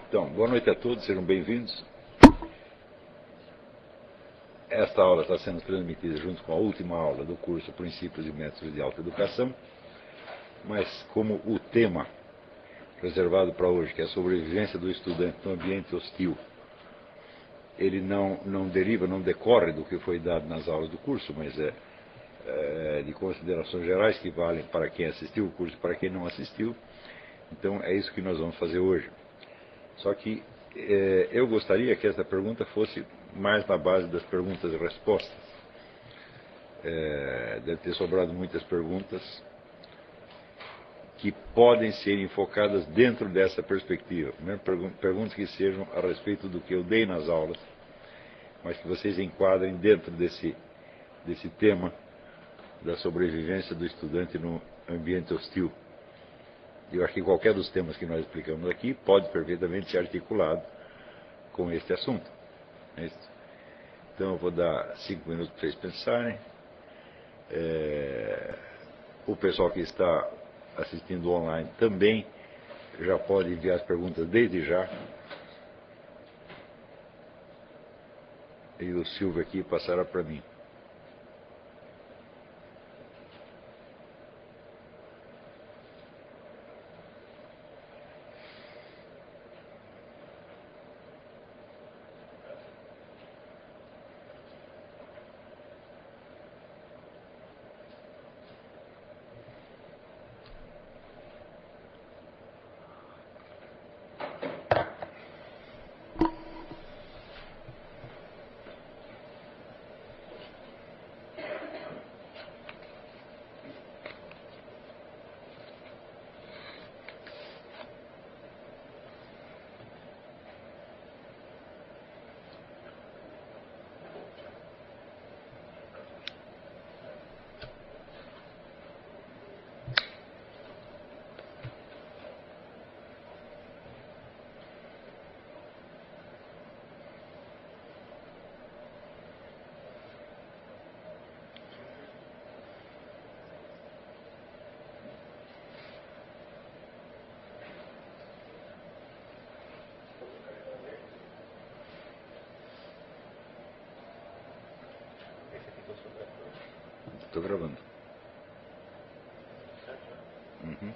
Então, boa noite a todos, sejam bem-vindos. Esta aula está sendo transmitida junto com a última aula do curso Princípios e Métodos de Alta Educação, mas como o tema reservado para hoje, que é a sobrevivência do estudante no ambiente hostil, ele não deriva, não decorre do que foi dado nas aulas do curso, mas é de considerações gerais que valem para quem assistiu o curso e para quem não assistiu. Então é isso que nós vamos fazer hoje. Só que eu gostaria que essa pergunta fosse mais na base das perguntas e respostas. Deve ter sobrado muitas perguntas que podem ser enfocadas dentro dessa perspectiva. Perguntas que sejam a respeito do que eu dei nas aulas, mas que vocês enquadrem dentro desse tema da sobrevivência do estudante no ambiente hostil. Eu acho que qualquer dos temas que nós explicamos aqui pode perfeitamente ser articulado com este assunto. Então eu vou dar 5 minutos para vocês pensarem. O pessoal que está assistindo online também já pode enviar as perguntas desde já. E o Silvio aqui passará para mim. Estou gravando. Uhum.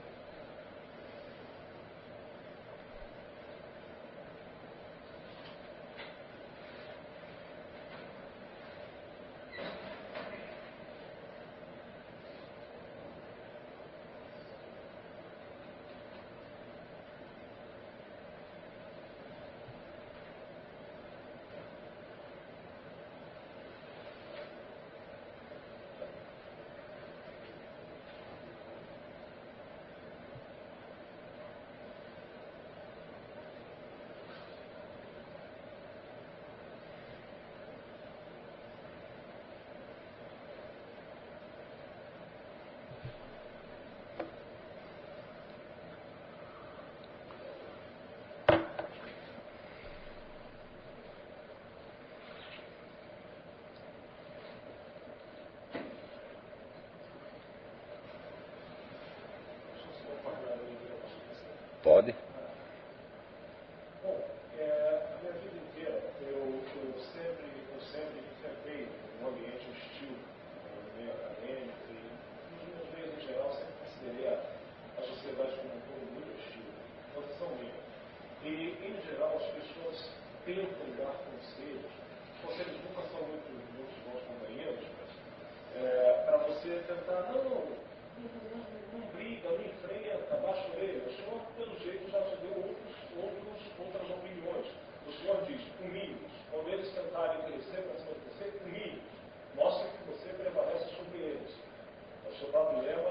Pode? Bom, a minha vida inteira eu sempre enfrentei um ambiente hostil, no meio acadêmico e nos meus meios em geral sempre considerei a sociedade como um todo muito hostil, posição minha. E, em geral, as pessoas tentam dar conselhos, os conselhos nunca são muito bons companheiros, para você tentar, não briga, não enfrenta, baixa a orelha. O senhor, pelo jeito, já te deu outras opiniões. O senhor diz, humilhe-os. Quando eles tentarem crescer para cima de você, humilhe-os. Mostre que você prevalece sobre eles. O seu próprio lema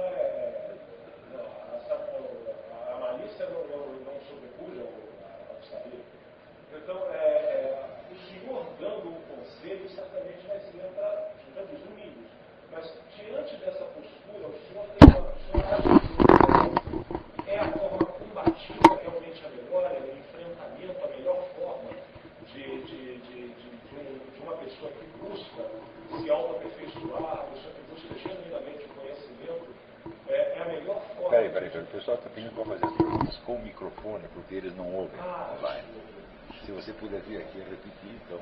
a malícia não sobrepuja ao saber. Então, o senhor dando um conselho, certamente vai se lembrar dos humildes. Mas, diante dessa postura, o senhor acha que microfone, porque eles não ouvem online. Se você puder vir aqui e repetir, então.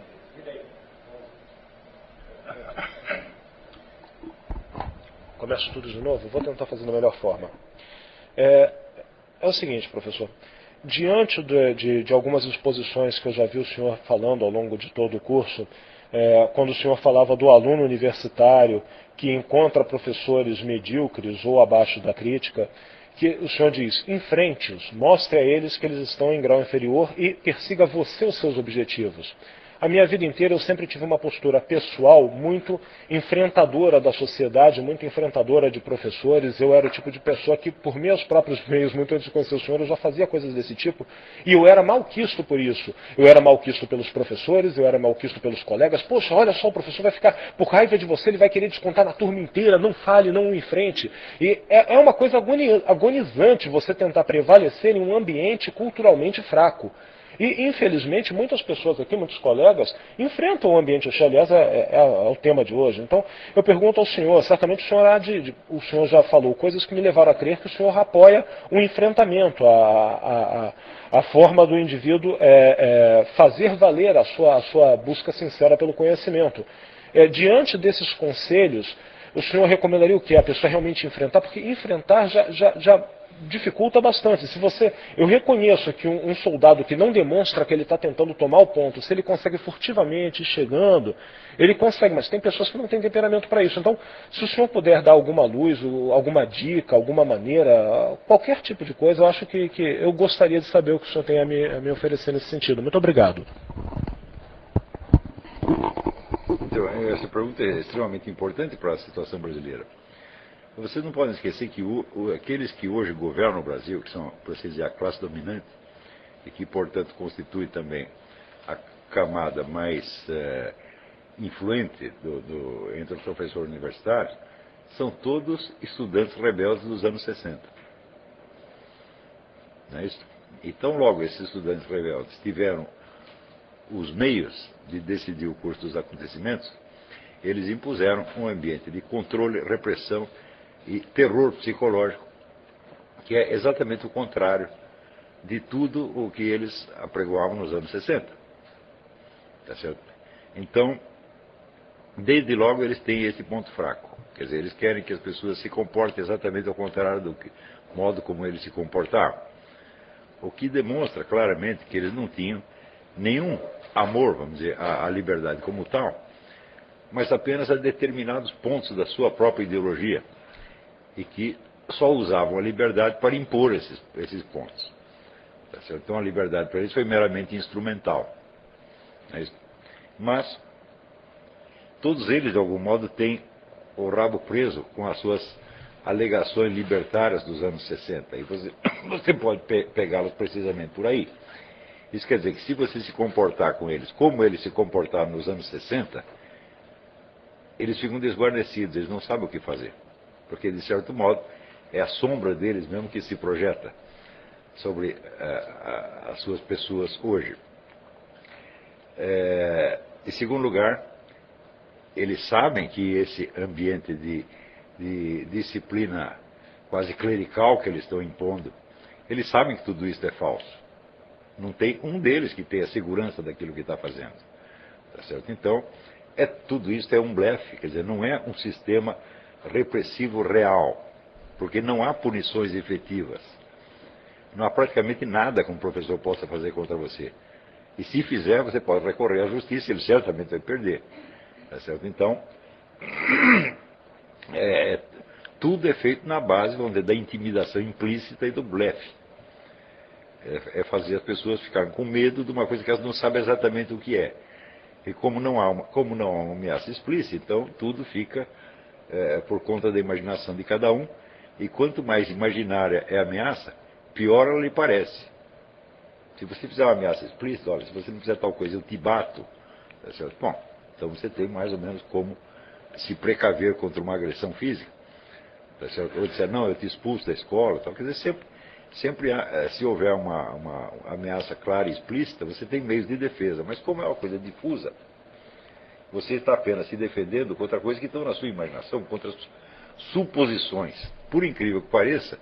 Começo tudo de novo? Vou tentar fazer da melhor forma. É o seguinte, professor. Diante de algumas exposições que eu já vi o senhor falando ao longo de todo o curso, quando o senhor falava do aluno universitário que encontra professores medíocres ou abaixo da crítica, que o senhor diz, enfrente-os, mostre a eles que eles estão em grau inferior e persiga você os seus objetivos. A minha vida inteira eu sempre tive uma postura pessoal muito enfrentadora da sociedade, muito enfrentadora de professores. Eu era o tipo de pessoa que, por meus próprios meios, muito antes de conhecer o senhor, eu já fazia coisas desse tipo. E eu era malquisto por isso. Eu era malquisto pelos professores, eu era malquisto pelos colegas. Poxa, olha só, o professor vai ficar por raiva de você, ele vai querer descontar na turma inteira, não fale, não o enfrente. E é uma coisa agonizante você tentar prevalecer em um ambiente culturalmente fraco. E, infelizmente, muitas pessoas aqui, muitos colegas, enfrentam o ambiente hostil. Aliás, é o tema de hoje. Então, eu pergunto ao senhor, certamente o senhor, o senhor já falou coisas que me levaram a crer que o senhor apoia o enfrentamento, a forma do indivíduo fazer valer a sua busca sincera pelo conhecimento. Diante desses conselhos, o senhor recomendaria o quê? A pessoa realmente enfrentar? Porque enfrentar já dificulta bastante. Eu reconheço que um soldado que não demonstra que ele está tentando tomar o ponto, se ele consegue furtivamente ir chegando, ele consegue, mas tem pessoas que não têm temperamento para isso. Então, se o senhor puder dar alguma luz, alguma dica, alguma maneira, qualquer tipo de coisa, eu acho que eu gostaria de saber o que o senhor tem a me oferecer nesse sentido. Muito obrigado. Então, essa pergunta é extremamente importante para a situação brasileira. Vocês não podem esquecer que aqueles que hoje governam o Brasil, que são, por assim dizer, a classe dominante, e que, portanto, constitui também a camada mais influente entre os professores universitários, são todos estudantes rebeldes dos anos 60. Não é isso? Então, logo, esses estudantes rebeldes tiveram os meios de decidir o curso dos acontecimentos, eles impuseram um ambiente de controle, repressão e terror psicológico, que é exatamente o contrário de tudo o que eles apregoavam nos anos 60. Tá certo? Então, desde logo eles têm esse ponto fraco. Quer dizer, eles querem que as pessoas se comportem exatamente ao contrário do modo como eles se comportavam. O que demonstra claramente que eles não tinham nenhum amor, vamos dizer, à liberdade como tal, mas apenas a determinados pontos da sua própria ideologia, e que só usavam a liberdade para impor esses pontos. Tá certo? Então a liberdade para eles foi meramente instrumental. Mas todos eles, de algum modo, têm o rabo preso com as suas alegações libertárias dos anos 60. E você pode pegá-los precisamente por aí. Isso quer dizer que se você se comportar com eles como eles se comportaram nos anos 60, eles ficam desguarnecidos, eles não sabem o que fazer. Porque, de certo modo, é a sombra deles mesmo que se projeta sobre as suas pessoas hoje. Em segundo lugar, eles sabem que esse ambiente de disciplina quase clerical que eles estão impondo, eles sabem que tudo isso é falso. Não tem um deles que tenha segurança daquilo que está fazendo. Tá certo? Então, tudo isso é um blefe, quer dizer, não é um sistema repressivo real, porque não há punições efetivas. Não há praticamente nada que um professor possa fazer contra você. E se fizer, você pode recorrer à justiça, ele certamente vai perder. Tá certo? Então, tudo é feito na base, vamos dizer, da intimidação implícita e do blefe. É fazer as pessoas ficarem com medo de uma coisa que elas não sabem exatamente o que é. E como não há uma ameaça explícita, então tudo fica por conta da imaginação de cada um. E quanto mais imaginária é a ameaça, pior ela lhe parece. Se você fizer uma ameaça explícita, olha, se você não fizer tal coisa, eu te bato. Tá certo? Bom, então você tem mais ou menos como se precaver contra uma agressão física. Tá certo? Ou dizer, não, eu te expulso da escola. Tal. Quer dizer, sempre se houver uma ameaça clara e explícita, você tem meios de defesa. Mas como é uma coisa difusa, você está apenas se defendendo contra coisas que estão na sua imaginação, contra suposições. Por incrível que pareça,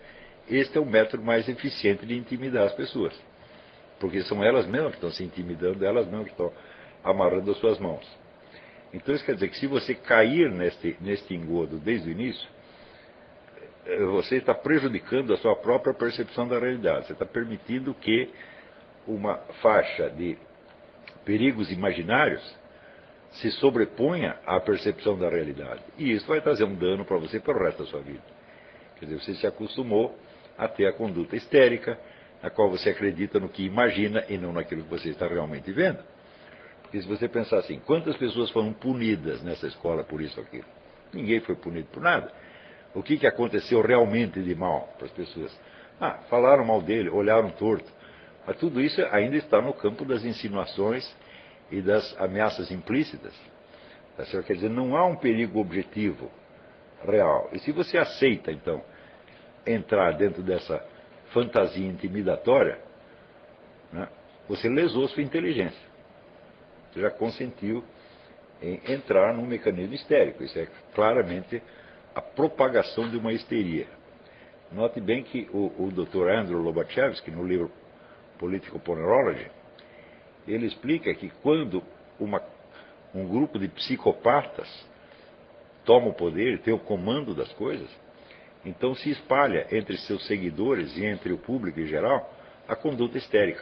este é o método mais eficiente de intimidar as pessoas. Porque são elas mesmas que estão se intimidando, elas mesmas que estão amarrando as suas mãos. Então isso quer dizer que se você cair neste engodo desde o início, você está prejudicando a sua própria percepção da realidade. Você está permitindo que uma faixa de perigos imaginários se sobreponha à percepção da realidade. E isso vai trazer um dano para você pelo resto da sua vida. Quer dizer, você se acostumou a ter a conduta histérica, na qual você acredita no que imagina e não naquilo que você está realmente vendo. Porque se você pensar assim, quantas pessoas foram punidas nessa escola por isso ou aquilo? Ninguém foi punido por nada. O que aconteceu realmente de mal para as pessoas? Falaram mal dele, olharam torto. Mas tudo isso ainda está no campo das insinuações e das ameaças implícitas. Quer dizer, não há um perigo objetivo, real. E se você aceita, então, entrar dentro dessa fantasia intimidatória, né, você lesou sua inteligência. Você já consentiu em entrar num mecanismo histérico. Isso é claramente a propagação de uma histeria. Note bem que o Dr. Andrew Lobachevsky, no livro Political Ponerology, ele explica que quando um grupo de psicopatas toma o poder, tem o comando das coisas, então se espalha entre seus seguidores e entre o público em geral a conduta histérica.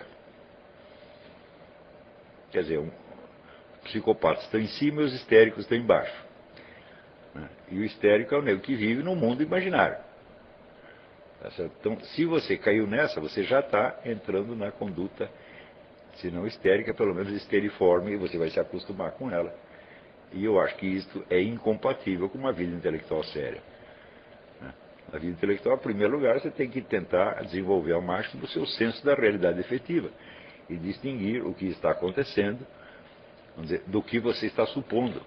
Quer dizer, os psicopatas estão em cima e os histéricos estão embaixo. E o histérico é o nego que vive no mundo imaginário. Então, se você caiu nessa, você já está entrando na conduta, se não histérica, pelo menos histeriforme, e você vai se acostumar com ela. E eu acho que isso é incompatível com uma vida intelectual séria. Na vida intelectual, em primeiro lugar, você tem que tentar desenvolver ao máximo o seu senso da realidade efetiva e distinguir o que está acontecendo, vamos dizer, do que você está supondo.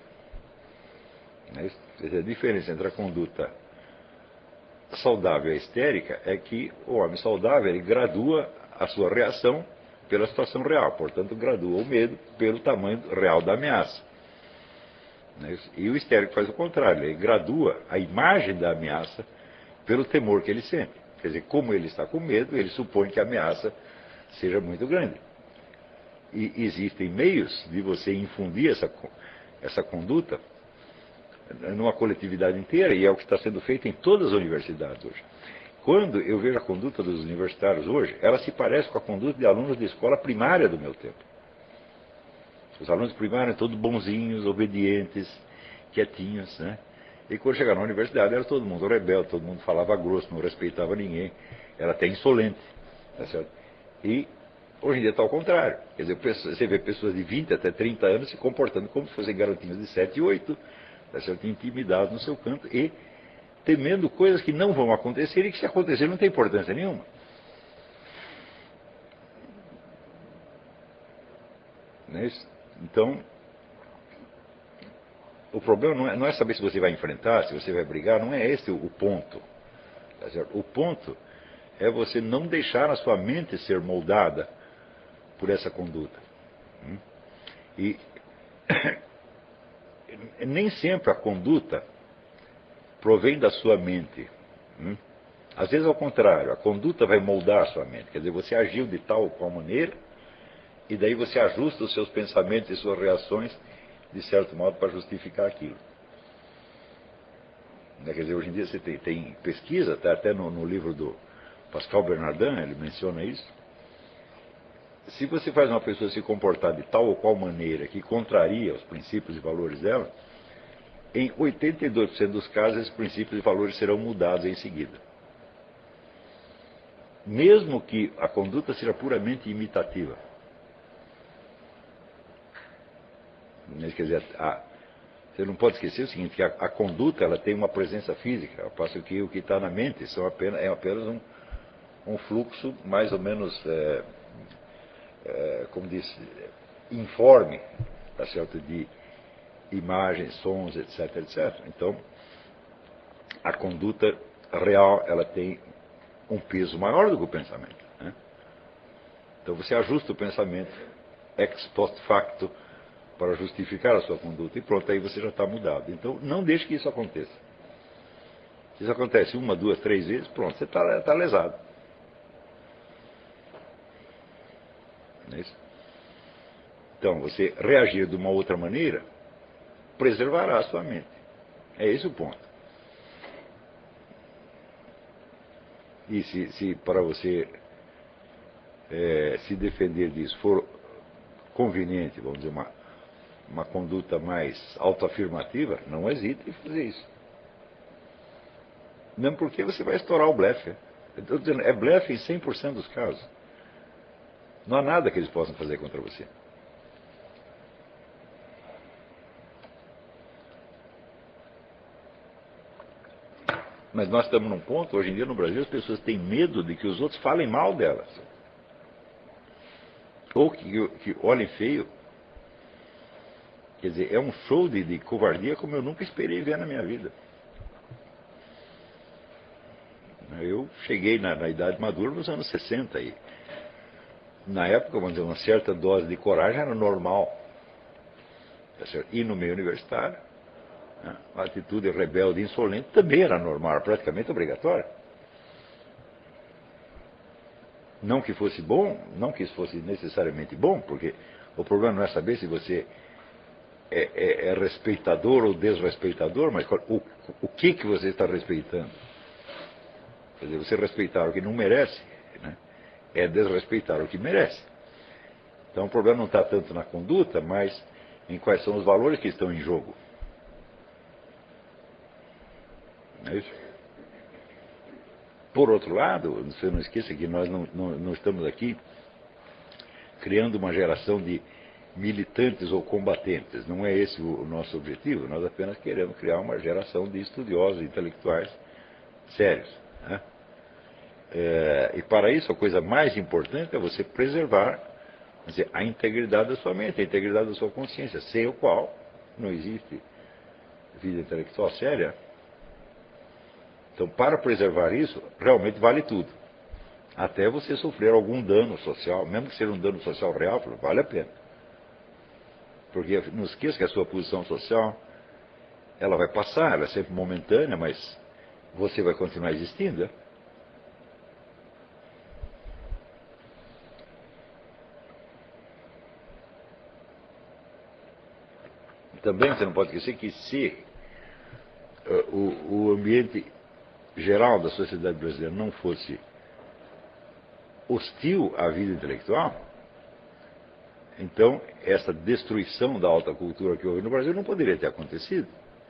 A diferença entre a conduta saudável e histérica é que o homem saudável ele gradua a sua reação pela situação real, portanto gradua o medo pelo tamanho real da ameaça. E o histérico faz o contrário, ele gradua a imagem da ameaça pelo temor que ele sente. Quer dizer, como ele está com medo, ele supõe que a ameaça seja muito grande. E existem meios de você infundir essa conduta numa coletividade inteira, e é o que está sendo feito em todas as universidades hoje. Quando eu vejo a conduta dos universitários hoje, ela se parece com a conduta de alunos de escola primária do meu tempo. Os alunos primários todos bonzinhos, obedientes, quietinhos, né? E quando chegaram na universidade era todo mundo rebelde, todo mundo falava grosso, não respeitava ninguém, era até insolente, tá certo? E hoje em dia está ao contrário. Quer dizer, você vê pessoas de 20 até 30 anos se comportando como se fossem garotinhos de 7 e 8, tá certo? Intimidados no seu canto e temendo coisas que não vão acontecer e que se acontecer não tem importância nenhuma. Então, o problema não é saber se você vai enfrentar, se você vai brigar, não é esse o ponto. Tá certo? O ponto é você não deixar a sua mente ser moldada por essa conduta. E nem sempre a conduta provém da sua mente. Às vezes ao contrário, a conduta vai moldar a sua mente. Quer dizer, você agiu de tal ou qual maneira, e daí você ajusta os seus pensamentos e suas reações, de certo modo, para justificar aquilo. Quer dizer, hoje em dia você tem pesquisa, tá, até no livro do Pascal Bernardin, ele menciona isso. Se você faz uma pessoa se comportar de tal ou qual maneira que contraria os princípios e valores dela, em 82% dos casos esses princípios e valores serão mudados em seguida. Mesmo que a conduta seja puramente imitativa. Quer dizer, você não pode esquecer o seguinte, que a conduta ela tem uma presença física, ao passo que o que está na mente é apenas um fluxo mais ou menos, como diz, informe, tá certo, de imagens, sons, etc, etc. Então, a conduta real ela tem um peso maior do que o pensamento. Né? Então você ajusta o pensamento ex post facto para justificar a sua conduta e pronto, aí você já está mudado. Então não deixe que isso aconteça. Se isso acontece uma, duas, três vezes, pronto, você está lesado. Não é isso? Então, você reagir de uma outra maneira preservará a sua mente. É esse o ponto. E se para você se defender disso for conveniente, vamos dizer, uma conduta mais autoafirmativa, não hesite em fazer isso. Mesmo porque você vai estourar o blefe. Eu estou dizendo, é blefe em 100% dos casos. Não há nada que eles possam fazer contra você. Mas nós estamos num ponto, hoje em dia no Brasil, as pessoas têm medo de que os outros falem mal delas. Ou que olhem feio. Quer dizer, é um show de covardia como eu nunca esperei ver na minha vida. Eu cheguei na idade madura nos anos 60 e na época, vamos dizer, uma certa dose de coragem era normal. E no meio universitário, né, a atitude rebelde e insolente também era normal, praticamente obrigatória. Não que fosse bom, não que isso fosse necessariamente bom, porque o problema não é saber se você é respeitador ou desrespeitador, mas o que você está respeitando. Quer dizer, você respeitar o que não merece, né, é desrespeitar o que merece. Então o problema não está tanto na conduta, mas em quais são os valores que estão em jogo. Não é isso? Por outro lado, você não esqueça que nós não estamos aqui criando uma geração de militantes ou combatentes. Não é esse o nosso objetivo. Nós apenas queremos criar uma geração de estudiosos, intelectuais sérios, né? E para isso a coisa mais importante é você preservar, quer dizer, a integridade da sua mente, a integridade da sua consciência, sem o qual não existe vida intelectual séria. Então, para preservar isso, realmente vale tudo. Até você sofrer algum dano social, mesmo que seja um dano social real, vale a pena. Porque não esqueça que a sua posição social, ela vai passar, ela é sempre momentânea, mas você vai continuar existindo, né? Também você não pode esquecer que se o ambiente geral da sociedade brasileira não fosse hostil à vida intelectual, então essa destruição da alta cultura que houve no Brasil não poderia ter acontecido.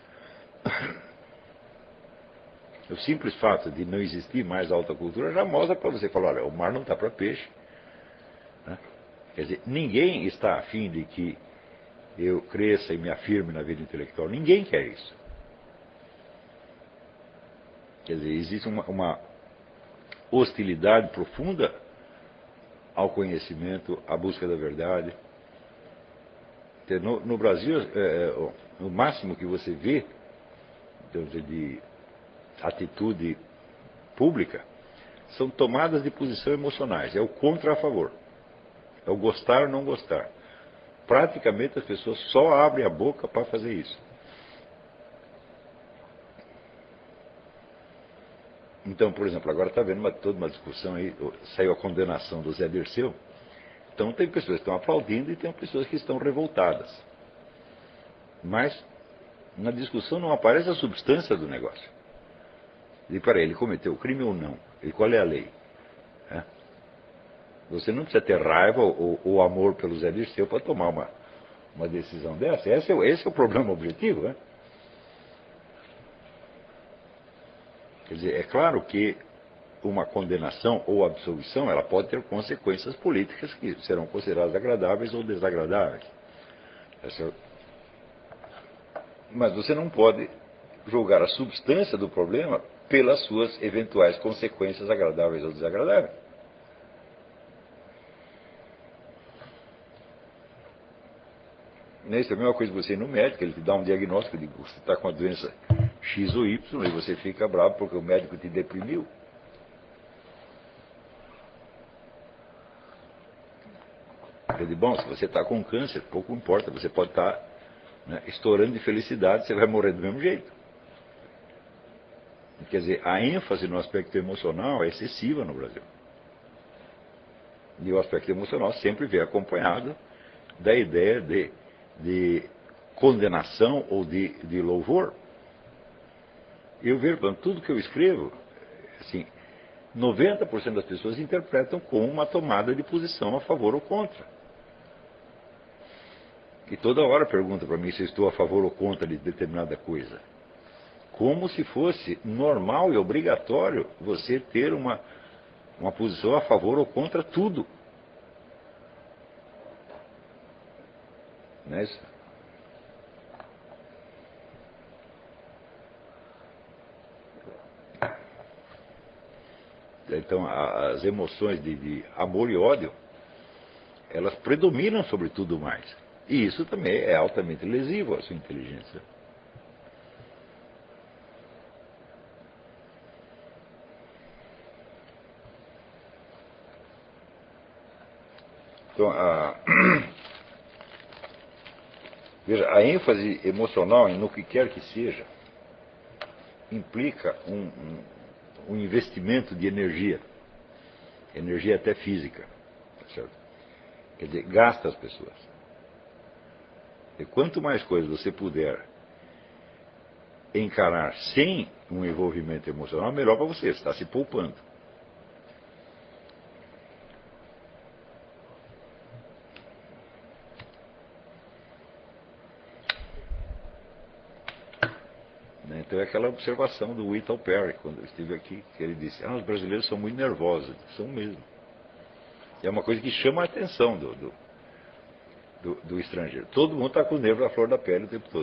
O simples fato de não existir mais alta cultura já mostra para você falar, olha, o mar não está para peixe, né? Quer dizer, ninguém está afim de que eu cresça e me afirme na vida intelectual. Ninguém quer isso. Quer dizer, existe uma hostilidade profunda ao conhecimento, à busca da verdade. No Brasil, o máximo que você vê de atitude pública são tomadas de posição emocionais. É o contra a favor. É o gostar ou não gostar. Praticamente as pessoas só abrem a boca para fazer isso. Então, por exemplo, agora está vendo toda uma discussão aí, saiu a condenação do Zé Dirceu. Então tem pessoas que estão aplaudindo e tem pessoas que estão revoltadas. Mas na discussão não aparece a substância do negócio. E para ele cometeu o crime ou não? E qual é a lei? Você não precisa ter raiva ou amor pelo Zé Dirceu para tomar uma decisão dessa. Esse é o problema objetivo, né? Quer dizer, é claro que uma condenação ou absolvição, ela pode ter consequências políticas que serão consideradas agradáveis ou desagradáveis. Mas você não pode julgar a substância do problema pelas suas eventuais consequências agradáveis ou desagradáveis. Isso é a mesma coisa que você ir no médico, ele te dá um diagnóstico de que você está com a doença X ou Y e você fica bravo porque o médico te deprimiu. Eu digo, bom, se você está com câncer, pouco importa, você pode estar, né, estourando de felicidade, você vai morrer do mesmo jeito. Quer dizer, a ênfase no aspecto emocional é excessiva no Brasil. E o aspecto emocional sempre vem acompanhado da ideia de condenação ou de louvor. Eu vejo, tudo que eu escrevo, assim, 90% das pessoas interpretam como uma tomada de posição a favor ou contra. E toda hora pergunta para mim se eu estou a favor ou contra de determinada coisa. Como se fosse normal e obrigatório você ter uma posição a favor ou contra tudo. Não é isso? Então, as emoções de amor e ódio, elas predominam sobre tudo mais. E isso também é altamente lesivo à sua inteligência. Então, veja, a ênfase emocional no que quer que seja implica um investimento de energia até física, tá certo? Quer dizer, gasta as pessoas. E quanto mais coisas você puder encarar sem um envolvimento emocional, melhor para você, está se poupando. Então é aquela observação do Whittle Perry, quando eu estive aqui, que ele disse, os brasileiros são muito nervosos. São mesmo. E é uma coisa que chama a atenção do estrangeiro. Todo mundo está com o nervo à flor da pele o tempo todo.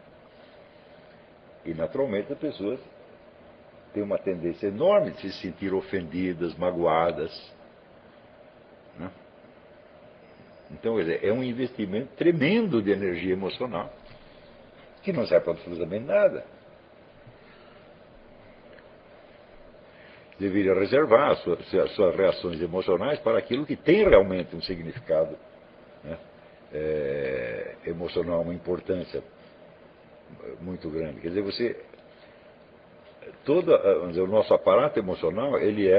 E naturalmente as pessoas têm uma tendência enorme de se sentir ofendidas, magoadas. Né? Então, quer dizer, é um investimento tremendo de energia emocional que não serve para absolutamente nada. Deveria reservar as suas reações emocionais para aquilo que tem realmente um significado, né, emocional, uma importância muito grande. Quer dizer, vamos dizer, o nosso aparato emocional, ele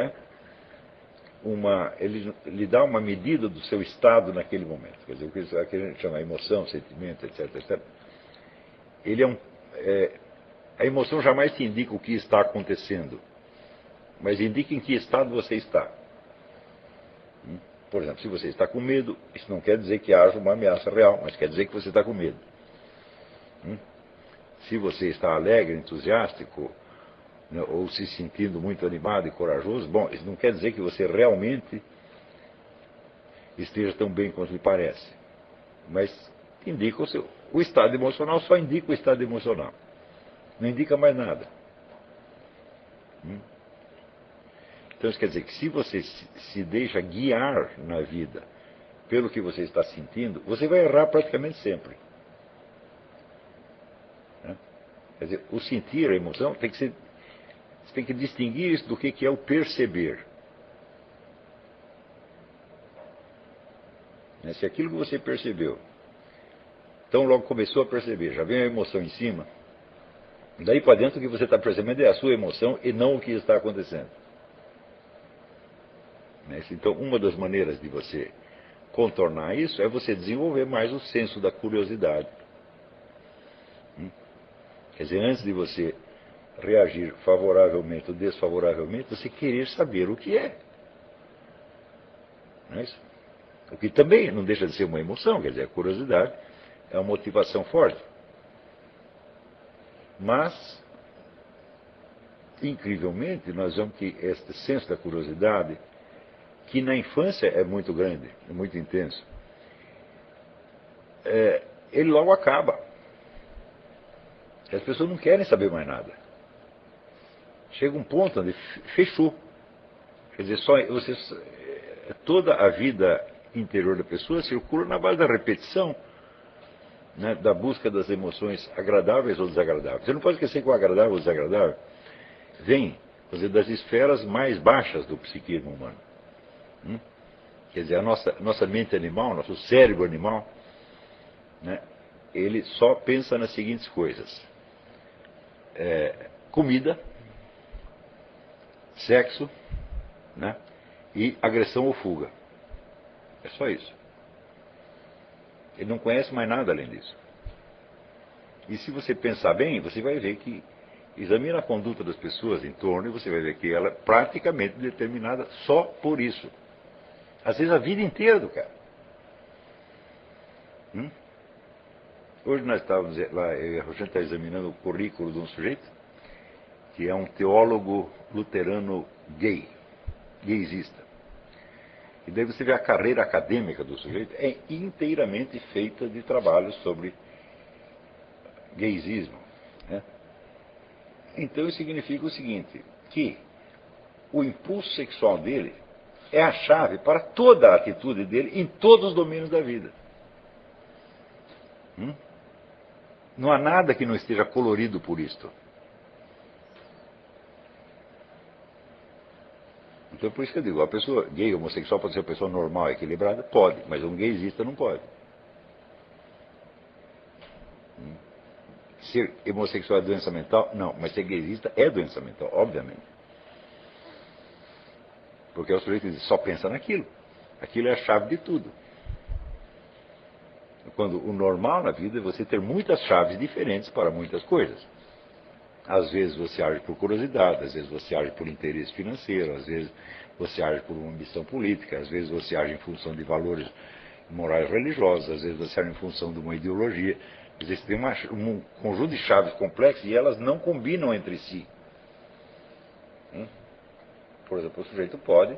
lhe dá uma medida do seu estado naquele momento. Quer dizer, o que a gente chama de emoção, sentimento, etc, etc. A emoção jamais te indica o que está acontecendo, mas indica em que estado você está. Por exemplo, se você está com medo, isso não quer dizer que haja uma ameaça real, mas quer dizer que você está com medo. Se você está alegre, entusiástico, né, ou se sentindo muito animado e corajoso, bom, isso não quer dizer que você realmente esteja tão bem quanto lhe parece. Mas indica o estado emocional, só indica o estado emocional. Não indica mais nada. Então, isso quer dizer que se você se deixa guiar na vida pelo que você está sentindo, você vai errar praticamente sempre. Né? Quer dizer, o sentir, a emoção, você tem que distinguir isso do que é o perceber. Se aquilo que você percebeu, então logo começou a perceber, já vem a emoção em cima, daí para dentro o que você está percebendo é a sua emoção e não o que está acontecendo. Então, uma das maneiras de você contornar isso é você desenvolver mais o senso da curiosidade. Quer dizer, antes de você reagir favoravelmente ou desfavoravelmente, você querer saber o que é. Não é isso? O que também não deixa de ser uma emoção, quer dizer, a curiosidade é uma motivação forte. Mas, incrivelmente, nós vemos que este senso da curiosidade, que na infância é muito grande, é muito intenso, ele logo acaba. As pessoas não querem saber mais nada. Chega um ponto onde fechou. Quer dizer, toda a vida interior da pessoa circula na base da repetição, né, da busca das emoções agradáveis ou desagradáveis. Você não pode esquecer que o agradável ou desagradável vem, quer dizer, das esferas mais baixas do psiquismo humano. Quer dizer, a nossa mente animal, nosso cérebro animal, né, ele só pensa nas seguintes coisas: comida, sexo, né, e agressão ou fuga. É só isso. Ele não conhece mais nada além disso. E se você pensar bem, você vai ver que examina a conduta das pessoas em torno e você vai ver que ela é praticamente determinada só por isso. Às vezes a vida inteira do cara. Hoje nós estávamos lá, eu e a Rogério está examinando o currículo de um sujeito que é um teólogo luterano gaysista. E daí você vê a carreira acadêmica do sujeito é inteiramente feita de trabalhos sobre gaysismo, né? Então isso significa o seguinte, que o impulso sexual dele é a chave para toda a atitude dele em todos os domínios da vida. Não há nada que não esteja colorido por isto. Então por isso que eu digo, a pessoa gay, homossexual pode ser uma pessoa normal, equilibrada? Pode, mas um gaysista não pode. Ser homossexual é doença mental? Não, mas ser gaysista é doença mental, obviamente. Porque o sujeito só pensa naquilo. Aquilo é a chave de tudo. Quando o normal na vida é você ter muitas chaves diferentes para muitas coisas. Às vezes você age por curiosidade, às vezes você age por interesse financeiro, às vezes você age por uma ambição política, às vezes você age em função de valores morais religiosos, às vezes você age em função de uma ideologia. Quer dizer, você tem um conjunto de chaves complexas e elas não combinam entre si. Por exemplo, o sujeito pode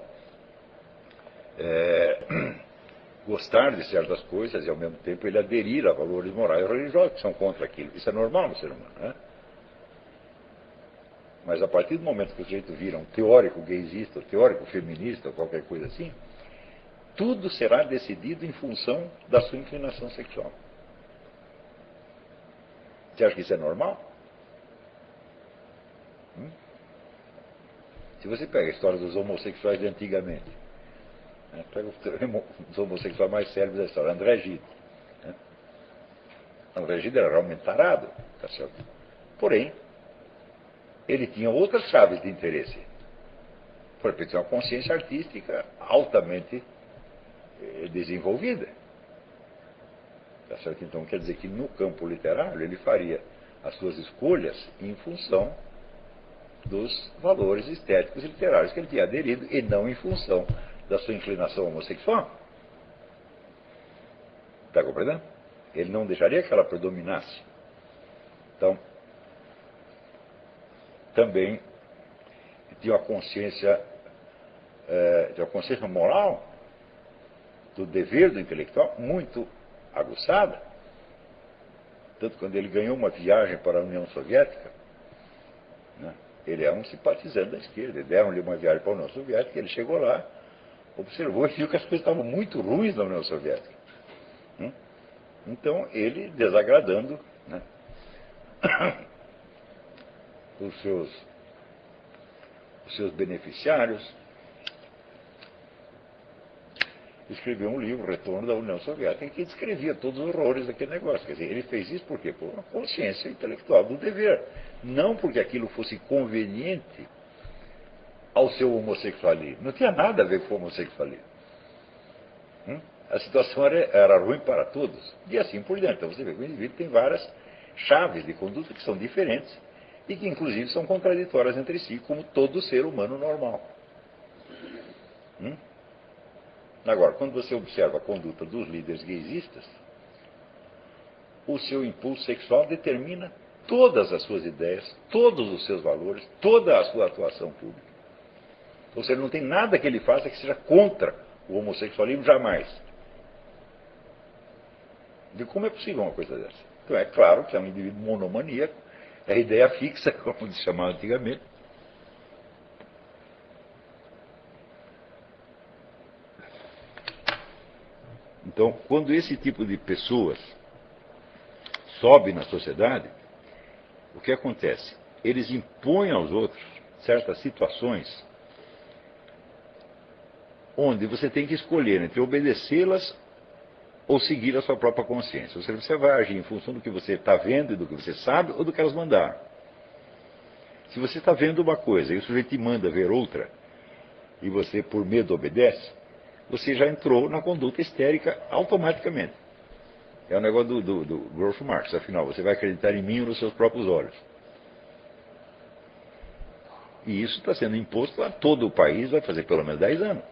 gostar de certas coisas e ao mesmo tempo ele aderir a valores morais e religiosos que são contra aquilo. Isso é normal no ser humano, né? Mas a partir do momento que o sujeito vira um teórico gaysista, um teórico feminista, ou qualquer coisa assim, tudo será decidido em função da sua inclinação sexual. Você acha que isso é normal? Se você pega a história dos homossexuais de antigamente, né, pega os homossexuais mais célebres da história, André Gide. Né? André Gide era realmente tarado, tá certo? Porém, ele tinha outras chaves de interesse. Por exemplo, ele tinha uma consciência artística altamente desenvolvida. Tá certo? Então, quer dizer que no campo literário ele faria as suas escolhas em função dos valores estéticos e literários que ele tinha aderido e não em função da sua inclinação homossexual. Está compreendendo? Ele não deixaria que ela predominasse. Então, também tinha uma consciência moral do dever do intelectual muito aguçada. Tanto quando ele ganhou uma viagem para a União Soviética, né, ele é um simpatizante da esquerda, deram-lhe uma viagem para a União Soviética, ele chegou lá, observou e viu que as coisas estavam muito ruins na União Soviética. Então ele, desagradando, né, os seus beneficiários, escreveu um livro, Retorno da União Soviética, em que descrevia todos os horrores daquele negócio. Quer dizer, ele fez isso por quê? Por uma consciência intelectual do dever. Não porque aquilo fosse conveniente ao seu homossexualismo. Não tinha nada a ver com o homossexualismo. A situação era ruim para todos. E assim por diante. Então você vê que o indivíduo tem várias chaves de conduta que são diferentes e que inclusive são contraditórias entre si, como todo ser humano normal. Agora, quando você observa a conduta dos líderes gaysistas, o seu impulso sexual determina todas as suas ideias, todos os seus valores, toda a sua atuação pública. Ou seja, não tem nada que ele faça que seja contra o homossexualismo, jamais. De como é possível uma coisa dessa? Então é claro que é um indivíduo monomaníaco, é a ideia fixa, como se chamava antigamente. Então, quando esse tipo de pessoas sobe na sociedade, o que acontece? Eles impõem aos outros certas situações onde você tem que escolher entre obedecê-las ou seguir a sua própria consciência. Ou seja, você vai agir em função do que você está vendo e do que você sabe ou do que elas mandaram. Se você está vendo uma coisa e o sujeito te manda ver outra, e você por medo obedece, você já entrou na conduta histérica automaticamente. É o negócio do Groucho Marx, afinal, você vai acreditar em mim ou nos seus próprios olhos. E isso está sendo imposto a todo o país, vai fazer pelo menos 10 anos.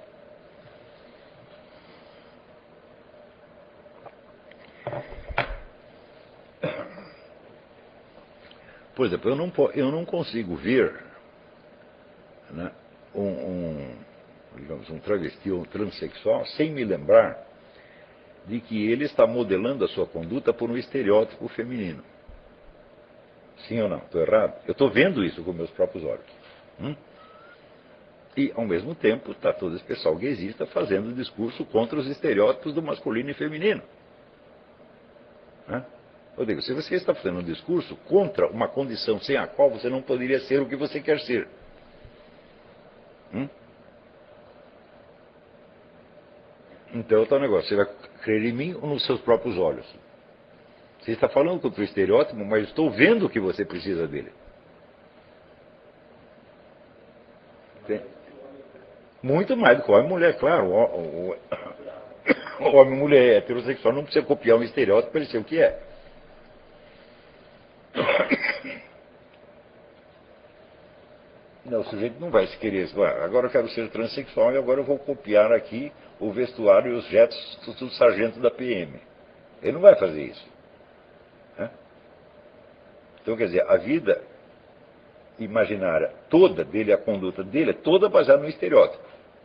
Por exemplo, eu não consigo ver, né, digamos, um travesti ou um transexual sem me lembrar de que ele está modelando a sua conduta por um estereótipo feminino. Sim ou não? Estou errado? Eu estou vendo isso com meus próprios olhos. E, ao mesmo tempo, está todo esse pessoal gaysista fazendo discurso contra os estereótipos do masculino e feminino. Eu digo, se você está fazendo um discurso contra uma condição sem a qual você não poderia ser o que você quer ser. Então, está o negócio, você vai crer em mim ou nos seus próprios olhos? Você está falando contra o estereótipo, mas estou vendo que você precisa dele. Tem. Muito mais do que homem e mulher, claro. O homem e mulher heterossexual não precisa copiar um estereótipo para ele ser o que é. Não, o sujeito não vai se querer. Agora eu quero ser transexual e agora eu vou copiar aqui o vestuário e os gestos do sargento da PM. Ele não vai fazer isso. Então, quer dizer, a vida imaginária toda dele, a conduta dele, é toda baseada no estereótipo.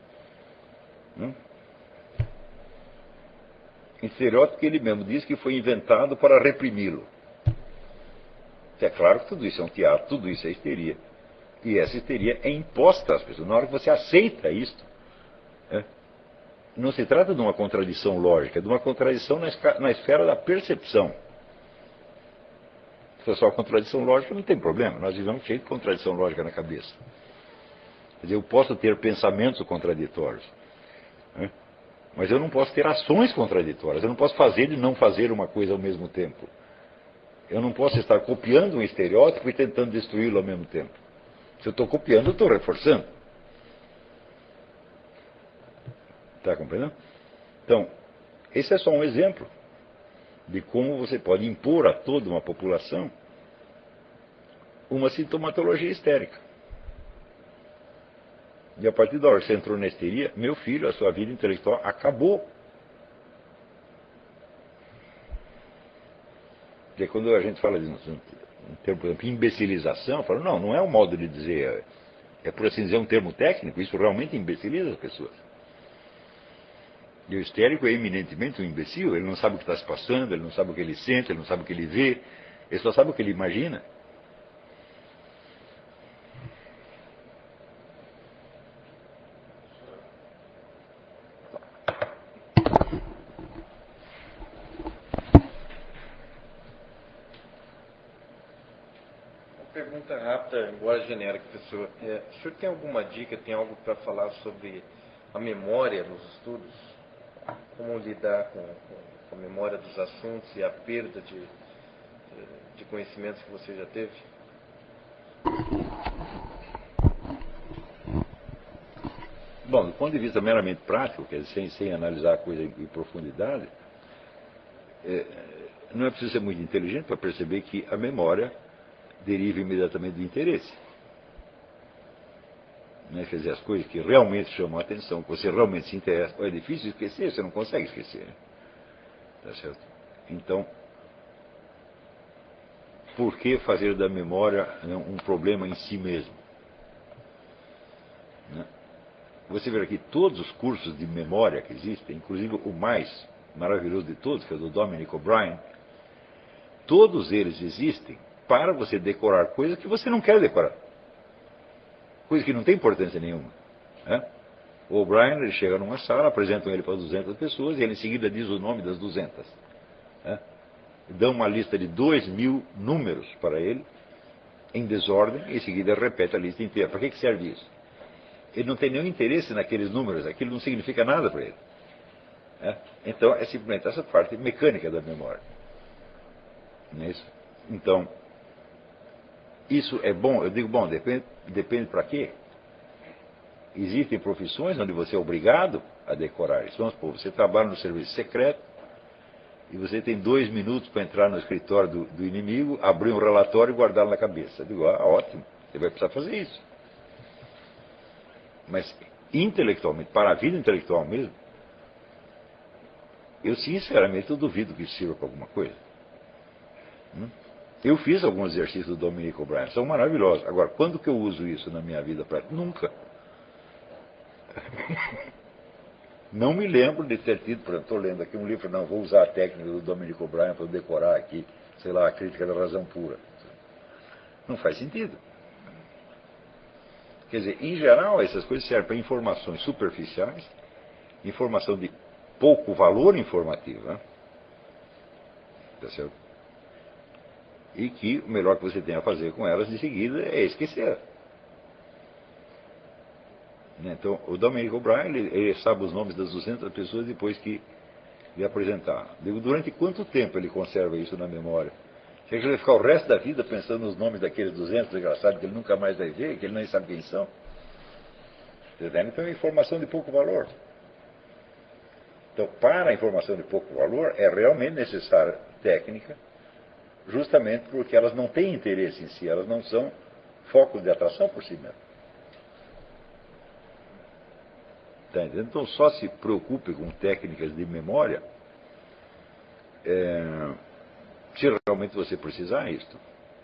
Estereótipo que ele mesmo diz que foi inventado para reprimi-lo. É claro que tudo isso é um teatro, tudo isso é histeria. E essa histeria é imposta às pessoas. Na hora que você aceita isto, não se trata de uma contradição lógica, é de uma contradição na esfera da percepção. Se é só contradição lógica, não tem problema. Nós vivemos cheio de contradição lógica na cabeça. Quer dizer, eu posso ter pensamentos contraditórios, mas eu não posso ter ações contraditórias. Eu não posso fazer e não fazer uma coisa ao mesmo tempo. Eu não posso estar copiando um estereótipo e tentando destruí-lo ao mesmo tempo. Se eu estou copiando, eu estou reforçando. Está compreendendo? Então, esse é só um exemplo de como você pode impor a toda uma população uma sintomatologia histérica. E a partir da hora que você entrou na histeria, meu filho, a sua vida intelectual acabou. Porque quando a gente fala de um termo, por exemplo, imbecilização, eu falo, não é um modo de dizer, é por assim dizer um termo técnico, isso realmente imbeciliza as pessoas. E o histérico é eminentemente um imbecil, ele não sabe o que está se passando, ele não sabe o que ele sente, ele não sabe o que ele vê, ele só sabe o que ele imagina. Pergunta rápida, embora genérica, professor. O senhor tem alguma dica, tem algo para falar sobre a memória nos estudos? Como lidar com a memória dos assuntos e a perda de conhecimentos que você já teve? Bom, do ponto de vista meramente prático, quer dizer, sem analisar a coisa em profundidade, não é preciso ser muito inteligente para perceber que a memória deriva imediatamente do interesse. Quer dizer, as coisas que realmente chamam a atenção, que você realmente se interessa, é difícil esquecer, você não consegue esquecer. Tá certo? Então, por que fazer da memória um problema em si mesmo? Você vê aqui todos os cursos de memória que existem, inclusive o mais maravilhoso de todos, que é o do Dominic O'Brien, todos eles existem para você decorar coisas que você não quer decorar. Coisas que não tem importância nenhuma. O O'Brien, ele chega numa sala, apresentam ele para 200 pessoas, e ele em seguida diz o nome das 200. Dão uma lista de 2.000 números para ele, em desordem, e em seguida repete a lista inteira. Para que serve isso? Ele não tem nenhum interesse naqueles números, aquilo não significa nada para ele. Então, é simplesmente essa parte mecânica da memória. Não é isso? Então, Isso é bom? Eu digo, bom, depende para quê? Existem profissões onde você é obrigado a decorar isso. Vamos supor, você trabalha no serviço secreto e você tem 2 minutos para entrar no escritório do inimigo, abrir um relatório e guardá-lo na cabeça. Eu digo, ótimo, você vai precisar fazer isso. Mas, intelectualmente, para a vida intelectual mesmo, eu sinceramente eu duvido que isso sirva para alguma coisa. Eu fiz alguns exercícios do Dominic O'Brien, são maravilhosos. Agora, quando que eu uso isso na minha vida prática? Nunca. Não me lembro de ter tido, por exemplo, estou lendo aqui um livro, não, vou usar a técnica do Dominic O'Brien para decorar aqui, sei lá, a crítica da razão pura. Não faz sentido. Quer dizer, em geral, essas coisas servem para informações superficiais, informação de pouco valor informativo, né? Tá certo? E que o melhor que você tem a fazer com elas de seguida é esquecer. Então, o Dominic O'Brien, ele sabe os nomes das 200 pessoas depois que lhe apresentar. Digo, durante quanto tempo ele conserva isso na memória? Quer que ele vai ficar o resto da vida pensando nos nomes daqueles 200 desgraçados que ele nunca mais vai ver, que ele nem sabe quem são? Então é informação de pouco valor. Então, para a informação de pouco valor, é realmente necessária técnica, justamente porque elas não têm interesse em si, elas não são focos de atração por si mesmas. Tá entendendo? Então, só se preocupe com técnicas de memória se realmente você precisar disso.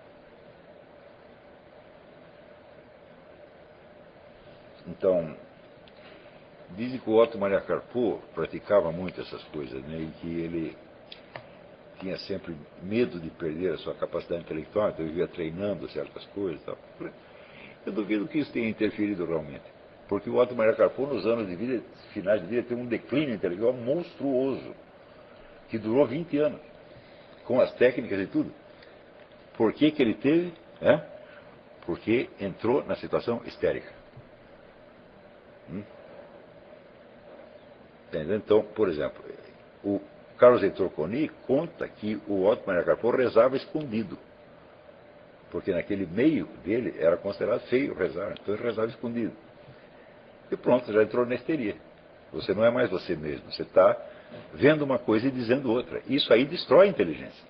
Então, dizem que o Otto Maria Carpo praticava muito essas coisas, né, e que ele tinha sempre medo de perder a sua capacidade intelectual, então vivia treinando certas coisas e tal. Eu duvido que isso tenha interferido realmente, porque o Otto Maria Carpo, nos anos de vida, finais de vida, teve um declínio intelectual monstruoso, que durou 20 anos, com as técnicas e tudo. Por que que ele teve? Porque entrou na situação histérica. Então, por exemplo, o Carlos Heitor Coni conta que o Otto Maria Carpo rezava escondido, porque naquele meio dele era considerado feio rezar, então ele rezava escondido. E pronto, já entrou na histeria. Você não é mais você mesmo, você está vendo uma coisa e dizendo outra. Isso aí destrói a inteligência.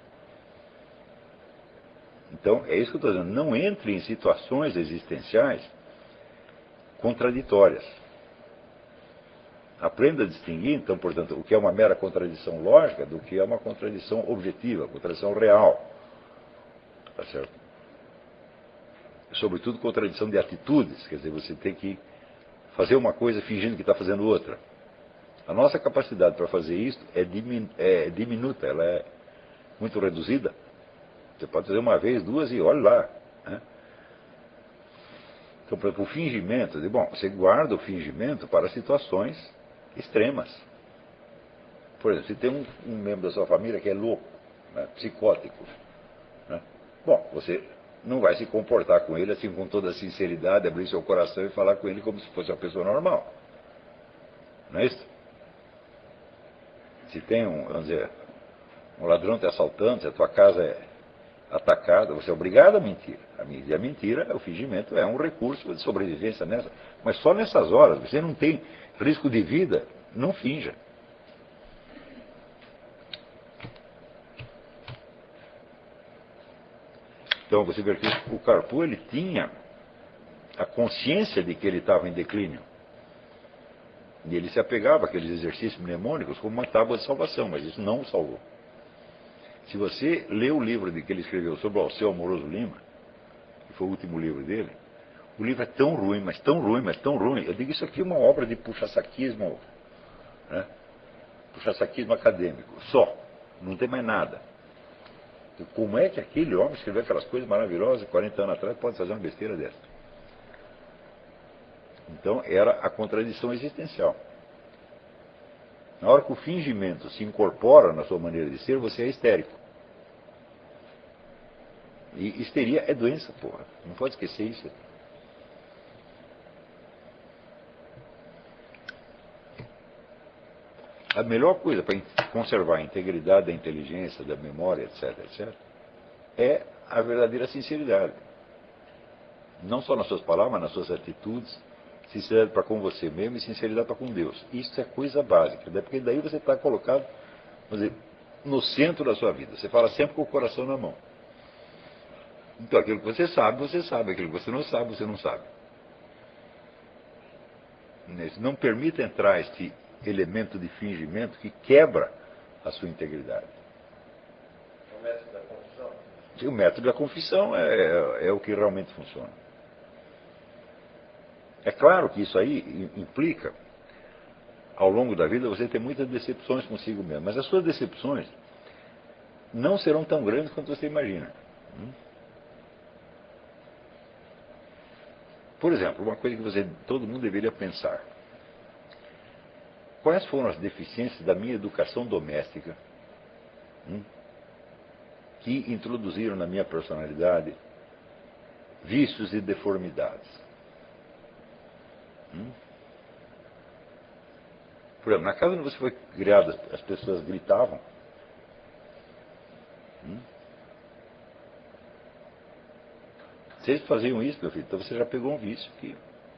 Então, é isso que eu estou dizendo, não entre em situações existenciais contraditórias. Aprenda a distinguir, então, portanto, o que é uma mera contradição lógica do que é uma contradição objetiva, contradição real. Tá certo? Sobretudo contradição de atitudes, quer dizer, você tem que fazer uma coisa fingindo que está fazendo outra. A nossa capacidade para fazer isso é diminuta, ela é muito reduzida. Você pode fazer uma vez, duas e olha lá. Né? Então, por exemplo, o fingimento, você guarda o fingimento para situações extremas. Por exemplo, se tem um membro da sua família que é louco, né, psicótico, né? Bom, você não vai se comportar com ele assim com toda a sinceridade, abrir seu coração e falar com ele como se fosse uma pessoa normal. Não é isso? Se tem vamos dizer, um ladrão te assaltando, se a tua casa é atacada, você é obrigado a mentir. E a mentira, o fingimento, é um recurso de sobrevivência nessa. Mas só nessas horas, você não tem risco de vida, não finja. Então você vê que o Carpo, ele tinha a consciência de que ele estava em declínio. E ele se apegava àqueles exercícios mnemônicos como uma tábua de salvação, mas isso não o salvou. Se você lê o livro que ele escreveu sobre o Alceu Amoroso Lima, que foi o último livro dele, o livro é tão ruim, mas tão ruim, mas tão ruim. Eu digo, isso aqui é uma obra de puxa-saquismo, né? Puxa-saquismo acadêmico, só. Não tem mais nada. E como é que aquele homem escreveu aquelas coisas maravilhosas 40 anos atrás pode fazer uma besteira dessa? Então era a contradição existencial. Na hora que o fingimento se incorpora na sua maneira de ser, você é histérico. E histeria é doença, porra. Não pode esquecer isso. A melhor coisa para conservar a integridade da inteligência, da memória, etc., etc., é a verdadeira sinceridade. Não só nas suas palavras, mas nas suas atitudes. Sinceridade para com você mesmo e sinceridade para com Deus. Isso é coisa básica, né? Porque daí você está colocado, vamos dizer, no centro da sua vida. Você fala sempre com o coração na mão. Então, aquilo que você sabe, você sabe. Aquilo que você não sabe. Não permita entrar este elemento de fingimento que quebra a sua integridade. O método da confissão? E o método da confissão é o que realmente funciona. É claro que isso aí implica, ao longo da vida, você ter muitas decepções consigo mesmo. Mas as suas decepções não serão tão grandes quanto você imagina. Por exemplo, uma coisa que todo mundo deveria pensar. Quais foram as deficiências da minha educação doméstica que introduziram na minha personalidade vícios e deformidades? Por exemplo, na casa onde você foi criado, as pessoas gritavam. Se eles faziam isso, meu filho, então você já pegou um vício aqui.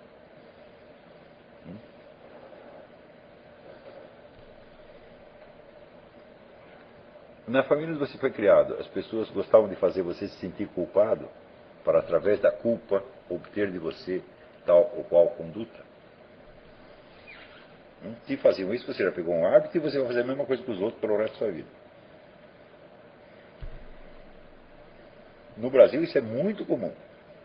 Na família onde você foi criado, as pessoas gostavam de fazer você se sentir culpado para, através da culpa, obter de você tal ou qual conduta. Se faziam isso, você já pegou um hábito e você vai fazer a mesma coisa com os outros pelo resto da sua vida. No Brasil isso é muito comum.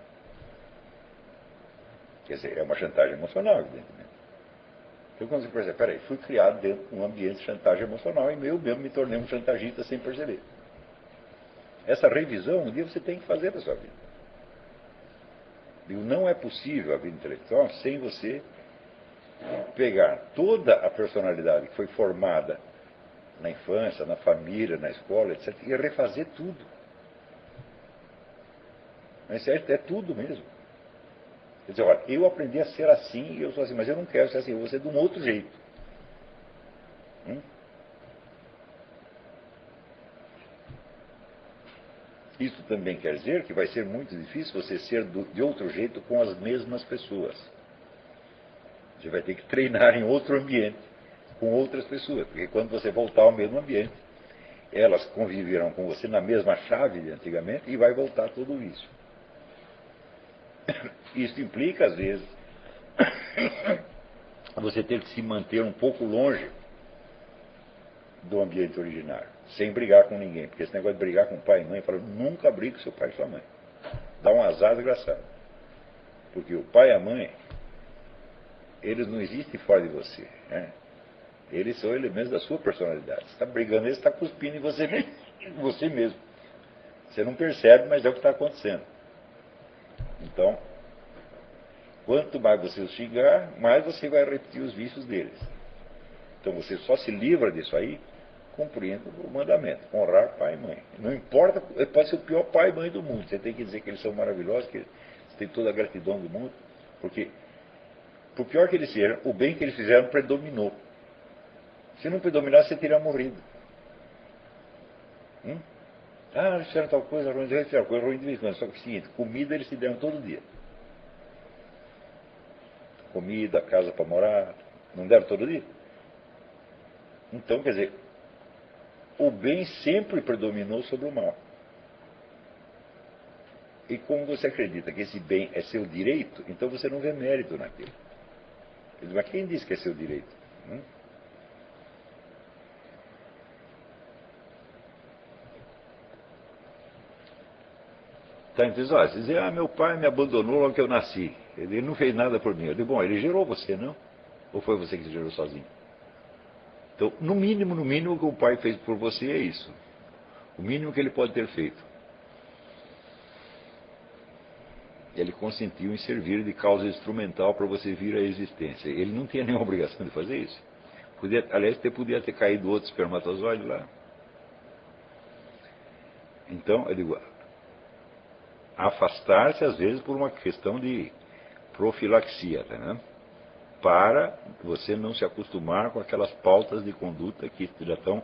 Quer dizer, é uma chantagem emocional, evidentemente. Então quando você percebe, peraí, fui criado dentro de um ambiente de chantagem emocional e eu mesmo me tornei um chantagista sem perceber. Essa revisão, um dia você tem que fazer da sua vida. Não é possível a vida intelectual sem você pegar toda a personalidade que foi formada na infância, na família, na escola, etc., e refazer tudo. Mas é tudo mesmo. Quer dizer, olha, eu aprendi a ser assim e eu sou assim, mas eu não quero ser assim, eu vou ser de um outro jeito. Isso também quer dizer que vai ser muito difícil você ser de outro jeito com as mesmas pessoas. Você vai ter que treinar em outro ambiente, com outras pessoas, porque quando você voltar ao mesmo ambiente, elas conviverão com você na mesma chave de antigamente e vai voltar tudo isso. Isso implica, às vezes, você ter que se manter um pouco longe do ambiente originário, sem brigar com ninguém, porque esse negócio de brigar com pai e mãe, eu falo, nunca brigue com seu pai e sua mãe. Dá um azar desgraçado. Porque o pai e a mãe, eles não existem fora de você, né? Eles são elementos da sua personalidade. Você está brigando, eles estão cuspindo em você mesmo. Você não percebe, mas é o que está acontecendo. Então, quanto mais você os xingar, mais você vai repetir os vícios deles. Então você só se livra disso aí cumprindo o mandamento, honrar pai e mãe. Não importa, pode ser o pior pai e mãe do mundo. Você tem que dizer que eles são maravilhosos, que você tem toda a gratidão do mundo, porque, por pior que eles sejam, o bem que eles fizeram predominou. Se não predominasse, você teria morrido. Eles fizeram tal coisa ruim, eles fizeram coisa ruim de vez em quando. Só que é o seguinte, comida eles se deram todo dia. Comida, casa para morar, não deram todo dia? Então, quer dizer, o bem sempre predominou sobre o mal. E como você acredita que esse bem é seu direito, então você não vê mérito naquilo. Mas quem disse que é seu direito? Tá, então, você diz, meu pai me abandonou logo que eu nasci. Ele não fez nada por mim. Eu digo, bom, ele gerou você, não? Ou foi você que se gerou sozinho? Então, no mínimo, o que o pai fez por você é isso. O mínimo que ele pode ter feito. Ele consentiu em servir de causa instrumental para você vir à existência. Ele não tinha nenhuma obrigação de fazer isso. Aliás, podia ter caído outro espermatozoide lá. Então, eu digo, afastar-se às vezes por uma questão de profilaxia, tá, né? Para você não se acostumar com aquelas pautas de conduta que já estão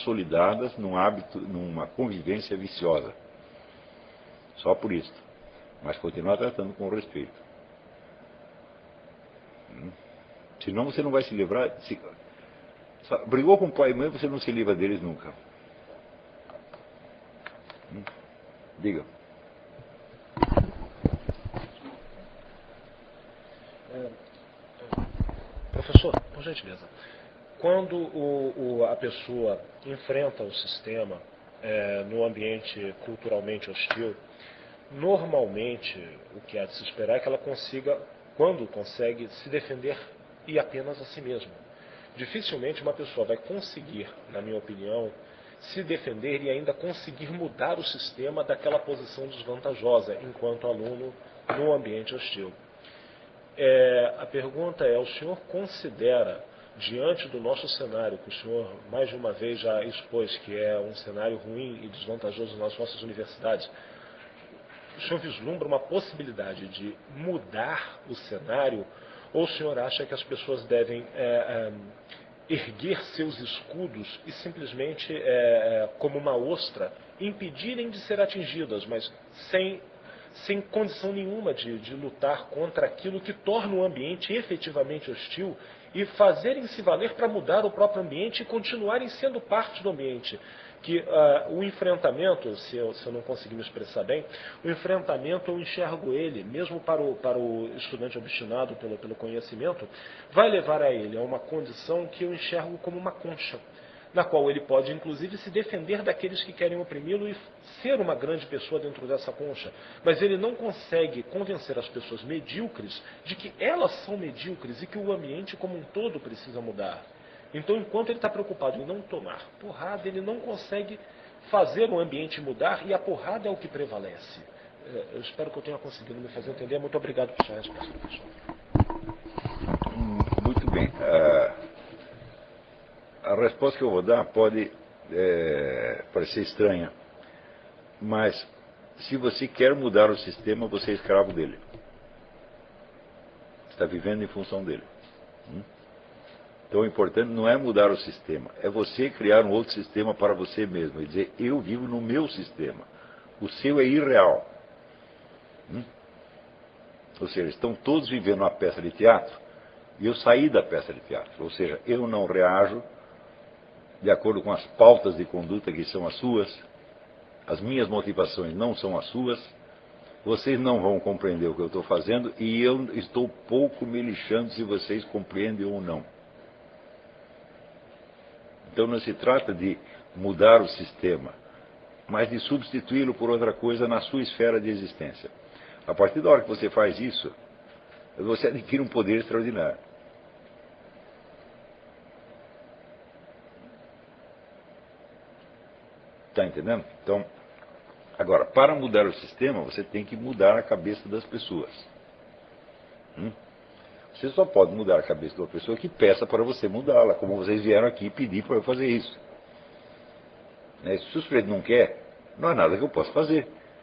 consolidadas num hábito, numa convivência viciosa. Só por isso. mas continuar tratando com respeito. Senão você não vai se livrar. Brigou com o pai e mãe, você não se livra deles nunca. Diga. Professor, por gentileza, quando a pessoa enfrenta o sistema no ambiente culturalmente hostil, normalmente o que há de se esperar é que ela consiga, quando consegue, se defender e apenas a si mesma. Dificilmente uma pessoa vai conseguir, na minha opinião, se defender e ainda conseguir mudar o sistema daquela posição desvantajosa enquanto aluno no ambiente hostil. A pergunta é, o senhor considera, diante do nosso cenário, que o senhor mais de uma vez já expôs, que é um cenário ruim e desvantajoso nas nossas universidades, o senhor vislumbra uma possibilidade de mudar o cenário, ou o senhor acha que as pessoas devem erguer seus escudos e simplesmente, como uma ostra, impedirem de ser atingidas, mas sem condição nenhuma de lutar contra aquilo que torna o ambiente efetivamente hostil e fazerem se valer para mudar o próprio ambiente e continuarem sendo parte do ambiente? Que o enfrentamento, se eu não conseguir me expressar bem, o enfrentamento eu enxergo ele, mesmo para o estudante obstinado pelo conhecimento, vai levar a ele a uma condição que eu enxergo como uma concha, na qual ele pode inclusive se defender daqueles que querem oprimi-lo e ser uma grande pessoa dentro dessa concha. Mas ele não consegue convencer as pessoas medíocres de que elas são medíocres e que o ambiente como um todo precisa mudar. Então, enquanto ele está preocupado em não tomar porrada, ele não consegue fazer o ambiente mudar e a porrada é o que prevalece. Eu espero que eu tenha conseguido me fazer entender. Muito obrigado por sua resposta, professor. Muito bem. A resposta que eu vou dar pode parecer estranha, mas se você quer mudar o sistema, você é escravo dele. Está vivendo em função dele. Então o importante não é mudar o sistema, é você criar um outro sistema para você mesmo e dizer, eu vivo no meu sistema, o seu é irreal. Ou seja, estão todos vivendo uma peça de teatro e eu saí da peça de teatro. Ou seja, eu não reajo de acordo com as pautas de conduta que são as suas, as minhas motivações não são as suas, vocês não vão compreender o que eu estou fazendo e eu estou pouco me lixando se vocês compreendem ou não. Então não se trata de mudar o sistema, mas de substituí-lo por outra coisa na sua esfera de existência. A partir da hora que você faz isso, você adquire um poder extraordinário. Está entendendo? Então, agora, para mudar o sistema, você tem que mudar a cabeça das pessoas. Você só pode mudar a cabeça de uma pessoa que peça para você mudá-la, como vocês vieram aqui pedir para eu fazer isso. Se o sujeito não quer, não há nada que eu possa fazer.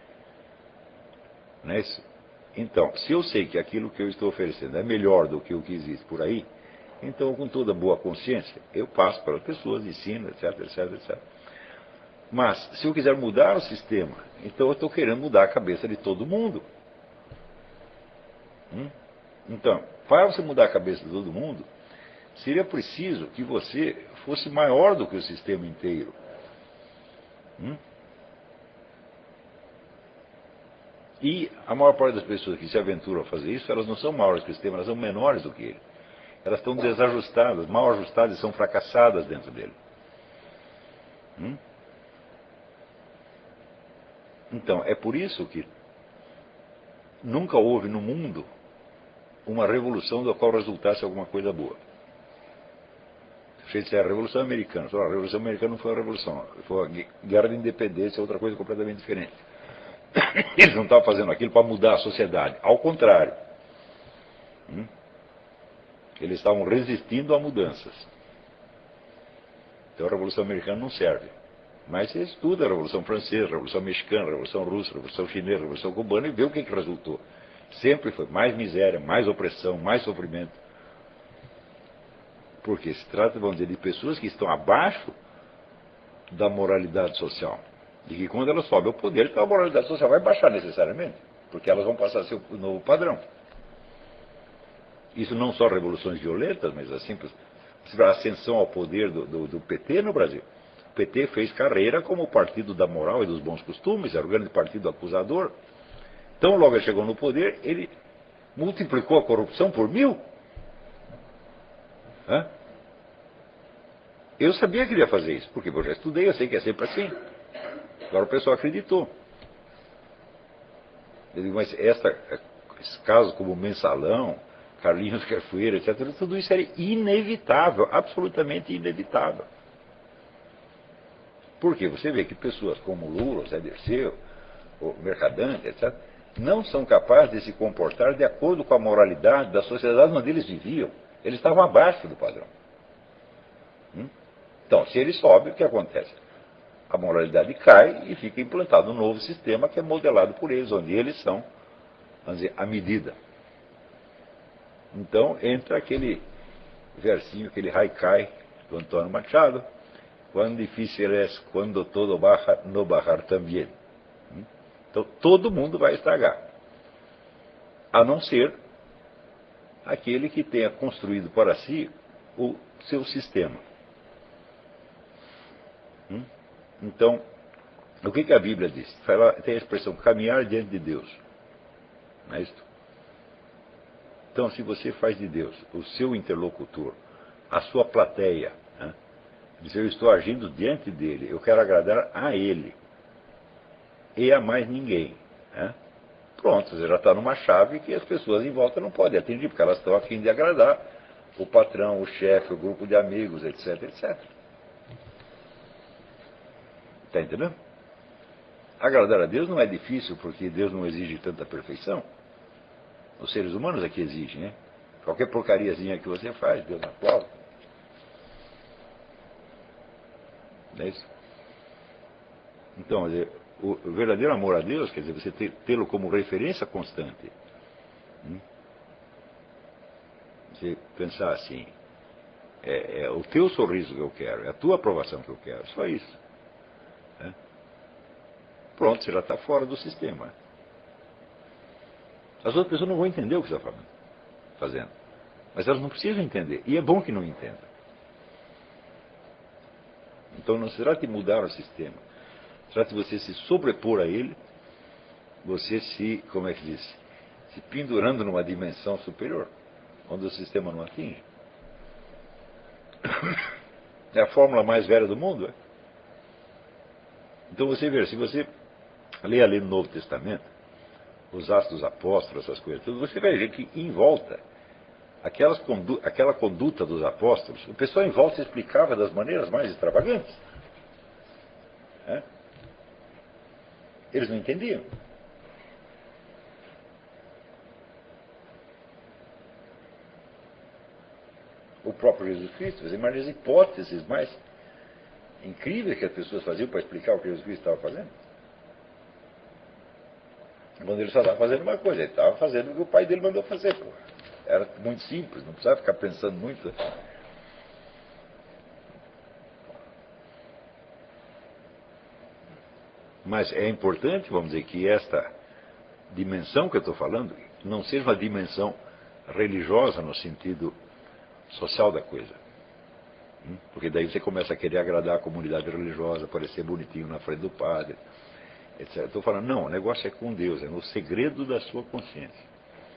Então, se eu sei que aquilo que eu estou oferecendo é melhor do que o que existe por aí, então, com toda boa consciência, eu passo para as pessoas, ensino, etc, etc, etc. Mas, se eu quiser mudar o sistema, então eu estou querendo mudar a cabeça de todo mundo. Então, para você mudar a cabeça de todo mundo, seria preciso que você fosse maior do que o sistema inteiro. E a maior parte das pessoas que se aventuram a fazer isso, elas não são maiores que o sistema, elas são menores do que ele. Elas estão desajustadas, mal ajustadas e são fracassadas dentro dele. Então, é por isso que nunca houve no mundo uma revolução da qual resultasse alguma coisa boa. A Revolução Americana. A Revolução Americana não foi uma revolução, foi a Guerra de Independência, outra coisa completamente diferente. Eles não estavam fazendo aquilo para mudar a sociedade, ao contrário. Eles estavam resistindo a mudanças. Então a Revolução Americana não serve. Mas você estuda a Revolução Francesa, a Revolução Mexicana, a Revolução Russa, a Revolução Chinesa, a Revolução Cubana e vê o que resultou. Sempre foi mais miséria, mais opressão, mais sofrimento. Porque se trata, vamos dizer, de pessoas que estão abaixo da moralidade social. E que quando elas sobem ao poder, então a moralidade social vai baixar necessariamente. porque elas vão passar a ser o novo padrão. Isso não só revoluções violentas, mas a simples ascensão ao poder do PT no Brasil. O PT fez carreira como o partido da moral e dos bons costumes, era o grande partido acusador. Então, logo ele chegou no poder, ele multiplicou a corrupção por 1000. Hã? Eu sabia que ele ia fazer isso, porque eu já estudei, eu sei que é sempre assim. Agora o pessoal acreditou. Eu digo, mas esses casos como Mensalão, Carlinhos Carfueira, etc., tudo isso era inevitável, absolutamente inevitável. Por quê? Você vê que pessoas como Lula, Zé Dirceu, o Mercadante, etc., não são capazes de se comportar de acordo com a moralidade da sociedade onde eles viviam. Eles estavam abaixo do padrão. Então, se ele sobe, o que acontece? A moralidade cai e fica implantado um novo sistema que é modelado por eles, onde eles são, vamos dizer, a medida. Então, entra aquele versinho, aquele haikai do Antônio Machado, quão difícil é quando todo baja, no bajar também. Então, todo mundo vai estragar, a não ser aquele que tenha construído para si o seu sistema. Então, o que a Bíblia diz? Tem a expressão caminhar diante de Deus. Não é isso? Então, se você faz de Deus o seu interlocutor, a sua plateia, né? Diz, eu estou agindo diante dele, eu quero agradar a ele e a mais ninguém. Né? Pronto, você já está numa chave que as pessoas em volta não podem atingir, porque elas estão a fim de agradar o patrão, o chefe, o grupo de amigos, etc, etc. Está entendendo? Agradar a Deus não é difícil, porque Deus não exige tanta perfeição. Os seres humanos é que exigem, né? Qualquer porcariazinha que você faz, Deus aplaude. Não é isso? Então, o verdadeiro amor a Deus, quer dizer, você tê-lo como referência constante. Você pensar assim, é o teu sorriso que eu quero, é a tua aprovação que eu quero, só isso. Né? Pronto, você já está fora do sistema. As outras pessoas não vão entender o que você está fazendo. Mas elas não precisam entender. E é bom que não entendam. Então não se trata de mudar o sistema. Se trata de você se sobrepor a ele, você se, como é que diz? Se pendurando numa dimensão superior, onde o sistema não atinge. É a fórmula mais velha do mundo. É? Então você vê, se você ler ali no Novo Testamento, os Atos dos Apóstolos, essas coisas, tudo, você vai ver que em volta, aquela conduta dos apóstolos, o pessoal em volta explicava das maneiras mais extravagantes. É? Eles não entendiam. O próprio Jesus Cristo, você imagina as hipóteses mais incríveis que as pessoas faziam para explicar o que Jesus Cristo estava fazendo. Quando ele só estava fazendo uma coisa, ele estava fazendo o que o pai dele mandou fazer. Pô. Era muito simples, não precisava ficar pensando muito. Mas é importante, vamos dizer, que esta dimensão que eu estou falando não seja uma dimensão religiosa no sentido social da coisa. Porque daí você começa a querer agradar a comunidade religiosa, parecer bonitinho na frente do padre, etc. Estou falando, não, o negócio é com Deus, é no segredo da sua consciência.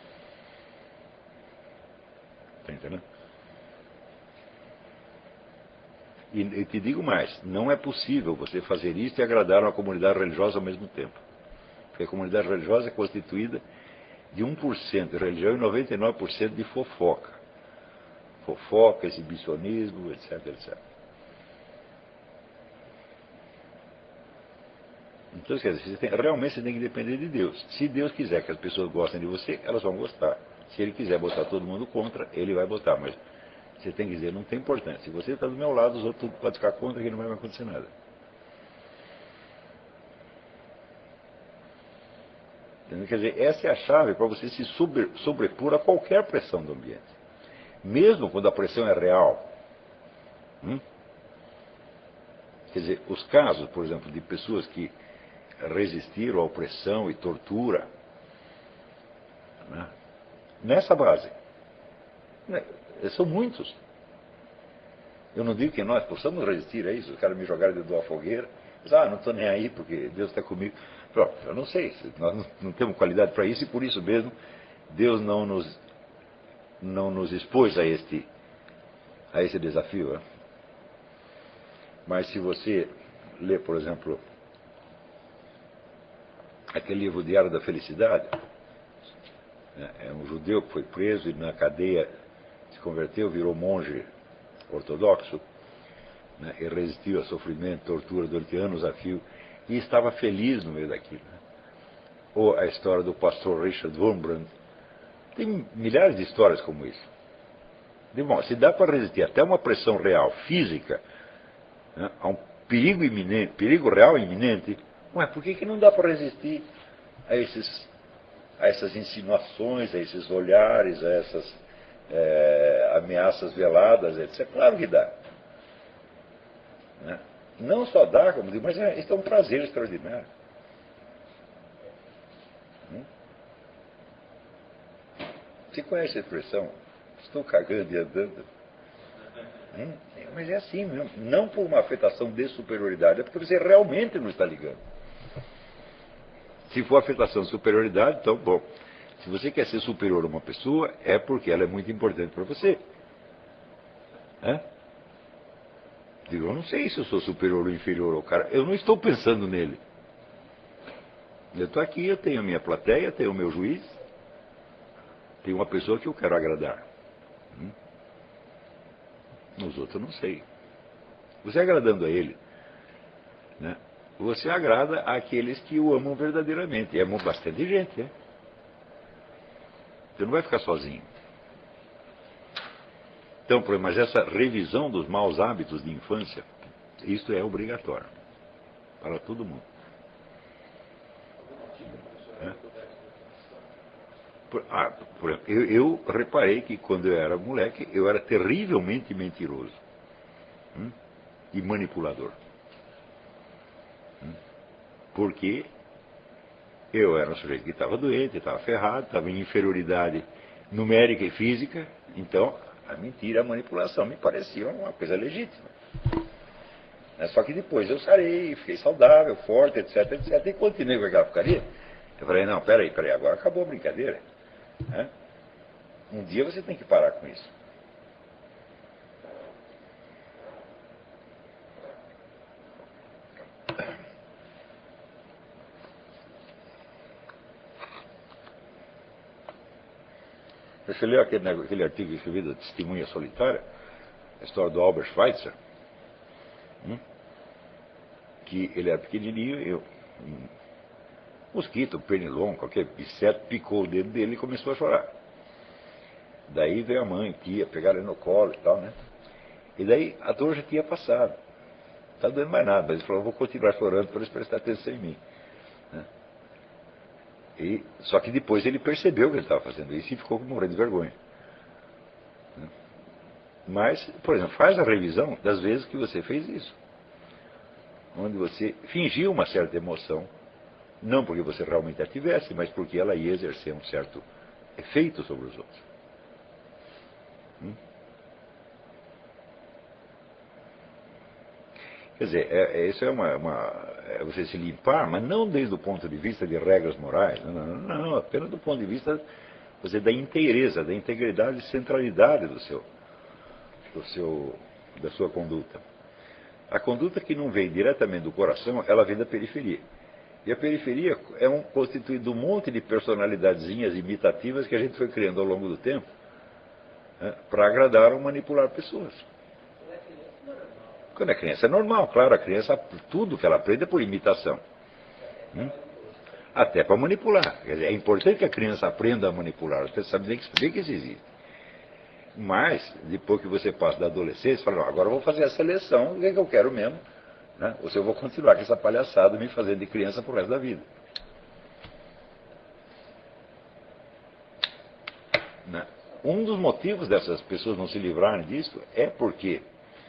Está entendendo? E te digo mais, não é possível você fazer isso e agradar uma comunidade religiosa ao mesmo tempo. Porque a comunidade religiosa é constituída de 1% de religião e 99% de fofoca. Fofoca, exibicionismo, etc, etc. Então, quer dizer, realmente você tem que depender de Deus. Se Deus quiser que as pessoas gostem de você, elas vão gostar. Se Ele quiser botar todo mundo contra, Ele vai botar. Mas você tem que dizer, não tem importância. Se você está do meu lado, os outros podem ficar contra, que não vai acontecer nada. Entendeu? Quer dizer, essa é a chave para você se sobrepor a qualquer pressão do ambiente. Mesmo quando a pressão é real. Quer dizer, os casos, por exemplo, de pessoas que resistiram à opressão e tortura, né? Nessa base. São muitos. Eu não digo que nós possamos resistir a isso. Os caras me jogaram dentro de uma fogueira. Não estou nem aí porque Deus está comigo. Pronto, eu não sei. Nós não temos qualidade para isso e por isso mesmo Deus não nos expôs a esse desafio. Né? Mas se você lê, por exemplo, aquele livro Diário da Felicidade, né? É um judeu que foi preso e na cadeia se converteu, virou monge ortodoxo, né? E resistiu a sofrimento, tortura durante anos a fio e estava feliz no meio daquilo. Né? Ou a história do pastor Richard Wurmbrand. Tem milhares de histórias como isso. Bom, se dá para resistir até uma pressão real, física, né, a um perigo iminente, perigo real iminente, por que não dá para resistir a essas insinuações, a esses olhares, a essas ameaças veladas, etc. Claro que dá. Né? Não só dá, como digo, mas isso é um prazer extraordinário. Você conhece a expressão? Estou cagando e andando. Mas é assim mesmo. Não por uma afetação de superioridade, é porque você realmente não está ligando. Se for afetação de superioridade, então, bom. Se você quer ser superior a uma pessoa, é porque ela é muito importante para você. Digo, eu não sei se eu sou superior ou inferior ao cara. Eu não estou pensando nele. Eu estou aqui, eu tenho a minha plateia, tenho o meu juiz, tenho uma pessoa que eu quero agradar. Nos outros eu não sei. Você agradando a ele, né? Você agrada àqueles que o amam verdadeiramente. E amam bastante gente, né? Você não vai ficar sozinho. Então, mas essa revisão dos maus hábitos de infância, isso é obrigatório para todo mundo. Por exemplo, eu reparei que quando eu era moleque, eu era terrivelmente mentiroso e manipulador. Porque eu era um sujeito que estava doente, estava ferrado, estava em inferioridade numérica e física, então a mentira, a manipulação me parecia uma coisa legítima. Só que depois eu sarei, fiquei saudável, forte, etc, etc, e continuei com aquela porcaria. Eu falei, não, peraí, agora acabou a brincadeira. Um dia você tem que parar com isso. Você leu aquele artigo escrevido da Testemunha Solitária, a história do Albert Schweitzer, que ele era pequenininho e um mosquito, um pernilongo, qualquer inseto picou o dedo dele e começou a chorar. Daí veio a mãe, tia, pegaram ele no colo e tal, né? E daí a dor já tinha passado. Não está doendo mais nada, mas ele falou, vou continuar chorando para eles prestar atenção em mim. Só que depois ele percebeu que ele estava fazendo isso e ficou morrendo de vergonha. Mas, por exemplo, faz a revisão das vezes que você fez isso. Onde você fingiu uma certa emoção, não porque você realmente a tivesse, mas porque ela ia exercer um certo efeito sobre os outros. Quer dizer, isso é você se limpar, mas não desde o ponto de vista de regras morais, não, apenas do ponto de vista da inteireza, da integridade e centralidade da sua conduta. A conduta que não vem diretamente do coração, ela vem da periferia. E a periferia é constituída de um monte de personalidadezinhas imitativas que a gente foi criando ao longo do tempo, para agradar ou manipular pessoas. Quando é criança é normal, claro, a criança, tudo que ela aprende é por imitação. Até para manipular. Quer dizer, é importante que a criança aprenda a manipular, você sabe nem que isso existe. Mas, depois que você passa da adolescência, você fala, não, agora eu vou fazer a seleção do que eu quero mesmo, né? Ou se eu vou continuar com essa palhaçada me fazendo de criança pro resto da vida. Né? Um dos motivos dessas pessoas não se livrarem disso é porque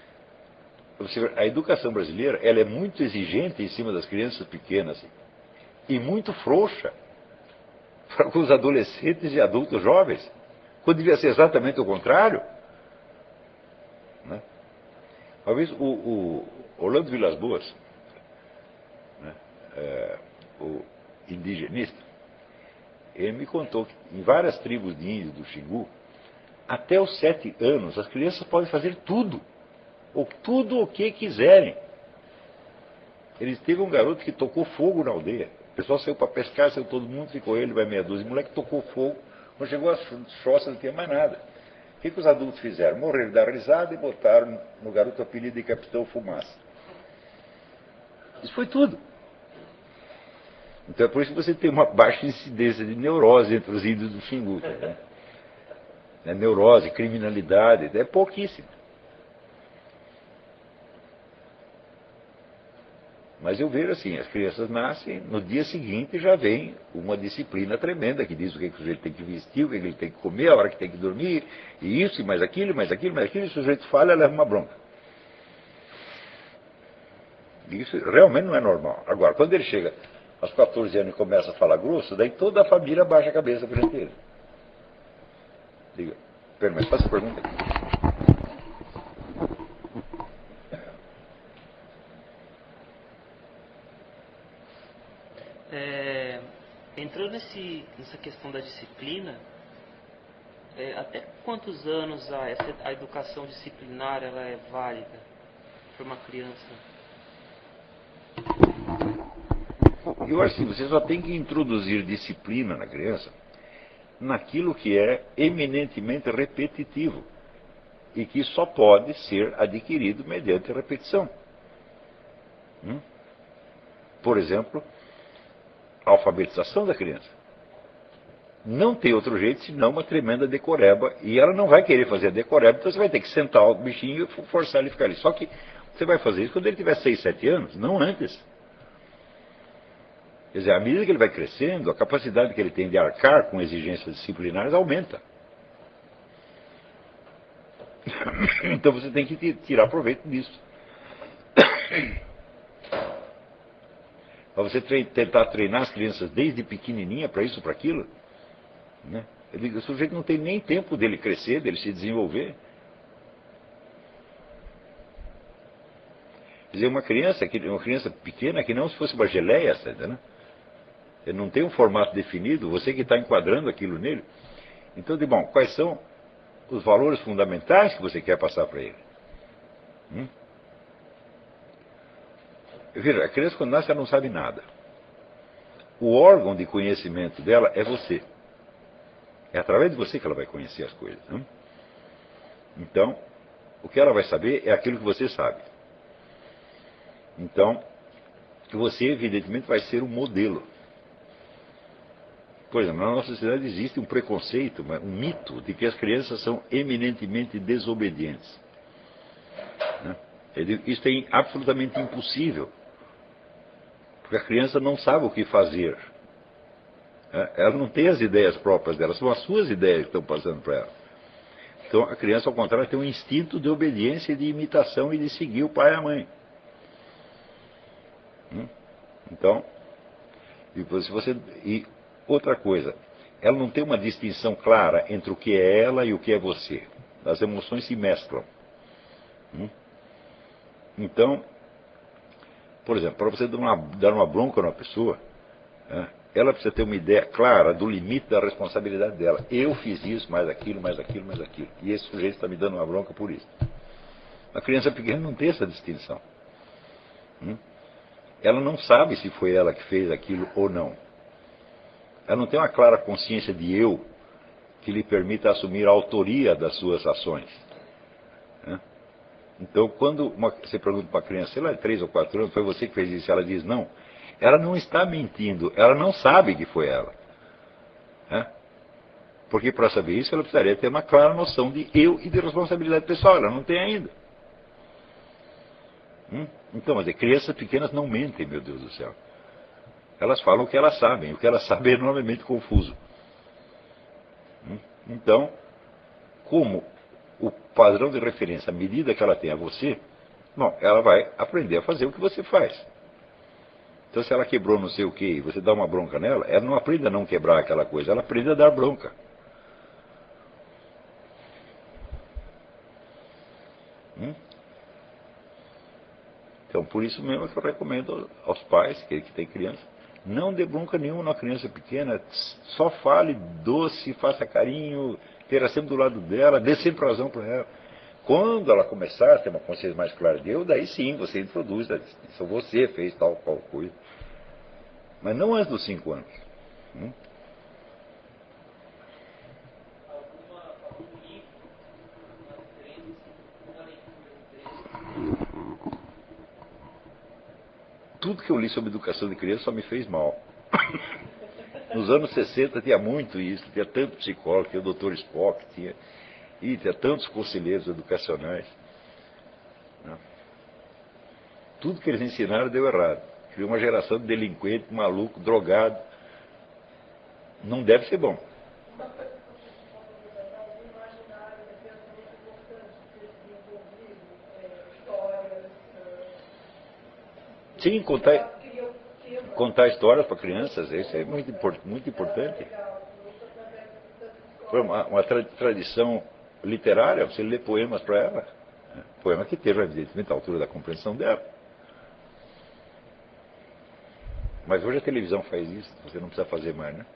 a educação brasileira ela é muito exigente em cima das crianças pequenas e muito frouxa para com os adolescentes e adultos jovens, quando devia ser exatamente o contrário. Né? Uma vez o Orlando Vilas Boas, né, o indigenista, ele me contou que em várias tribos de índios do Xingu, até os 7 anos, as crianças podem fazer tudo o que quiserem. Eles teve um garoto que tocou fogo na aldeia. O pessoal saiu para pescar, saiu todo mundo, ficou ele, vai meia dúzia. O moleque tocou fogo, quando chegou às choças não tinha mais nada. O que os adultos fizeram? Morreram da risada e botaram no garoto o apelido de Capitão Fumaça. Isso foi tudo. Então é por isso que você tem uma baixa incidência de neurose entre os índios do Xingu. Tá? Neurose, criminalidade, é pouquíssimo. Mas eu vejo assim, as crianças nascem, no dia seguinte já vem uma disciplina tremenda, que diz o que o sujeito tem que vestir, o que ele tem que comer, a hora que tem que dormir, e isso, e mais aquilo, mais aquilo, mais aquilo, e o sujeito falha, leva uma bronca. E isso realmente não é normal. Agora, quando ele chega aos 14 anos e começa a falar grosso, daí toda a família baixa a cabeça perante ele. Diga, pera, mas faça a pergunta aqui. Entrou nessa questão da disciplina, até quantos anos a educação disciplinar ela é válida para uma criança? Eu acho que você só tem que introduzir disciplina na criança naquilo que é eminentemente repetitivo e que só pode ser adquirido mediante repetição. Por exemplo, a alfabetização da criança. Não tem outro jeito senão uma tremenda decoreba. E ela não vai querer fazer a decoreba, então você vai ter que sentar o bichinho e forçar ele a ficar ali. Só que você vai fazer isso quando ele tiver 6, 7 anos, não antes. Quer dizer, à medida que ele vai crescendo, a capacidade que ele tem de arcar com exigências disciplinares aumenta. Então você tem que tirar proveito disso. Para você tentar treinar as crianças desde pequenininha para isso, para aquilo, né? Eu digo, o sujeito não tem nem tempo dele crescer, dele se desenvolver. Quer dizer, uma criança pequena que não se fosse uma geleia, né? Ele não tem um formato definido, você que está enquadrando aquilo nele. Então, bom, quais são os valores fundamentais que você quer passar para ele? Veja, a criança quando nasce ela não sabe nada. O órgão de conhecimento dela é você. É através de você que ela vai conhecer as coisas. Né? Então, o que ela vai saber é aquilo que você sabe. Então, você evidentemente vai ser um modelo. Por exemplo, na nossa sociedade existe um preconceito, um mito de que as crianças são eminentemente desobedientes. Né? Isso é absolutamente impossível. Porque a criança não sabe o que fazer. Ela não tem as ideias próprias dela, são as suas ideias que estão passando para ela. Então a criança, ao contrário, tem um instinto de obediência, de imitação e de seguir o pai e a mãe. Então, e outra coisa, ela não tem uma distinção clara entre o que é ela e o que é você. As emoções se mesclam. Então, por exemplo, para você dar uma bronca numa pessoa, ela precisa ter uma ideia clara do limite da responsabilidade dela. Eu fiz isso, mais aquilo, mais aquilo, mais aquilo. E esse sujeito está me dando uma bronca por isso. A criança pequena não tem essa distinção. Ela não sabe se foi ela que fez aquilo ou não. Ela não tem uma clara consciência de eu que lhe permita assumir a autoria das suas ações. Então, quando você pergunta para uma criança, sei lá, de 3 ou 4 anos, foi você que fez isso? Ela diz não. Ela não está mentindo, ela não sabe que foi ela. Porque para saber isso, ela precisaria ter uma clara noção de eu e de responsabilidade pessoal. Ela não tem ainda. Então, mas crianças pequenas não mentem, meu Deus do céu. Elas falam o que elas sabem. O que elas sabem é enormemente confuso. Então, como o padrão de referência, a medida que ela tem a você, bom, ela vai aprender a fazer o que você faz. Então, se ela quebrou não sei o que e você dá uma bronca nela, ela não aprende a não quebrar aquela coisa, ela aprende a dar bronca. Então, por isso mesmo que eu recomendo aos pais que têm criança, não dê bronca nenhuma numa criança pequena, só fale doce, faça carinho, esteja sempre do lado dela, dê sempre razão para ela. Quando ela começar a ter uma consciência mais clara de eu, daí sim você introduz, isso você fez tal qual coisa. Mas não antes dos 5 anos. Algum livro, uma crença, uma leitura, um trecho. Tudo que eu li sobre educação de criança só me fez mal. Nos anos 60 tinha muito isso, tinha tanto psicólogo, tinha o Dr. Spock, tinha tantos conselheiros educacionais. Tudo que eles ensinaram deu errado. Criou uma geração de delinquente, maluco, drogado. Não deve ser bom. Sim, contar histórias para crianças, isso é muito importante. Foi uma tradição literária, você lê poemas para ela. Poema que esteja, evidentemente, à altura da compreensão dela. Mas hoje a televisão faz isso, você não precisa fazer mais, né?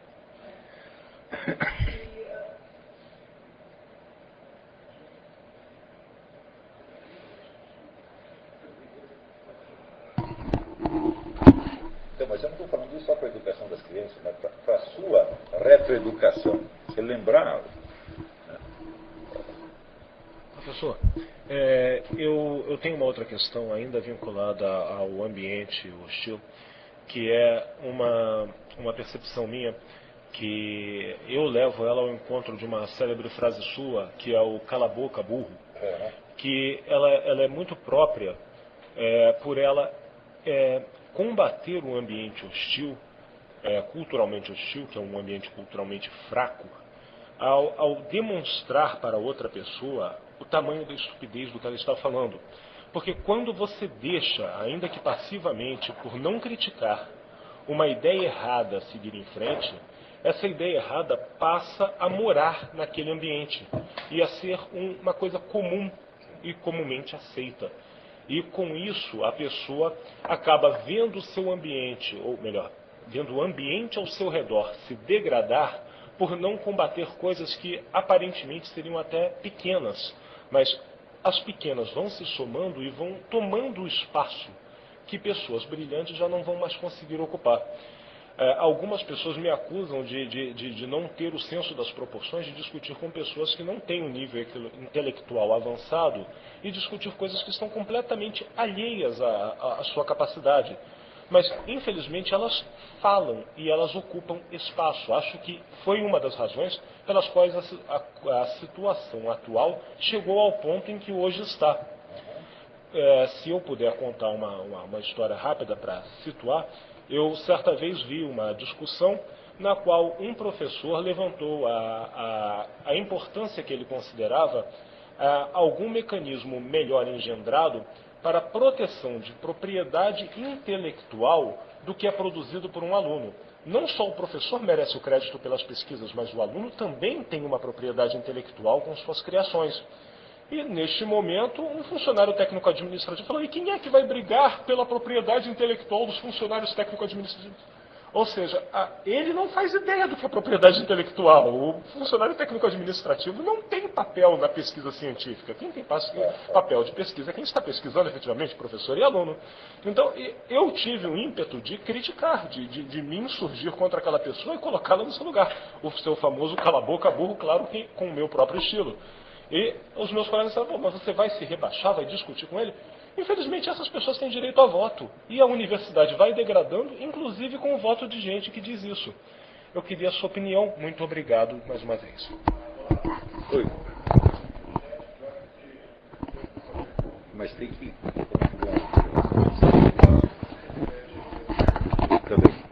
Então, mas eu não estou falando isso só para a educação das crianças, mas para a sua retroeducação. Você lembrar. Professor, eu tenho uma outra questão ainda vinculada ao ambiente hostil, que é uma percepção minha, que eu levo ela ao encontro de uma célebre frase sua, que é o cala a boca, burro, que ela é muito própria por ela combater um ambiente hostil, culturalmente hostil, que é um ambiente culturalmente fraco, ao demonstrar para outra pessoa o tamanho da estupidez do que ela está falando. Porque quando você deixa, ainda que passivamente, por não criticar, uma ideia errada seguir em frente, essa ideia errada passa a morar naquele ambiente e a ser uma coisa comum e comumente aceita. E com isso a pessoa acaba vendo o seu ambiente, ou melhor, vendo o ambiente ao seu redor se degradar por não combater coisas que aparentemente seriam até pequenas, mas as pequenas vão se somando e vão tomando o espaço que pessoas brilhantes já não vão mais conseguir ocupar. Algumas pessoas me acusam de não ter o senso das proporções, de discutir com pessoas que não têm um nível intelectual avançado e discutir coisas que estão completamente alheias à sua capacidade. Mas, infelizmente, elas falam e elas ocupam espaço. Acho que foi uma das razões pelas quais a situação atual chegou ao ponto em que hoje está. Se eu puder contar uma história rápida para situar, eu certa vez vi uma discussão na qual um professor levantou a importância que ele considerava algum mecanismo melhor engendrado para a proteção de propriedade intelectual do que é produzido por um aluno. Não só o professor merece o crédito pelas pesquisas, mas o aluno também tem uma propriedade intelectual com suas criações. E, neste momento, um funcionário técnico-administrativo falou: e quem é que vai brigar pela propriedade intelectual dos funcionários técnico-administrativos? Ou seja, ele não faz ideia do que é propriedade intelectual. O funcionário técnico-administrativo não tem papel na pesquisa científica. Quem tem papel de pesquisa é quem está pesquisando efetivamente, professor e aluno. Então, eu tive um ímpeto de criticar, de me insurgir contra aquela pessoa e colocá-la no seu lugar. O seu famoso cala-boca burro, claro que com o meu próprio estilo. E os meus colegas disseram: mas você vai se rebaixar, vai discutir com ele? Infelizmente, essas pessoas têm direito a voto. E a universidade vai degradando, inclusive com o voto de gente que diz isso. Eu queria a sua opinião. Muito obrigado mais uma vez. Oi. Mas tem que... Também.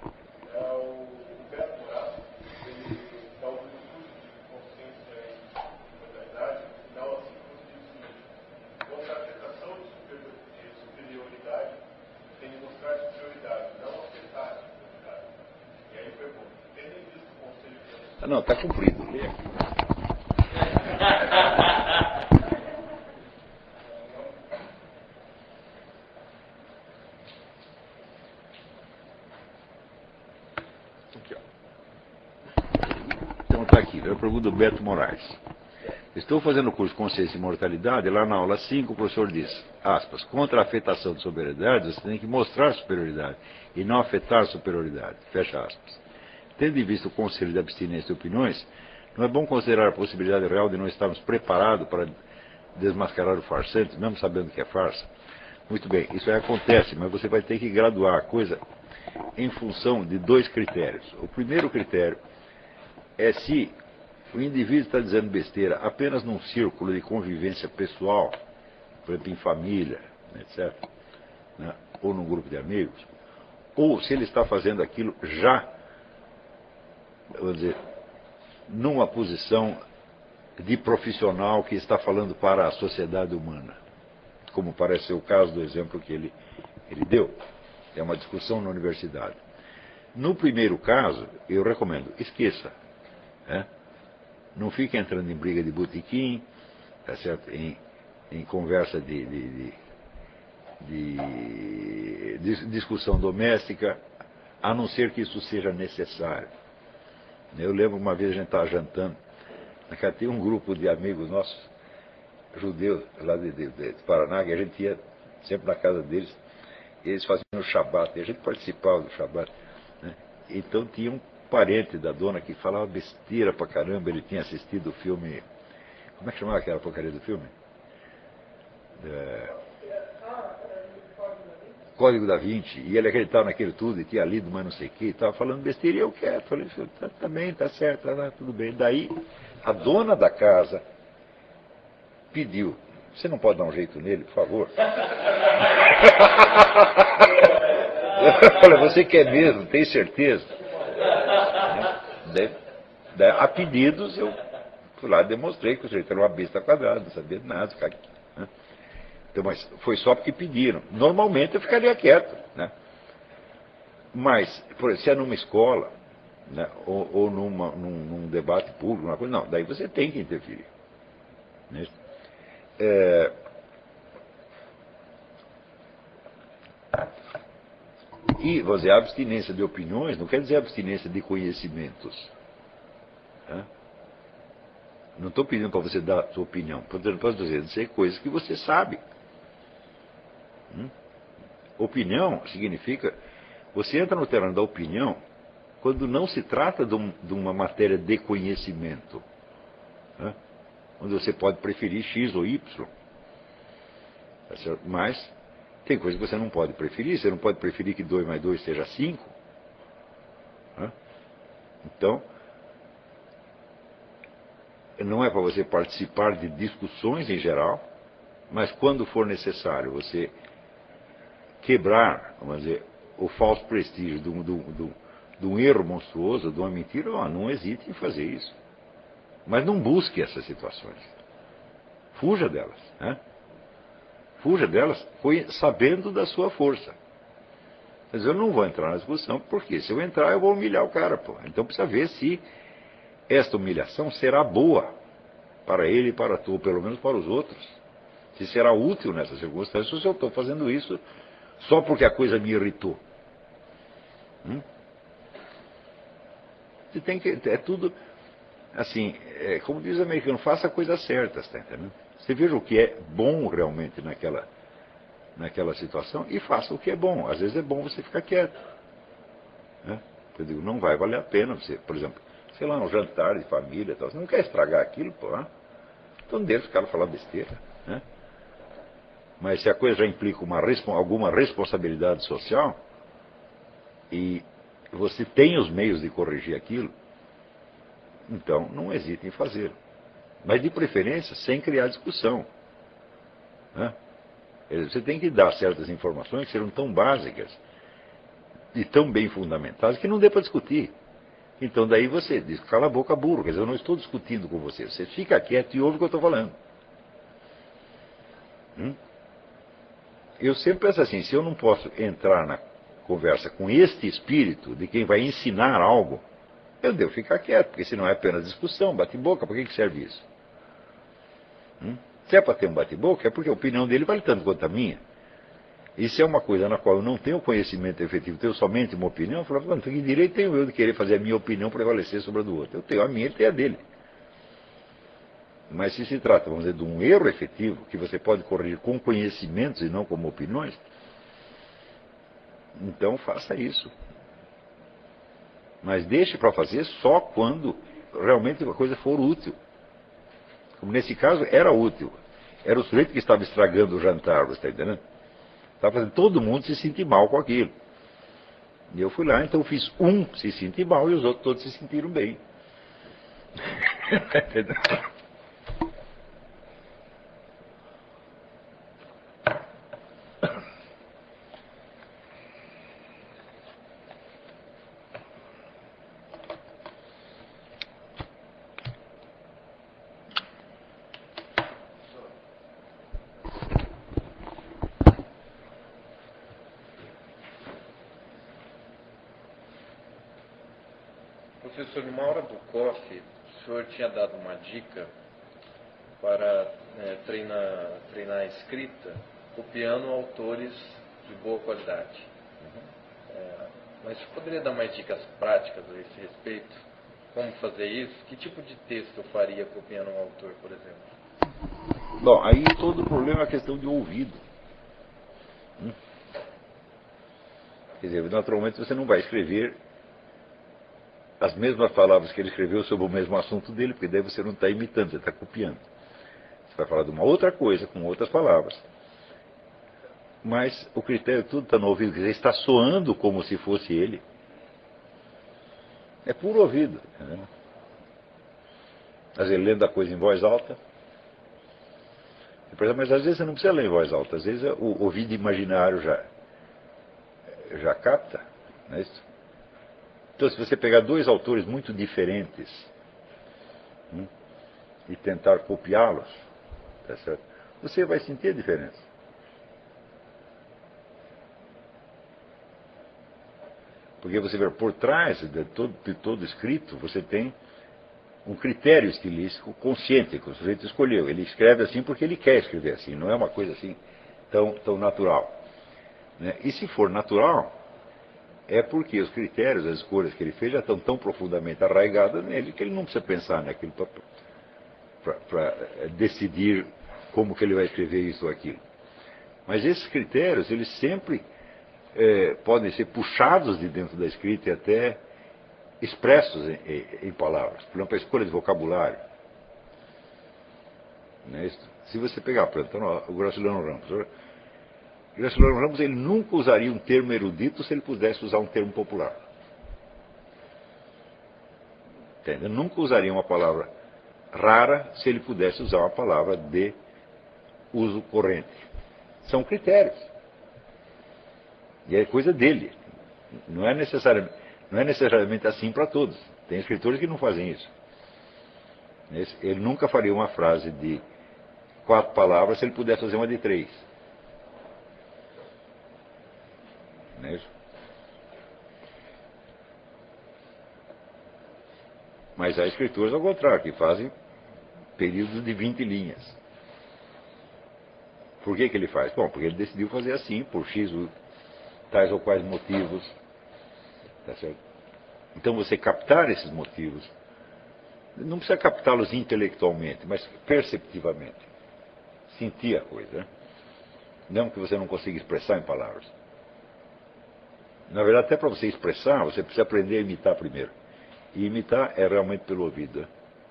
Tem que mostrar superioridade, não Não, está cumprido. Lê aqui. Aqui, ó. Então está aqui, é a pergunta do Beto Moraes. Estou fazendo o curso Consciência e Imortalidade, lá na aula 5 o professor diz, aspas, contra a afetação de superioridade, você tem que mostrar superioridade e não afetar superioridade, fecha aspas. Tendo em vista o conselho de abstinência de opiniões, não é bom considerar a possibilidade real de não estarmos preparados para desmascarar o farsante, mesmo sabendo que é farsa? Muito bem, isso aí acontece, mas você vai ter que graduar a coisa em função de 2 critérios. O primeiro critério é se o indivíduo está dizendo besteira apenas num círculo de convivência pessoal, por exemplo, em família, etc., né, ou num grupo de amigos, ou se ele está fazendo aquilo já, vamos dizer, numa posição de profissional que está falando para a sociedade humana, como parece ser o caso do exemplo que ele deu. É uma discussão na universidade. No primeiro caso, eu recomendo, esqueça. Né? Não fique entrando em briga de botequim, tá certo? Em conversa de discussão doméstica, a não ser que isso seja necessário. Eu lembro uma vez a gente estava jantando, tem um grupo de amigos nossos, judeus, lá de Paraná, que a gente ia sempre na casa deles, e eles faziam o Shabat, e a gente participava do Shabat. Né? Então tinha um parente da dona que falava besteira pra caramba, ele tinha assistido o filme, como é que chamava aquela porcaria do filme? Código da Vinci, e ele acreditava naquilo tudo, e tinha lido mais não sei o que, e estava falando besteira, e eu quieto, falei, tá bem, tá certo, tá, tudo bem. Daí, a dona da casa pediu, você não pode dar um jeito nele, por favor? Olha, você quer mesmo, tem certeza? A pedidos, eu fui lá e demonstrei que o sujeito era uma besta quadrada, não sabia de nada. Né? Então, mas foi só porque pediram. Normalmente eu ficaria quieto. Né? Mas, por exemplo, se é numa escola, né, ou num debate público, uma coisa, não, daí você tem que interferir. Né? E, vou dizer, a abstinência de opiniões não quer dizer abstinência de conhecimentos. Né? Não estou pedindo para você dar a sua opinião, estou dizendo dizer coisas que você sabe. Opinião significa, você entra no terreno da opinião quando não se trata de uma matéria de conhecimento. Né? Onde você pode preferir X ou Y. Tá certo? Mas tem coisas que você não pode preferir. Você não pode preferir que 2 mais 2 seja 5. Né? Então, não é para você participar de discussões em geral, mas quando for necessário você quebrar, vamos dizer, o falso prestígio de um erro monstruoso, de uma mentira, não hesite em fazer isso. Mas não busque essas situações. Fuja delas. Né? Fuja delas sabendo da sua força. Mas eu não vou entrar na discussão, porque se eu entrar eu vou humilhar o cara. Pô. Então precisa ver se esta humilhação será boa para ele e para tu, ou pelo menos para os outros. Se será útil nessas circunstâncias, ou se eu estou fazendo isso só porque a coisa me irritou. Você tem que, é tudo assim, como diz o americano, faça a coisa certa, está entendendo? Você veja o que é bom realmente naquela situação e faça o que é bom. Às vezes é bom você ficar quieto. Né? Eu digo, não vai valer a pena você, por exemplo, sei lá, um jantar de família, tal, você não quer estragar aquilo, pô, né? Então deixa o cara falar besteira. Né? Mas se a coisa já implica alguma responsabilidade social, e você tem os meios de corrigir aquilo, então não hesite em fazê-lo. Mas de preferência sem criar discussão. Né? Você tem que dar certas informações que serão tão básicas e tão bem fundamentadas que não dê para discutir. Então daí você diz, cala a boca, burro, quer dizer, eu não estou discutindo com você. Você fica quieto e ouve o que eu estou falando. Eu sempre penso assim, se eu não posso entrar na conversa com este espírito de quem vai ensinar algo, eu devo ficar quieto, porque senão é apenas discussão, bate-boca, por que serve isso? Se é para ter um bate-boca, é porque a opinião dele vale tanto quanto a minha. E se é uma coisa na qual eu não tenho conhecimento efetivo, tenho somente uma opinião, eu falo, que direito tenho eu de querer fazer a minha opinião prevalecer sobre a do outro? Eu tenho a minha, ele tem a dele. Mas se se trata, vamos dizer, de um erro efetivo, que você pode corrigir com conhecimentos e não como opiniões, então faça isso. Mas deixe para fazer só quando realmente a coisa for útil. Como nesse caso, era útil. Era o sujeito que estava estragando o jantar, você está entendendo? Estava fazendo todo mundo se sentir mal com aquilo. E eu fui lá, então fiz um se sentir mal e os outros todos se sentiram bem. Professor, numa hora do coffee, o senhor tinha dado uma dica para treinar a escrita, copiando autores de boa qualidade. Mas você poderia dar mais dicas práticas a esse respeito? Como fazer isso? Que tipo de texto eu faria copiando um autor, por exemplo? Bom, aí todo o problema é a questão de ouvido. Quer dizer, naturalmente você não vai escrever as mesmas palavras que ele escreveu sobre o mesmo assunto dele, porque daí você não está imitando, você está copiando. Você vai falar de uma outra coisa, com outras palavras. Mas o critério tudo está no ouvido, quer dizer, está soando como se fosse ele. É puro ouvido. Entendeu? Às vezes lendo a coisa em voz alta. Mas às vezes você não precisa ler em voz alta, às vezes o ouvido imaginário já capta. Não é isso? Então, se você pegar dois autores muito diferentes e tentar copiá-los, tá certo? Você vai sentir a diferença. Porque você vê, por trás de todo escrito, você tem um critério estilístico consciente que o sujeito escolheu. Ele escreve assim porque ele quer escrever assim, não é uma coisa assim tão natural. Né? E se for natural, é porque os critérios, as escolhas que ele fez já estão tão profundamente arraigadas nele que ele não precisa pensar naquilo para decidir como que ele vai escrever isso ou aquilo. Mas esses critérios, eles sempre podem ser puxados de dentro da escrita e até expressos em palavras. Por exemplo, a escolha de vocabulário. Né? Se você pegar, por exemplo, o Graciliano Ramos. Graciliano Ramos, ele nunca usaria um termo erudito se ele pudesse usar um termo popular. Entende? Ele nunca usaria uma palavra rara se ele pudesse usar uma palavra de uso corrente. São critérios. E é coisa dele. Não é necessariamente assim para todos. Tem escritores que não fazem isso. Ele nunca faria uma frase de 4 palavras se ele pudesse fazer uma de 3. Não é isso? Mas há escritores ao contrário, que fazem períodos de 20 linhas. Por que ele faz? Bom, porque ele decidiu fazer assim, por X tais ou quais motivos. Tá certo? Então você captar esses motivos, não precisa captá-los intelectualmente, mas perceptivamente. Sentir a coisa. Né? Não que você não consiga expressar em palavras. Na verdade, até para você expressar, você precisa aprender a imitar primeiro. E imitar é realmente pelo ouvido.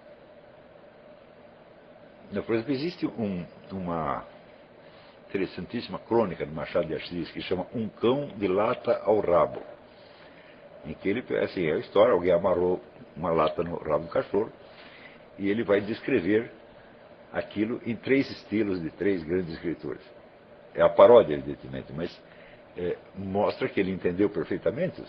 Né? Por exemplo, existe uma interessantíssima crônica de Machado de Assis que chama Um Cão de Lata ao Rabo. Em que ele, assim, é a história, alguém amarrou uma lata no rabo do cachorro e ele vai descrever aquilo em 3 estilos de 3 grandes escritores. É a paródia, evidentemente, mas mostra que ele entendeu perfeitamente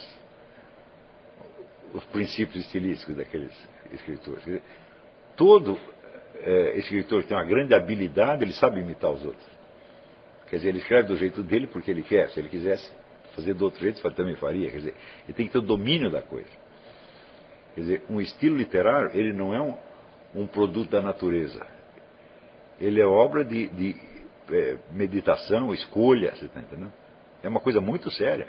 os princípios estilísticos daqueles escritores. Quer dizer, todo escritor que tem uma grande habilidade, ele sabe imitar os outros. Quer dizer, ele escreve do jeito dele porque ele quer. Se ele quisesse fazer do outro jeito, ele também faria. Quer dizer, ele tem que ter o domínio da coisa. Quer dizer, um estilo literário, ele não é um produto da natureza. Ele é obra de meditação, escolha, você está entendendo? É uma coisa muito séria.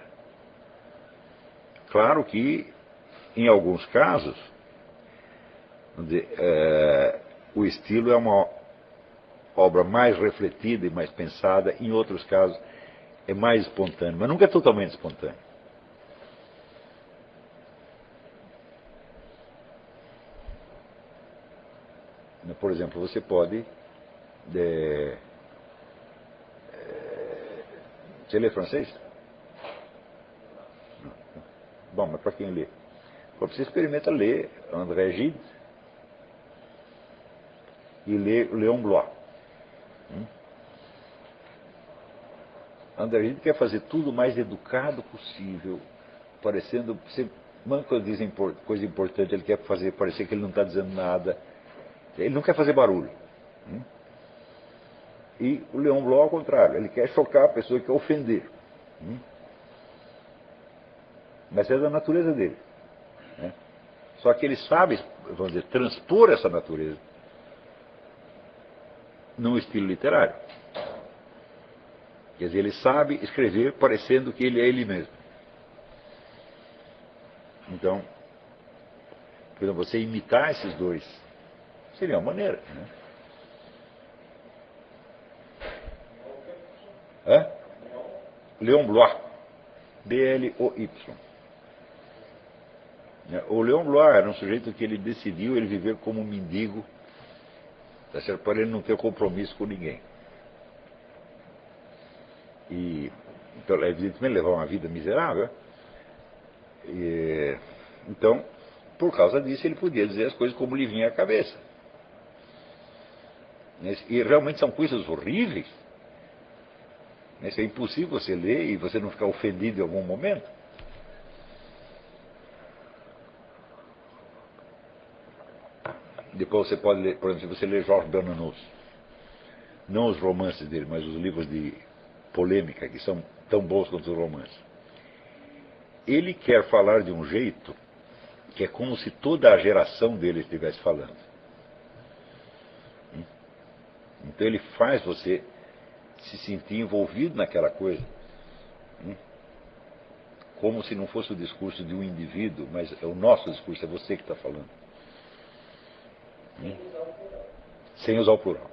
Claro que, em alguns casos, vamos dizer, o estilo é uma obra mais refletida e mais pensada, em outros casos é mais espontâneo, mas nunca é totalmente espontâneo. Por exemplo, você pode... Você lê francês? Não. Bom, mas para quem lê? Você experimenta ler André Gide e ler Léon Bloy. André Gide quer fazer tudo o mais educado possível, parecendo... Quando dizem coisa importante, ele quer fazer parecer que ele não está dizendo nada. Ele não quer fazer barulho. E o Léon Bloy, ao contrário, ele quer chocar a pessoa, quer ofender. Mas é da natureza dele. Só que ele sabe, vamos dizer, transpor essa natureza num estilo literário. Quer dizer, ele sabe escrever parecendo que ele é ele mesmo. Então, por exemplo, você imitar esses dois seria uma maneira. Léon Bloy. B-L-O-Y. O Léon Bloy era um sujeito que ele decidiu ele viver como um mendigo, tá certo? Para ele não ter compromisso com ninguém. E, então, evidentemente, levar uma vida miserável. Então, por causa disso, ele podia dizer as coisas como lhe vinha à cabeça. E realmente são coisas horríveis. É impossível você ler e você não ficar ofendido em algum momento. Depois você pode ler, por exemplo, se você ler Georges Bernanos, não os romances dele, mas os livros de polêmica, que são tão bons quanto os romances. Ele quer falar de um jeito que é como se toda a geração dele estivesse falando. Então ele faz você se sentir envolvido naquela coisa, como se não fosse o discurso de um indivíduo, mas é o nosso discurso, é você que está falando. Sem usar o plural.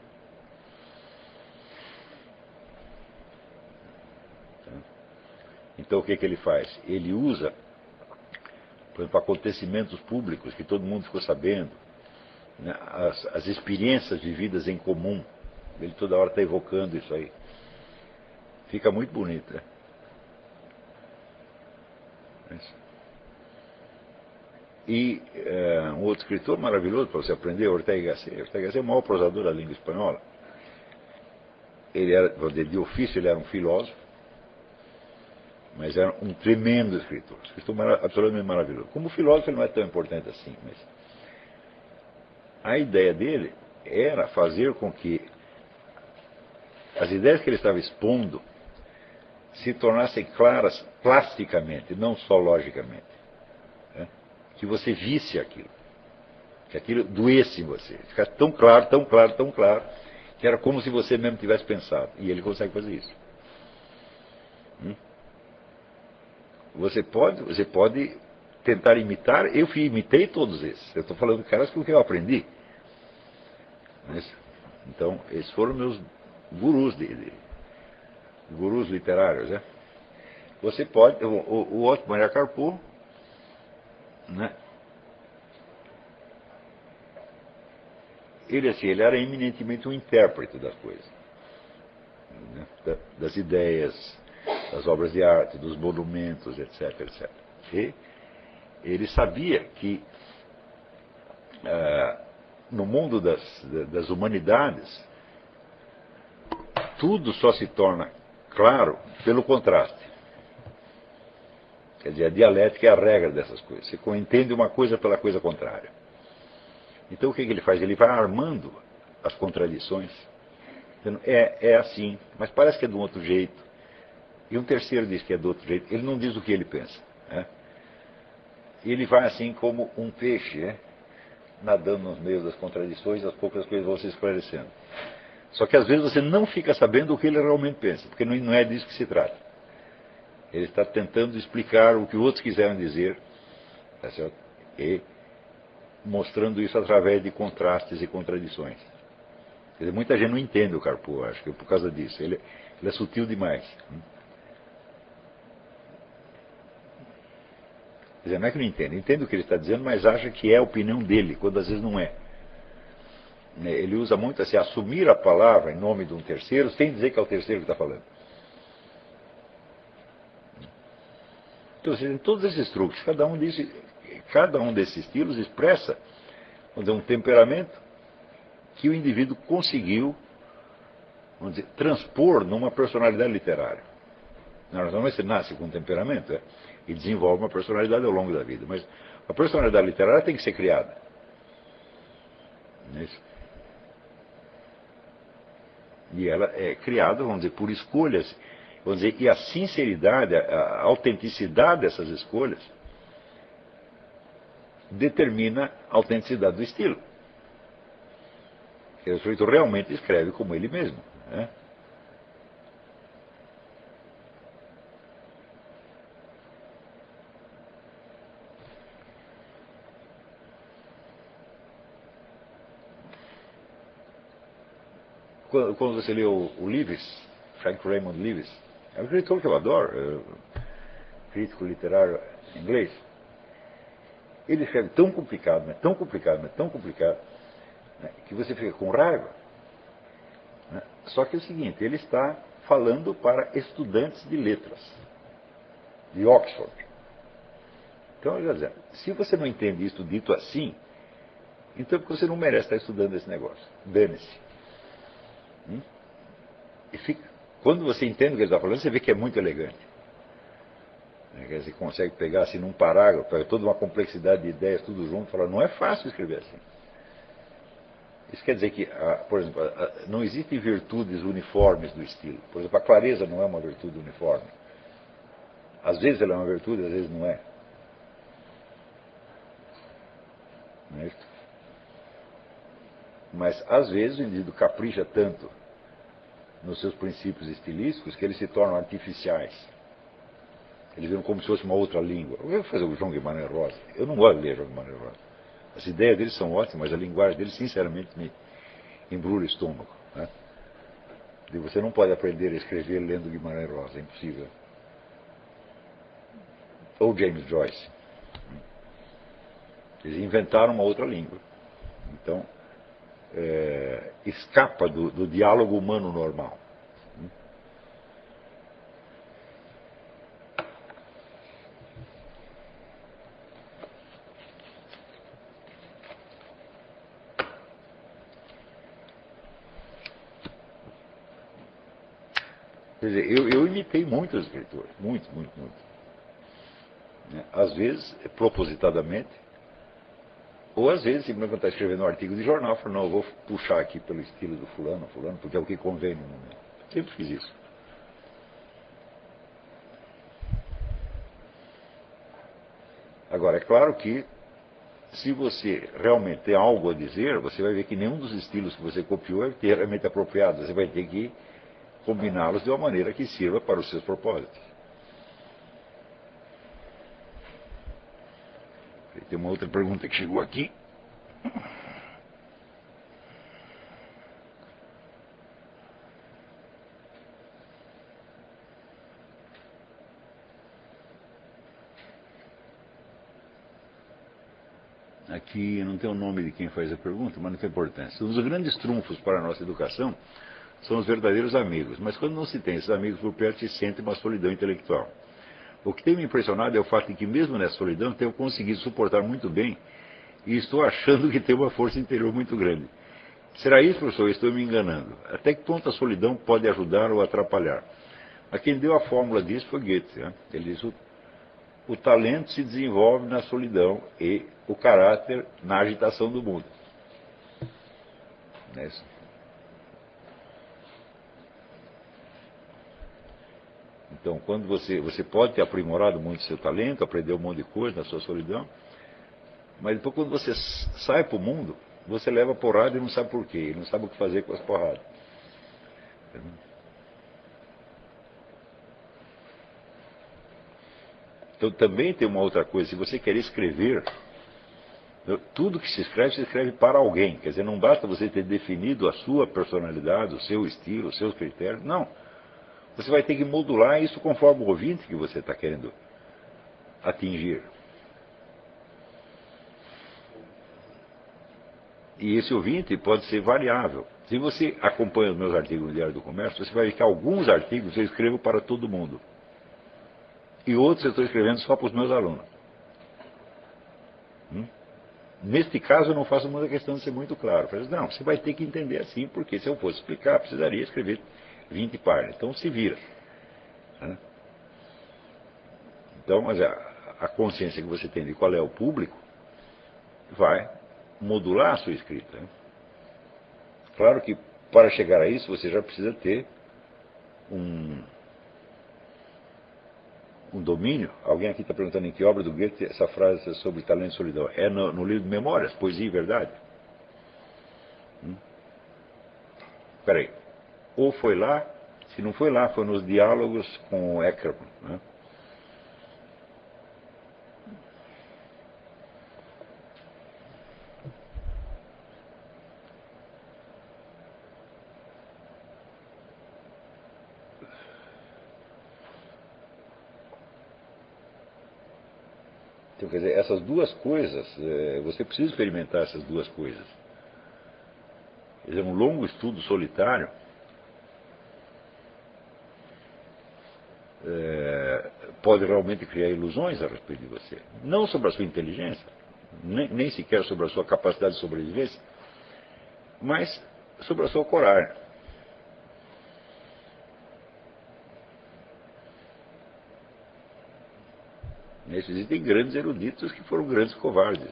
Então o que ele faz? Ele usa, por exemplo, acontecimentos públicos que todo mundo ficou sabendo, né, as experiências vividas em comum. Ele toda hora está evocando isso aí. Fica muito bonito, né? E um outro escritor maravilhoso para você aprender, Ortega y Gasset. Ortega y Gasset é o maior prosador da língua espanhola. Ele era, de ofício, ele era um filósofo, mas era um tremendo escritor. Escritor absolutamente maravilhoso. Como filósofo ele não é tão importante assim, mas a ideia dele era fazer com que as ideias que ele estava expondo se tornassem claras plasticamente, não só logicamente. Que você visse aquilo. Que aquilo doesse em você. Ficasse tão claro, tão claro, tão claro, que era como se você mesmo tivesse pensado. E ele consegue fazer isso. Você pode tentar imitar. Eu imitei todos esses. Eu estou falando de caras com quem eu aprendi. Então, esses foram meus gurus gurus literários, né? Você pode, o Otto Maria Carpo, né? Ele era eminentemente um intérprete das coisas, né? Das ideias, das obras de arte, dos monumentos, etc, etc. E ele sabia que no mundo das humanidades tudo só se torna claro pelo contraste. Quer dizer, a dialética é a regra dessas coisas. Você entende uma coisa pela coisa contrária. Então o que ele faz? Ele vai armando as contradições. É assim, mas parece que é de um outro jeito. E um terceiro diz que é de outro jeito. Ele não diz o que ele pensa. Né? ele vai assim como um peixe, né? Nadando nos meios das contradições, aos poucos as coisas vão se esclarecendo. Só que às vezes você não fica sabendo o que ele realmente pensa, porque não é disso que se trata. Ele está tentando explicar o que outros quiseram dizer, tá certo? E mostrando isso através de contrastes e contradições. Quer dizer, muita gente não entende o Carpo, acho que é por causa disso. Ele é sutil demais. Quer dizer, não é que não entende, entende o que ele está dizendo, mas acha que é a opinião dele, quando às vezes não é. Ele usa muito assim, assumir a palavra em nome de um terceiro, sem dizer que é o terceiro que está falando. Então, em todos esses truques, cada um desses estilos expressa, vamos dizer, um temperamento que o indivíduo conseguiu, vamos dizer, transpor numa personalidade literária. Normalmente você nasce com um temperamento, e desenvolve uma personalidade ao longo da vida, mas a personalidade literária tem que ser criada. Não é isso? E ela é criada, vamos dizer, por escolhas, vamos dizer, e a sinceridade, a autenticidade dessas escolhas determina a autenticidade do estilo. O sujeito realmente escreve como ele mesmo, né? Quando você lê o Lewis, Frank Raymond Lewis, é um escritor que eu adoro, crítico literário inglês. Ele escreve tão complicado, mas tão complicado, mas tão complicado, né, que você fica com raiva. Né? Só que é o seguinte, ele está falando para estudantes de letras, de Oxford. Então, eu já dizer, se você não entende isso dito assim, então é porque você não merece estar estudando esse negócio. Dane-se. E quando você entende o que ele está falando, você vê que é muito elegante. Você consegue pegar assim num parágrafo, toda uma complexidade de ideias, tudo junto, e falar, não é fácil escrever assim. Isso quer dizer que, por exemplo, não existem virtudes uniformes do estilo. Por exemplo, a clareza não é uma virtude uniforme. Às vezes ela é uma virtude, às vezes não é. Não é isso? Mas às vezes o indivíduo capricha tanto nos seus princípios estilísticos que eles se tornam artificiais. Eles viram como se fosse uma outra língua. Eu vou fazer o João Guimarães Rosa. Eu não gosto de ler João Guimarães Rosa. As ideias deles são ótimas, mas a linguagem deles, sinceramente, me embrulha o estômago. Né? E você não pode aprender a escrever lendo Guimarães Rosa, é impossível. Ou James Joyce. Eles inventaram uma outra língua. Então, escapa do diálogo humano normal. Quer dizer, eu imitei muitos escritores, muitos. Né? Às vezes, propositadamente, ou às vezes, simplesmente quando está escrevendo um artigo de jornal, eu falo, não, eu vou puxar aqui pelo estilo do fulano, porque é o que convém no momento. Sempre fiz isso. Agora, é claro que, se você realmente tem algo a dizer, você vai ver que nenhum dos estilos que você copiou é inteiramente apropriado. Você vai ter que combiná-los de uma maneira que sirva para os seus propósitos. Tem uma outra pergunta que chegou aqui. Aqui não tem o nome de quem faz a pergunta, mas não tem importância. Um dos grandes trunfos para a nossa educação são os verdadeiros amigos. Mas quando não se tem esses amigos por perto, se sente uma solidão intelectual. O que tem me impressionado é o fato de que, mesmo nessa solidão, tenho conseguido suportar muito bem e estou achando que tenho uma força interior muito grande. Será isso, professor? Eu estou me enganando. Até que ponto a solidão pode ajudar ou atrapalhar? A quem deu a fórmula disso foi Goethe. Né? Ele diz: o talento se desenvolve na solidão e o caráter na agitação do mundo. Não é isso? Então, quando você pode ter aprimorado muito seu talento, aprender um monte de coisa na sua solidão, mas depois quando você sai para o mundo, você leva porrada e não sabe por quê, não sabe o que fazer com as porradas. Então também tem uma outra coisa, se você quer escrever, tudo que se escreve para alguém. Quer dizer, não basta você ter definido a sua personalidade, o seu estilo, os seus critérios, não. Você vai ter que modular isso conforme o ouvinte que você está querendo atingir. E esse ouvinte pode ser variável. Se você acompanha os meus artigos no Diário do Comércio, você vai ver que alguns artigos eu escrevo para todo mundo. E outros eu estou escrevendo só para os meus alunos. Neste caso eu não faço muita questão de ser muito claro. Eu falo, não, você vai ter que entender assim, porque se eu fosse explicar, precisaria escrever 20 páginas. Então se vira. Então, mas a consciência que você tem de qual é o público vai modular a sua escrita. Claro que para chegar a isso você já precisa ter um domínio. Alguém aqui está perguntando em que obra do Goethe essa frase sobre talento e solidão. É no livro de Memórias, Poesia e Verdade. Espera aí. Ou foi lá, se não foi lá, foi nos diálogos com o Eckermann. Né? Então, quer dizer, essas duas coisas, você precisa experimentar essas duas coisas. Quer dizer, um longo estudo solitário pode realmente criar ilusões a respeito de você. Não sobre a sua inteligência, nem sequer sobre a sua capacidade de sobrevivência, mas sobre a sua coragem. Existem grandes eruditos que foram grandes covardes.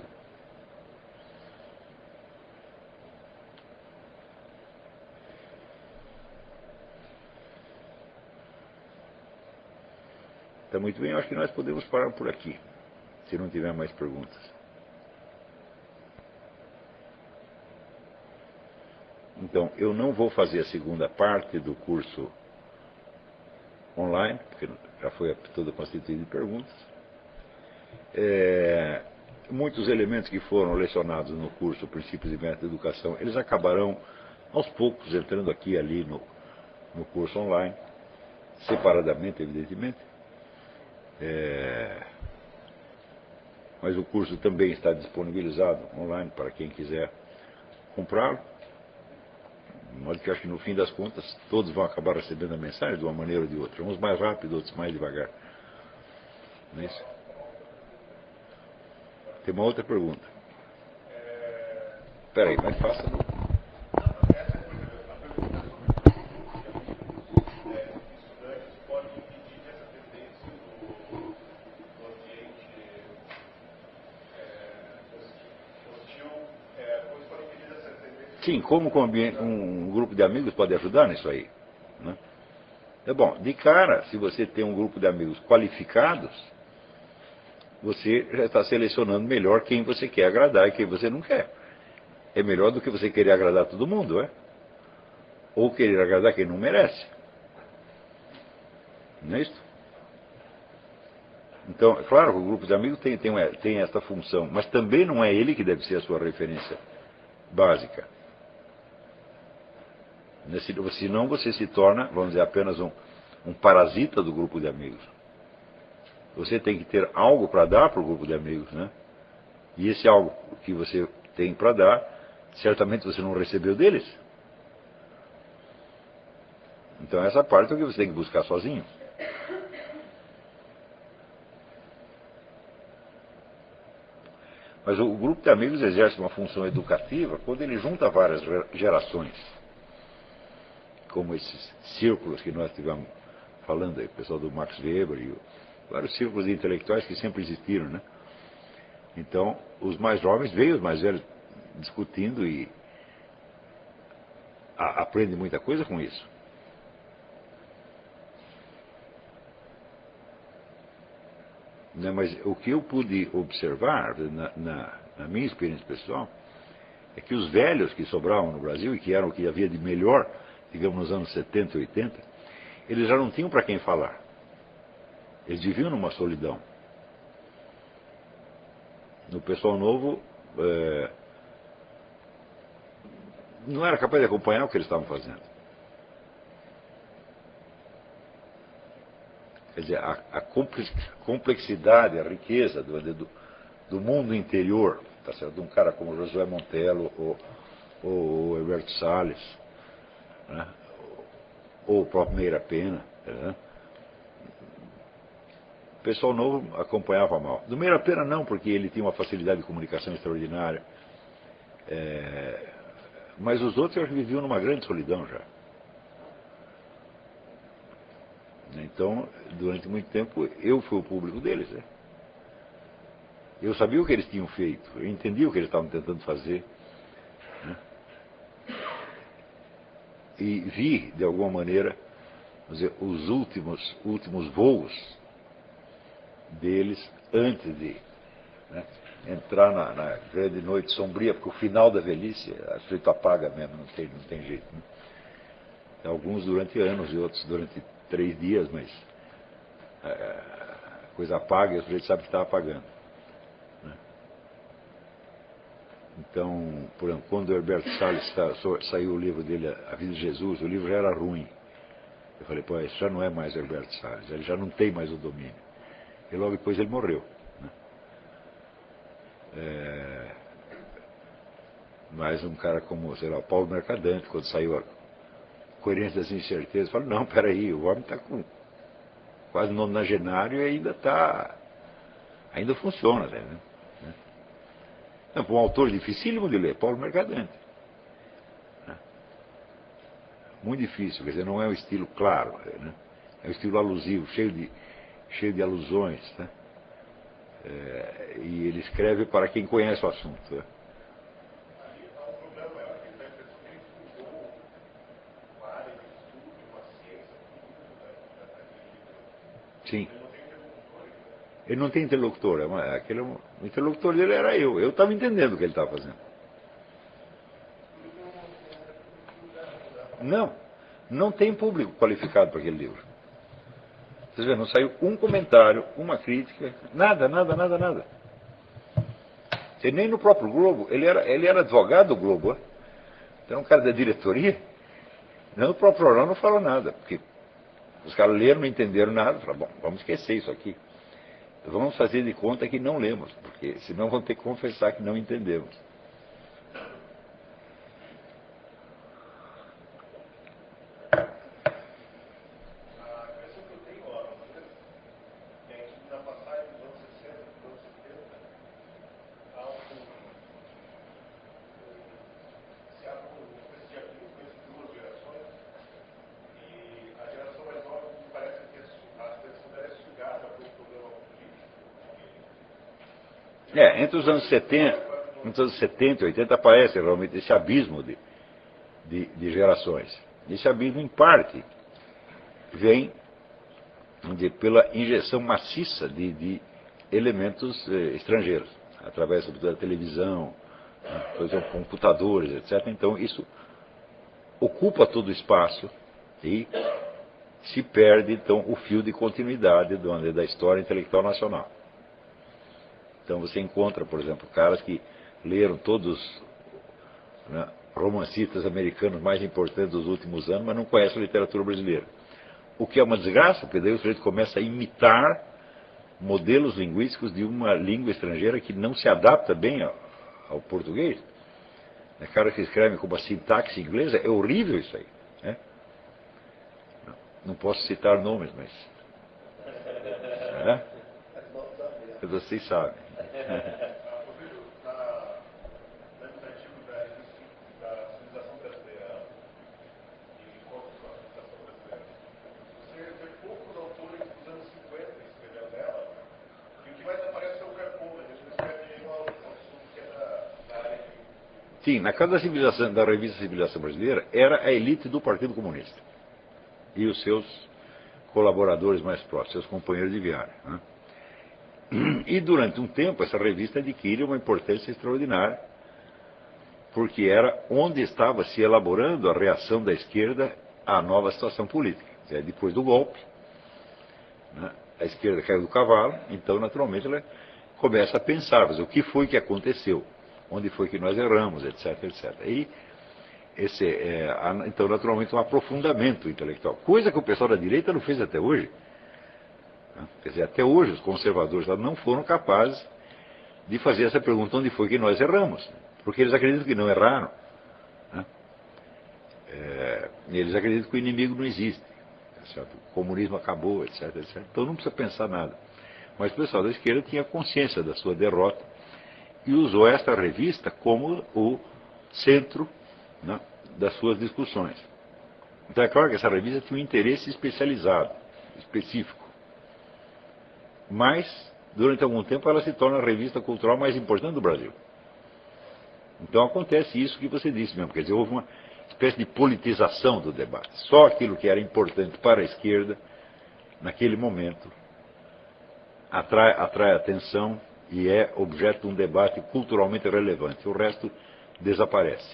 Está muito bem, eu acho que nós podemos parar por aqui, se não tiver mais perguntas. Então, eu não vou fazer a segunda parte do curso online, porque já foi toda constituída de perguntas. Muitos elementos que foram lecionados no curso Princípios e Métodos de Educação, eles acabarão aos poucos entrando aqui e ali no curso online, separadamente, evidentemente. Mas o curso também está disponibilizado online para quem quiser comprá-lo. De modo que eu acho que no fim das contas todos vão acabar recebendo a mensagem de uma maneira ou de outra. Uns mais rápido, outros mais devagar. Não é isso? Tem uma outra pergunta. Espera aí, mas faça. Sim, como um grupo de amigos pode ajudar nisso aí? Né? É bom, de cara, se você tem um grupo de amigos qualificados, você já está selecionando melhor quem você quer agradar e quem você não quer. É melhor do que você querer agradar todo mundo, é? Ou querer agradar quem não merece. Não é isso? Então, é claro que o grupo de amigos tem esta função, mas também não é ele que deve ser a sua referência básica. Senão você se torna, vamos dizer, apenas um parasita do grupo de amigos. Você tem que ter algo para dar para o grupo de amigos, né? E esse algo que você tem para dar, certamente você não recebeu deles. Então essa parte é o que você tem que buscar sozinho. Mas o grupo de amigos exerce uma função educativa quando ele junta várias gerações. Como esses círculos que nós estivemos falando aí, o pessoal do Max Weber e vários círculos de intelectuais que sempre existiram, né? Então, os mais jovens veem os mais velhos discutindo e aprendem muita coisa com isso. Né, mas o que eu pude observar na minha experiência pessoal é que os velhos que sobravam no Brasil e que eram o que havia de melhor, digamos, nos anos 70 e 80, eles já não tinham para quem falar. Eles viviam numa solidão. No pessoal novo, não era capaz de acompanhar o que eles estavam fazendo. Quer dizer, a complexidade, a riqueza do mundo interior, tá certo? De um cara como Josué Montello ou Herberto Salles, né? Ou o próprio Meira Pena, né? O pessoal novo acompanhava mal. Do Meira Pena não, porque ele tinha uma facilidade de comunicação extraordinária. Mas os outros viviam numa grande solidão já. Então, durante muito tempo, eu fui o público deles. Né? Eu sabia o que eles tinham feito, eu entendia o que eles estavam tentando fazer. Né? E vi, de alguma maneira, vamos dizer, os últimos voos deles antes de, né, entrar na grande noite sombria, porque o final da velhice, a sujeito apaga mesmo, não tem jeito. Né? Alguns durante anos e outros durante 3 dias, mas a coisa apaga e o sujeito sabe que está apagando. Né? Então, por exemplo, quando o Herberto Salles saiu o livro dele, A Vida de Jesus, o livro já era ruim. Eu falei, pô, isso já não é mais Herberto Salles, ele já não tem mais o domínio. E logo depois ele morreu. Né? Mas um cara como, sei lá, Paulo Mercadante, quando saiu a Coerência das Incertezas, falou, não, peraí, o homem está com quase nonagenário e ainda funciona. Né? Então, para um autor dificílimo de ler, Paulo Mercadante. Né? Muito difícil, quer dizer, não é um estilo claro, né? É um estilo alusivo, cheio de alusões. Né? E ele escreve para quem conhece o assunto. Né? Sim. Ele não tem interlocutor. O interlocutor dele era eu. Eu estava entendendo o que ele estava fazendo. Não tem público qualificado para aquele livro. Vocês vêem, não saiu um comentário, uma crítica, nada. E nem no próprio Globo, ele era advogado do Globo. Então, um cara da diretoria, no próprio jornal não falou nada, porque os caras leram, não entenderam nada, falaram, bom, vamos esquecer isso aqui. Vamos fazer de conta que não lemos, porque senão vão ter que confessar que não entendemos. Entre os anos 70 e 80 aparece realmente esse abismo de gerações. Esse abismo, em parte, vem pela injeção maciça de elementos estrangeiros, através da televisão, por exemplo, computadores, etc. Então, isso ocupa todo o espaço e se perde, então, o fio de continuidade da história intelectual nacional. Então você encontra, por exemplo, caras que leram todos, né, romancistas americanos mais importantes dos últimos anos, mas não conhecem a literatura brasileira. O que é uma desgraça, porque daí o sujeito começa a imitar modelos linguísticos de uma língua estrangeira que não se adapta bem ao português. Caras que escrevem com uma sintaxe inglesa, é horrível isso aí. Né? Não posso citar nomes, mas... Né? Vocês sabem. Sim, na casa da revista Civilização Brasileira, era a elite do Partido Comunista. E os seus colaboradores mais próximos, seus companheiros de viagem. Né? E durante um tempo essa revista adquire uma importância extraordinária, porque era onde estava se elaborando a reação da esquerda à nova situação política. Depois do golpe, né, a esquerda caiu do cavalo, então naturalmente ela começa a pensar, mas o que foi que aconteceu? Onde foi que nós erramos, etc, etc. E então naturalmente um aprofundamento intelectual, coisa que o pessoal da direita não fez até hoje. Quer dizer, até hoje os conservadores lá não foram capazes de fazer essa pergunta, onde foi que nós erramos? Porque eles acreditam que não erraram. Né? Eles acreditam que o inimigo não existe. Certo? O comunismo acabou, etc, etc. Então não precisa pensar nada. Mas o pessoal da esquerda tinha consciência da sua derrota e usou esta revista como o centro, né, das suas discussões. Então é claro que essa revista tinha um interesse especializado, específico. Mas, durante algum tempo, ela se torna a revista cultural mais importante do Brasil. Então acontece isso que você disse mesmo, quer dizer, houve uma espécie de politização do debate. Só aquilo que era importante para a esquerda, naquele momento, atrai atenção e é objeto de um debate culturalmente relevante. O resto desaparece.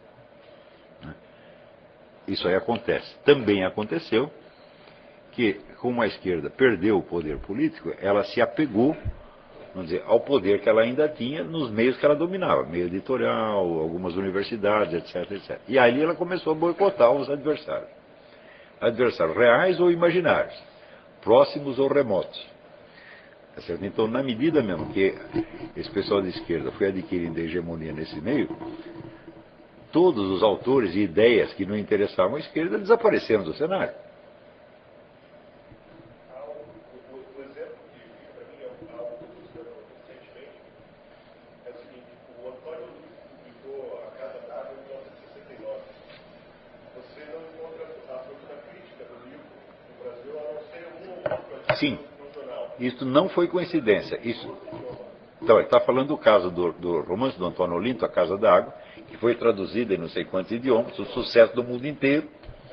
Isso aí acontece. Também aconteceu que, como a esquerda perdeu o poder político, ela se apegou, vamos dizer, ao poder que ela ainda tinha nos meios que ela dominava, meio editorial, algumas universidades, etc, etc. E aí ela começou a boicotar os adversários. Adversários reais ou imaginários, próximos ou remotos. Então, na medida mesmo que esse pessoal de esquerda foi adquirindo hegemonia nesse meio, todos os autores e ideias que não interessavam à esquerda desapareceram do cenário. O exemplo que fica para mim é algo que eu estou estudando recentemente, é o seguinte: o Antônio Luiz publicou A Casa d'Água em 1969. Você não encontra a procura crítica do livro no Brasil, a não ser um ou outro Sim, no jornal. isso não foi coincidência. Então, ele está falando do caso do romance do Antônio Olinto, A Casa d'Água, que foi traduzido em não sei quantos idiomas, o sucesso do mundo inteiro.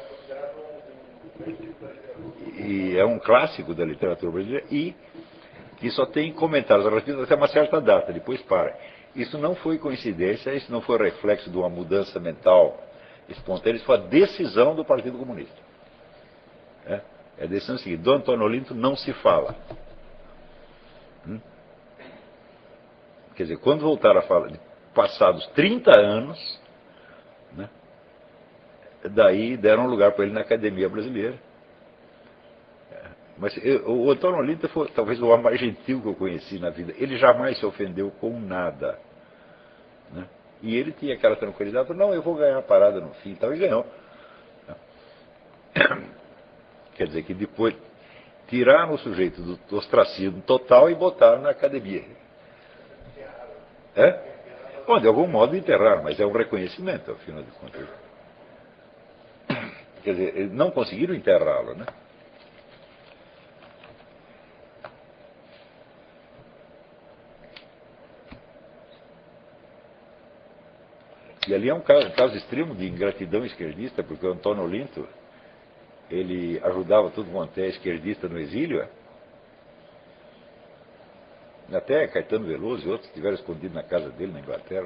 E é um clássico da literatura brasileira e que só tem comentários a respeito até uma certa data, depois para. Isso não foi coincidência, isso não foi reflexo de uma mudança mental espontânea, isso foi a decisão do Partido Comunista. É a decisão seguinte: do Antônio Olinto não se fala. Quer dizer, quando voltaram a falar, passados 30 anos, né, daí deram lugar para ele na Academia Brasileira. Mas o Antônio Olinto foi talvez o homem mais gentil que eu conheci na vida. Ele jamais se ofendeu com nada. Né? E ele tinha aquela tranquilidade: não, eu vou ganhar a parada no fim. Então, e ganhou. Quer dizer que depois tiraram o sujeito do ostracismo total e botaram na academia. Bom, de algum modo enterraram, mas é um reconhecimento, afinal de contas. Quer dizer, eles não conseguiram enterrá-lo, né? E ali é um caso extremo de ingratidão esquerdista, porque o Antônio Olinto, ele ajudava tudo quanto é esquerdista no exílio. Até Caetano Veloso e outros estiveram escondidos na casa dele, na Inglaterra.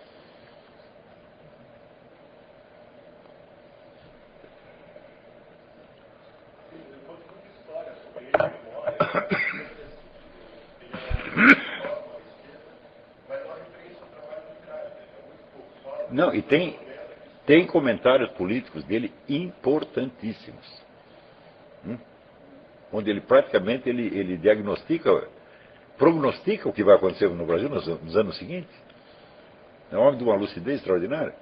Não, e tem comentários políticos dele importantíssimos. Onde ele praticamente ele prognostica o que vai acontecer no Brasil nos anos seguintes. É um homem de uma lucidez extraordinária.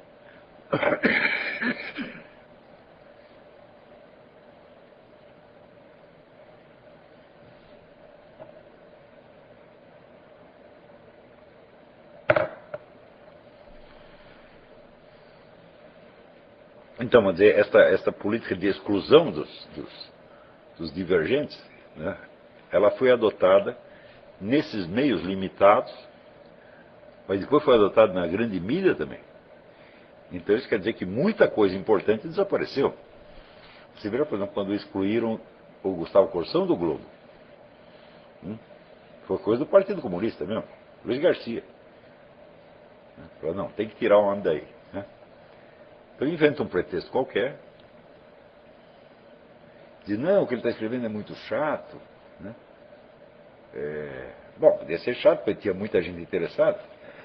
Então, vamos dizer, esta política de exclusão dos divergentes, né, ela foi adotada nesses meios limitados, mas depois foi adotada na grande mídia também. Então isso quer dizer que muita coisa importante desapareceu. Você viu, por exemplo, quando excluíram o Gustavo Corsão do Globo. Foi coisa do Partido Comunista mesmo, Luiz Garcia. Falou, não, tem que tirar o homem daí. Né? Então inventa um pretexto qualquer. Diz, não, o que ele está escrevendo é muito chato. Né? Bom, podia ser chato, porque tinha muita gente interessada.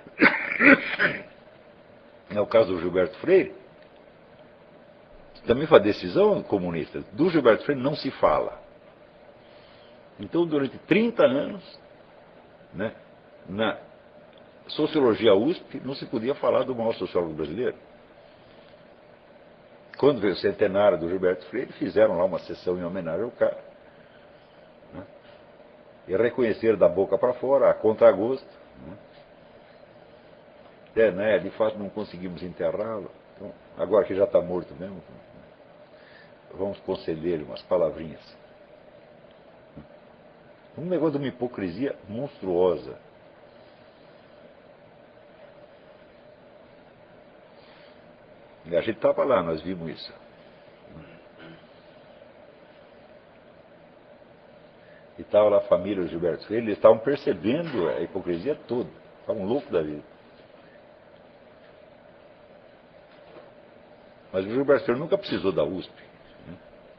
É o caso do Gilberto Freire. Também foi a decisão comunista. Do Gilberto Freire não se fala. Então, durante 30 anos, né, na sociologia USP, não se podia falar do maior sociólogo brasileiro. Quando veio o centenário do Gilberto Freire, fizeram lá uma sessão em homenagem ao cara. Né, e reconheceram da boca para fora, a contragosto. Né, de fato, não conseguimos enterrá-lo. Então, agora que já está morto mesmo, vamos conceder-lhe umas palavrinhas. Um negócio de uma hipocrisia monstruosa. E a gente estava lá, nós vimos isso. E estava lá a família do Gilberto Freire, eles estavam percebendo a hipocrisia toda. Estavam loucos da vida. Mas o Gilberto Freire nunca precisou da USP. Né?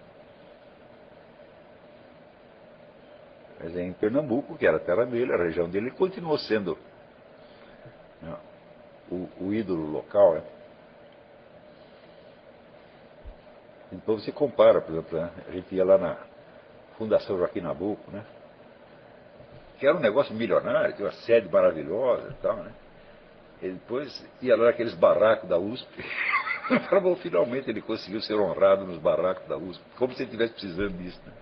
Mas é em Pernambuco, que era a terra dele, a região dele, ele continuou sendo, né, o ídolo local. Né? Então você compara, por exemplo, né? A gente ia lá na Fundação Joaquim Nabuco, né? Que era um negócio milionário, tinha uma sede maravilhosa e tal, né? E depois ia lá naqueles barracos da USP. Bom, finalmente ele conseguiu ser honrado nos barracos da USP, como se ele estivesse precisando disso. Né?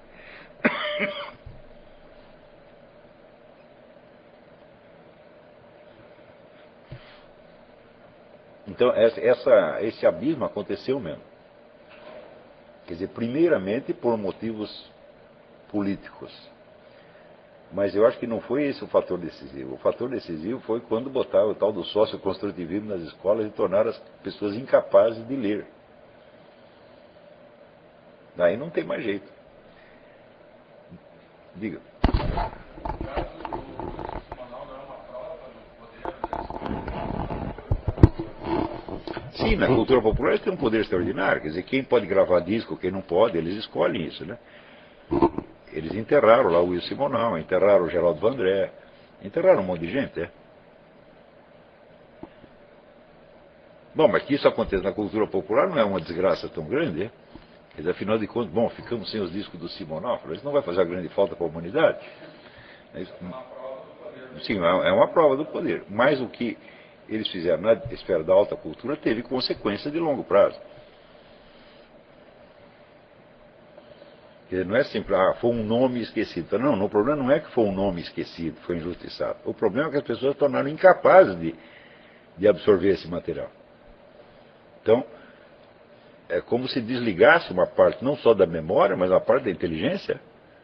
Então, esse abismo aconteceu mesmo. Quer dizer, primeiramente por motivos políticos. Mas eu acho que não foi esse o fator decisivo. O fator decisivo foi quando botaram o tal do socioconstrutivismo nas escolas e tornaram as pessoas incapazes de ler. Daí não tem mais jeito. Diga. Sim, na cultura popular eles têm um poder extraordinário. Quer dizer, quem pode gravar disco, quem não pode, eles escolhem isso, né? Eles enterraram lá o Wilson Simonal, enterraram o Geraldo Vandré, enterraram um monte de gente, é. Bom, mas que isso aconteça na cultura popular não é uma desgraça tão grande, é? Quer dizer, afinal de contas, bom, ficamos sem os discos do Simonal, isso não vai fazer uma grande falta para a humanidade. Sim, é uma prova do poder. Mas o que eles fizeram na esfera da alta cultura teve consequência de longo prazo. Quer dizer, não é sempre, foi um nome esquecido. Não, o problema não é que foi um nome esquecido, foi injustiçado. O problema é que as pessoas se tornaram incapazes de absorver esse material. Então, é como se desligasse uma parte não só da memória, mas uma parte da inteligência.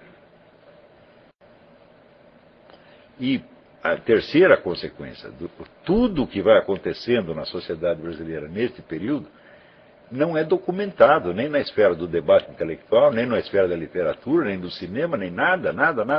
E a terceira consequência, tudo que vai acontecendo na sociedade brasileira neste período, não é documentado, nem na esfera do debate intelectual, nem na esfera da literatura, nem do cinema, nem nada.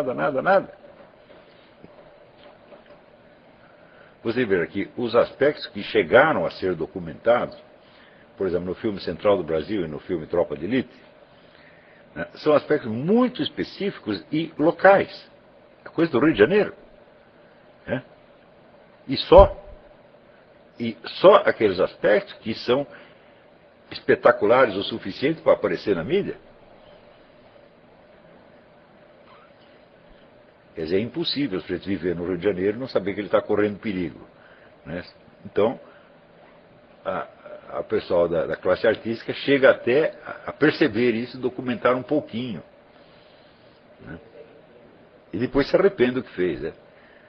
Você vê aqui, os aspectos que chegaram a ser documentados, por exemplo, no filme Central do Brasil e no filme Tropa de Elite, né, são aspectos muito específicos e locais. É coisa do Rio de Janeiro. Né? E só aqueles aspectos que são espetaculares o suficiente para aparecer na mídia. Quer dizer, é impossível o sujeito viver no Rio de Janeiro e não saber que ele está correndo perigo. Né? Então, a pessoal da classe artística chega até a perceber isso e documentar um pouquinho. Né? E depois se arrepende do que fez. Né?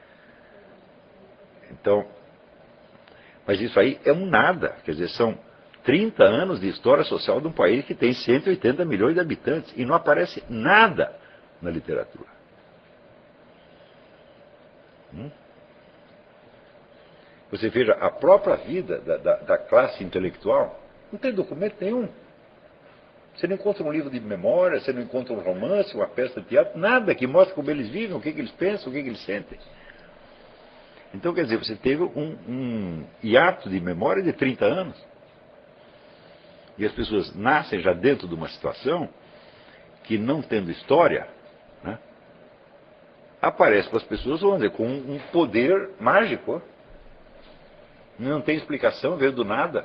Então, mas isso aí é um nada. Quer dizer, são 30 anos de história social de um país que tem 180 milhões de habitantes e não aparece nada na literatura. Você veja, a própria vida da classe intelectual não tem documento nenhum. Você não encontra um livro de memória, você não encontra um romance, uma peça de teatro, nada que mostre como eles vivem, o que eles pensam, o que eles sentem. Então, quer dizer, você teve um hiato de memória de 30 anos. E as pessoas nascem já dentro de uma situação que, não tendo história, né, aparece para as pessoas, vamos dizer, com um poder mágico. Não tem explicação, veio do nada.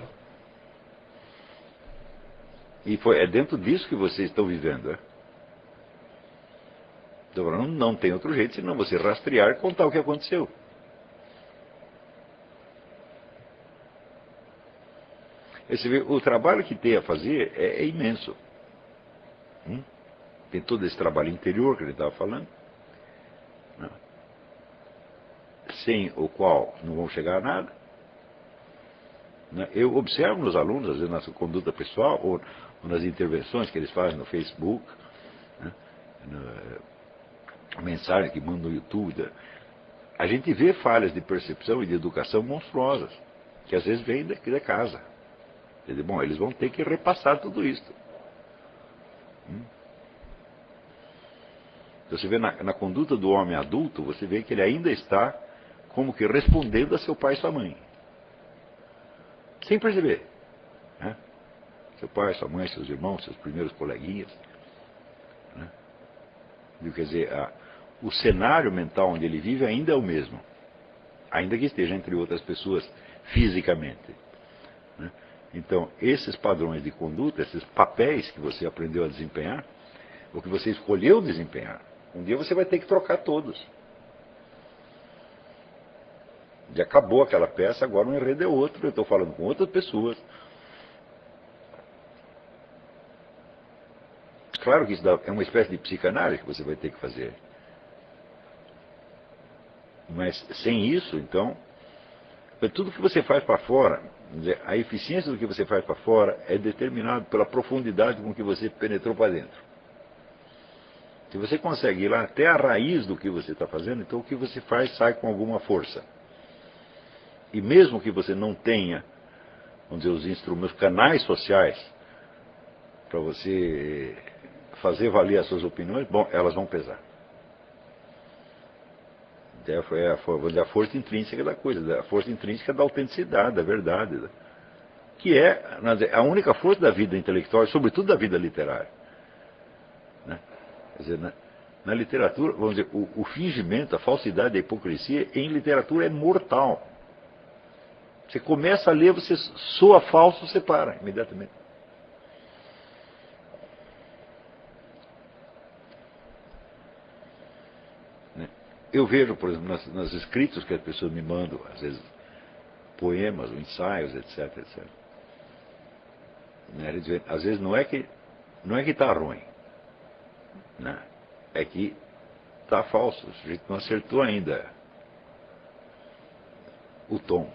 E é dentro disso que vocês estão vivendo. É? Então, não tem outro jeito senão você rastrear e contar o que aconteceu. Você vê, o trabalho que tem a fazer é imenso. Tem todo esse trabalho interior que ele estava falando, né? Sem o qual não vão chegar a nada. Né? Eu observo nos alunos, às vezes na sua conduta pessoal, ou nas intervenções que eles fazem no Facebook, né? Mensagens que mandam no YouTube. A gente vê falhas de percepção e de educação monstruosas, que às vezes vêm daqui da casa. Quer dizer, bom, eles vão ter que repassar tudo isso. Então, você vê na conduta do homem adulto, você vê que ele ainda está como que respondendo a seu pai e sua mãe. Sem perceber. Né? Seu pai, sua mãe, seus irmãos, seus primeiros coleguinhas. Né? Quer dizer, o cenário mental onde ele vive ainda é o mesmo. Ainda que esteja entre outras pessoas fisicamente. Né? Então, esses padrões de conduta, esses papéis que você aprendeu a desempenhar, ou que você escolheu desempenhar, um dia você vai ter que trocar todos. Já acabou aquela peça, agora o enredo é outro, eu estou falando com outras pessoas. Claro que isso é uma espécie de psicanálise que você vai ter que fazer. Mas sem isso, então, tudo que você faz para fora, a eficiência do que você faz para fora é determinado pela profundidade com que você penetrou para dentro. Se você consegue ir lá até a raiz do que você está fazendo, então o que você faz sai com alguma força. E mesmo que você não tenha, vamos dizer, os instrumentos, os canais sociais, para você fazer valer as suas opiniões, bom, elas vão pesar. Foi a força intrínseca da coisa, a força intrínseca da autenticidade, da verdade, que é a única força da vida intelectual e, sobretudo, da vida literária. Né? Quer dizer, na literatura, vamos dizer, o fingimento, a falsidade, a hipocrisia, em literatura é mortal. Você começa a ler, você soa falso, você para imediatamente. Eu vejo, por exemplo, nos escritos que as pessoas me mandam, às vezes, poemas, ensaios, etc, etc. Né? Às vezes não é que está ruim, né? É que está falso, o sujeito não acertou ainda o tom.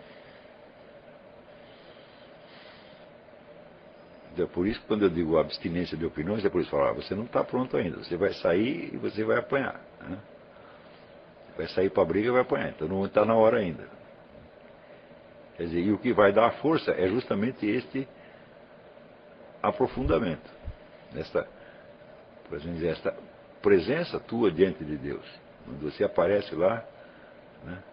Então, por isso, quando eu digo abstinência de opiniões, é por isso que eu falo, você não está pronto ainda, você vai sair e você vai apanhar. Né? Vai sair para a briga e vai apanhar, então não está na hora ainda. Quer dizer, e o que vai dar a força é justamente este aprofundamento, por exemplo, esta presença tua diante de Deus, quando você aparece lá, né,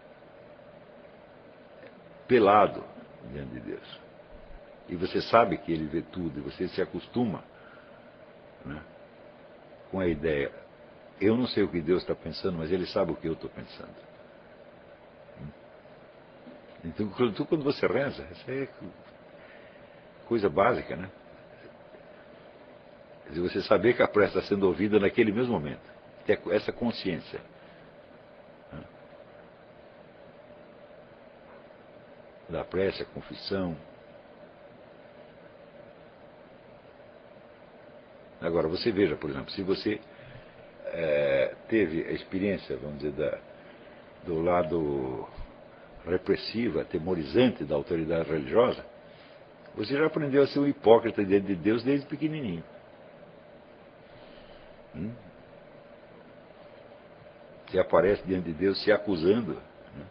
pelado diante de Deus. E você sabe que Ele vê tudo, e você se acostuma, né, com a ideia, eu não sei o que Deus está pensando, mas Ele sabe o que eu estou pensando. Então, quando você reza, isso é coisa básica, né? Quer dizer, você saber que a prece está sendo ouvida naquele mesmo momento, ter essa consciência. Né? Da prece, a confissão. Agora, você veja, por exemplo, se você teve a experiência, vamos dizer, do lado repressivo, atemorizante da autoridade religiosa, você já aprendeu a ser um hipócrita diante de Deus desde pequenininho. Você aparece diante de Deus se acusando, né?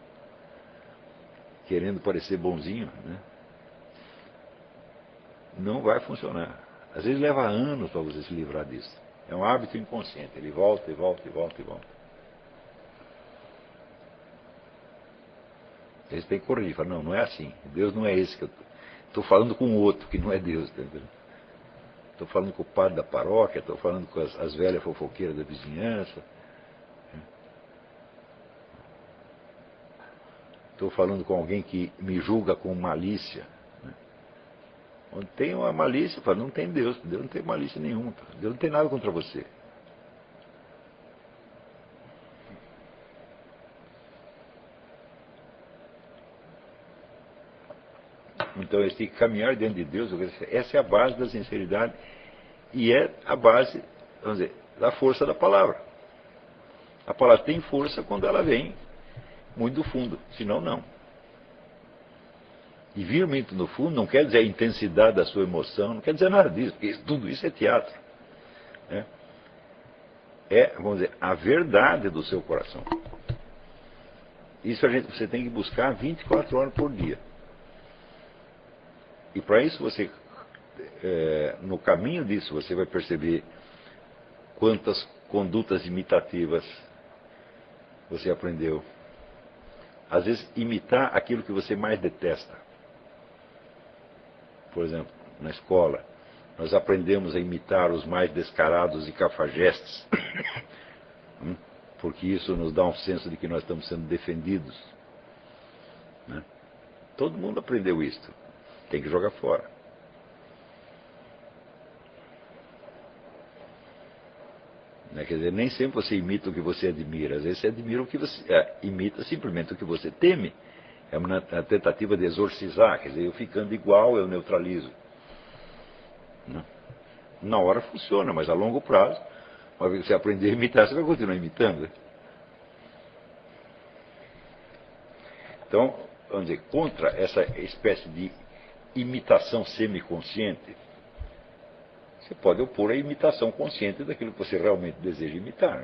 Querendo parecer bonzinho, né? Não vai funcionar. Às vezes leva anos para você se livrar disso. É um hábito inconsciente, ele volta e volta e volta e volta. Eles têm que corrigir, falam, não, não é assim. Deus não é esse que eu estou falando com outro, que não é Deus, tá entendendo? Estou falando com o padre da paróquia, estou falando com as velhas fofoqueiras da vizinhança. Estou falando com alguém que me julga com malícia. Né? Onde tem uma malícia, fala, não tem Deus. Deus não tem malícia nenhuma. Deus não tem nada contra você. Então eles têm que caminhar dentro de Deus. Essa é a base da sinceridade e é a base, vamos dizer, da força da palavra. A palavra tem força quando ela vem muito do fundo, senão não. E vir muito no fundo não quer dizer a intensidade da sua emoção, não quer dizer nada disso, porque tudo isso é teatro. Né? É, vamos dizer, a verdade do seu coração. Isso você tem que buscar 24 horas por dia. E para isso você, no caminho disso, você vai perceber quantas condutas imitativas você aprendeu. Às vezes, imitar aquilo que você mais detesta. Por exemplo, na escola, nós aprendemos a imitar os mais descarados e cafajestes, porque isso nos dá um senso de que nós estamos sendo defendidos. Né? Todo mundo aprendeu isso. Tem que jogar fora. Né? Quer dizer, nem sempre você imita o que você admira. Às vezes você admira o que você... imita simplesmente o que você teme. É uma tentativa de exorcizar. Quer dizer, eu ficando igual, eu neutralizo. Né? Na hora funciona, mas a longo prazo, uma vez que você aprender a imitar, você vai continuar imitando. Então, vamos dizer, contra essa espécie de imitação semiconsciente, você pode opor a imitação consciente daquilo que você realmente deseja imitar.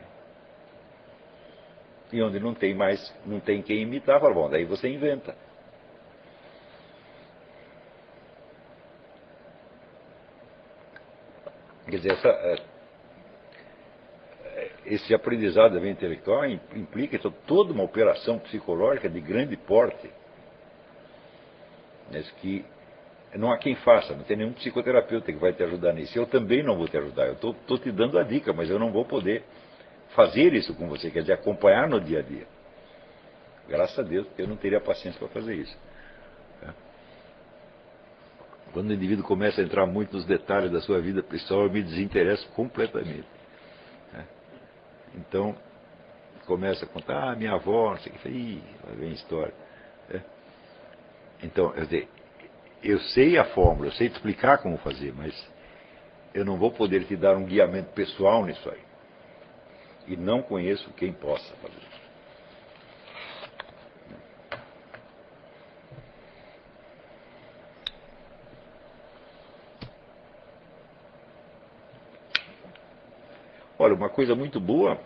E onde não tem quem imitar, fala, bom, daí você inventa. Quer dizer, esse aprendizado da vida intelectual implica toda uma operação psicológica de grande porte, mas que não há quem faça, não tem nenhum psicoterapeuta que vai te ajudar nisso. Eu também não vou te ajudar, eu estou te dando a dica, mas eu não vou poder fazer isso com você, quer dizer, acompanhar no dia a dia. Graças a Deus, porque eu não teria paciência para fazer isso. Quando o indivíduo começa a entrar muito nos detalhes da sua vida pessoal, eu me desinteresso completamente. Então, começa a contar, minha avó, não sei o que, ih, vai vir história. Então, quer dizer, eu sei a fórmula, eu sei te explicar como fazer, mas eu não vou poder te dar um guiamento pessoal nisso aí. E não conheço quem possa fazer. Olha, uma coisa muito boa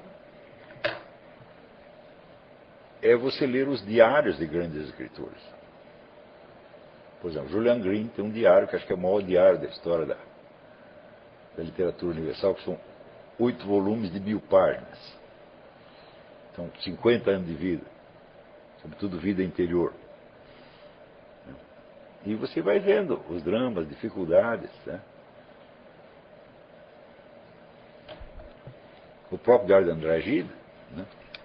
é você ler os diários de grandes escritores. Por exemplo, Julian Green tem um diário, que acho que é o maior diário da história da literatura universal, que são 8 volumes de 1000 páginas. São 50 anos de vida, sobretudo vida interior. E você vai vendo os dramas, dificuldades. Né? O próprio diário de André Gide, né?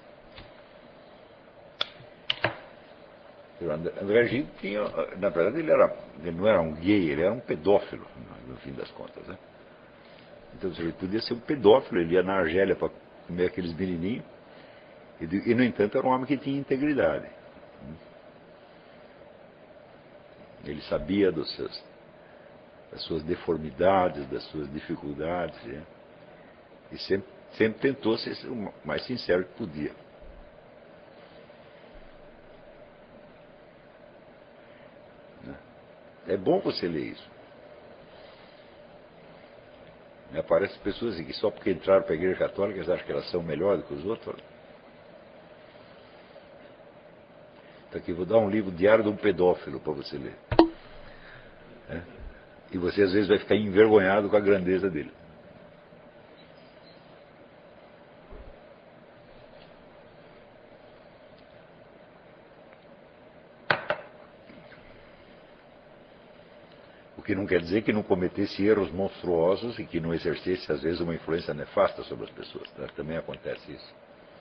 André Gide tinha, na verdade ele não era um gay, ele era um pedófilo, no fim das contas. Né? Então ele podia ser um pedófilo, ele ia na Argélia para comer aqueles menininhos, e no entanto era um homem que tinha integridade. Ele sabia das suas deformidades, das suas dificuldades, né? E sempre tentou ser o mais sincero que podia. É bom você ler isso. Aparecem pessoas que só porque entraram para a Igreja Católica eles acham que elas são melhores do que os outros. Então aqui vou dar um livro, Diário de um Pedófilo, para você ler. E você às vezes vai ficar envergonhado com a grandeza dele. O que não quer dizer que não cometesse erros monstruosos e que não exercesse, às vezes, uma influência nefasta sobre as pessoas. Né? Também acontece isso.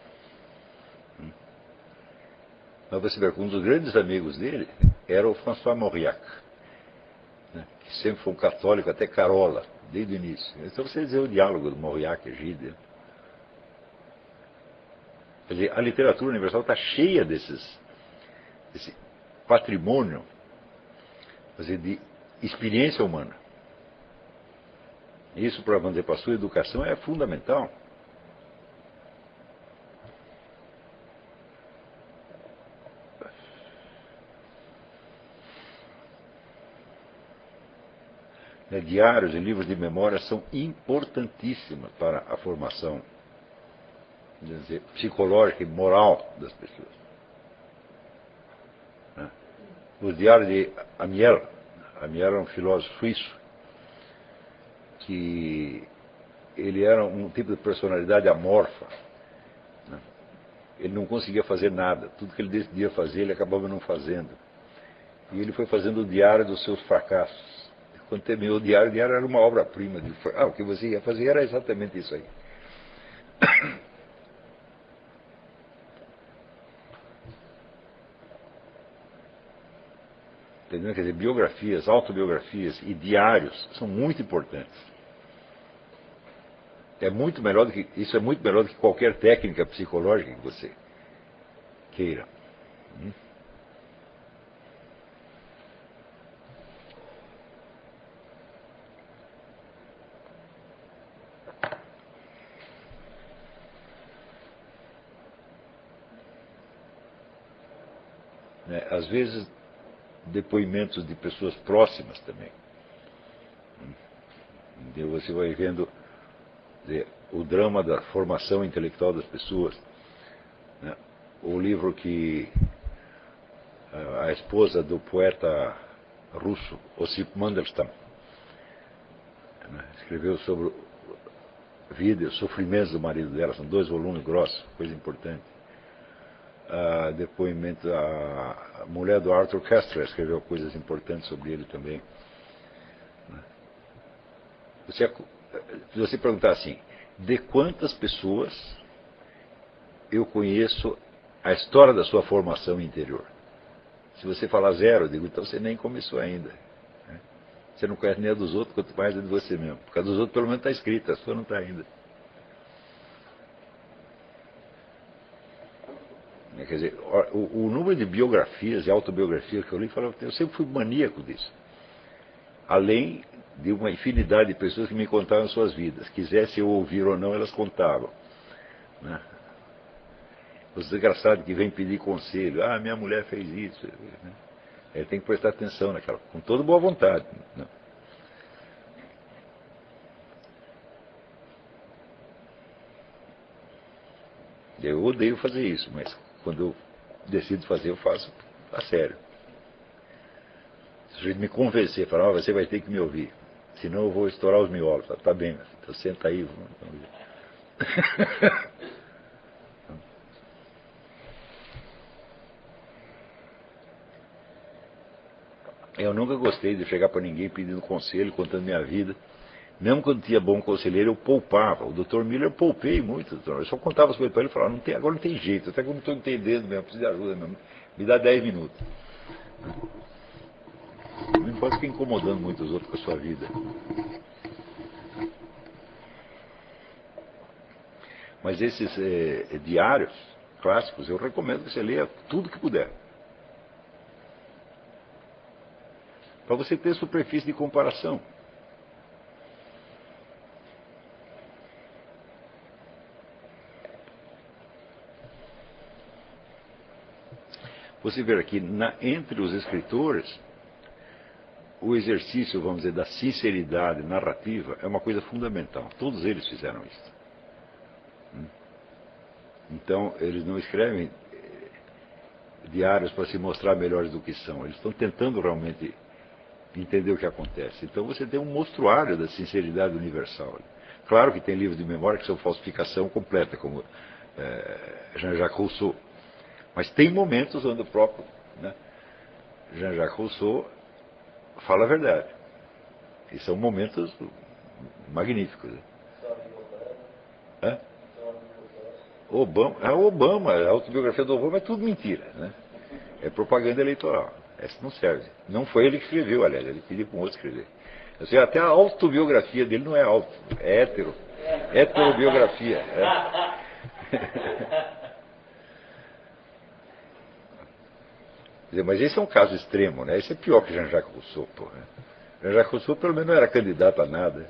Mas você vê que um dos grandes amigos dele era o François Mauriac, né? Que sempre foi um católico até carola, desde o início. Então você vê o diálogo do Mauriac e Gide. Quer dizer, a literatura universal está cheia desse patrimônio, quer dizer, de experiência humana. Isso, para a sua educação, é fundamental. Diários e livros de memória são importantíssimos para a formação, quer dizer, psicológica e moral das pessoas. Os diários de Amiel era um filósofo suíço, que ele era um tipo de personalidade amorfa. Né? Ele não conseguia fazer nada. Tudo que ele decidia fazer, ele acabava não fazendo. E ele foi fazendo o diário dos seus fracassos. Quando terminou o diário era uma obra-prima. O que você ia fazer era exatamente isso aí. Entendeu? Quer dizer, biografias, autobiografias e diários são muito importantes. Isso é muito melhor do que qualquer técnica psicológica que você queira. Às vezes, depoimentos de pessoas próximas também. Você vai vendo o drama da formação intelectual das pessoas. Né? O livro que a esposa do poeta russo, Osip Mandelstam, escreveu sobre a vida e os sofrimentos do marido dela, são 2 volumes grossos, coisa importante. Depoimento, a mulher do Arthur Koestler escreveu coisas importantes sobre ele também. Se você perguntar assim, de quantas pessoas eu conheço a história da sua formação interior? Se você falar 0, eu digo, então você nem começou ainda. Né? Você não conhece nem a dos outros, quanto mais a de você mesmo. Porque a dos outros pelo menos está escrita, a sua não está ainda. Quer dizer, o número de biografias e autobiografias que eu li, eu sempre fui maníaco disso. Além de uma infinidade de pessoas que me contaram suas vidas. Quisesse eu ouvir ou não, elas contavam. Né? Os desgraçados que vêm pedir conselho. Minha mulher fez isso. Né? Ele tem que prestar atenção naquela, com toda boa vontade. Né? Eu odeio fazer isso, mas quando eu decido fazer, eu faço a sério. Se o sujeito me convencer, falar, você vai ter que me ouvir, senão eu vou estourar os miolos. Tá bem, então senta aí. Vamos ver. Eu nunca gostei de chegar para ninguém pedindo conselho, contando minha vida. Mesmo quando tinha bom conselheiro, eu poupava. O Dr. Miller eu poupei muito. Eu só contava as coisas para ele e falava, agora não tem jeito, até que eu não estou entendendo mesmo, preciso de ajuda mesmo. Me dá 10 minutos. Não pode ficar incomodando muito os outros com a sua vida. Mas esses diários clássicos, eu recomendo que você leia tudo que puder. Para você ter superfície de comparação. Você vê aqui, entre os escritores, o exercício, vamos dizer, da sinceridade narrativa é uma coisa fundamental. Todos eles fizeram isso. Então, eles não escrevem diários para se mostrar melhores do que são. Eles estão tentando realmente entender o que acontece. Então você tem um mostruário da sinceridade universal. Claro que tem livros de memória que são falsificação completa, como Jean-Jacques Rousseau. Mas tem momentos onde o próprio, né, Jean-Jacques Rousseau fala a verdade. E são momentos magníficos. Né? Obama, a autobiografia do Obama é tudo mentira. Né? É propaganda eleitoral. Essa não serve. Não foi ele que escreveu, aliás, ele pediu para um outro escrever. Eu sei, até a autobiografia dele não é auto, é heterobiografia. Mas esse é um caso extremo, né? Esse é pior que Jean-Jacques Rousseau, pô. Né? Jean-Jacques Rousseau pelo menos não era candidato a nada.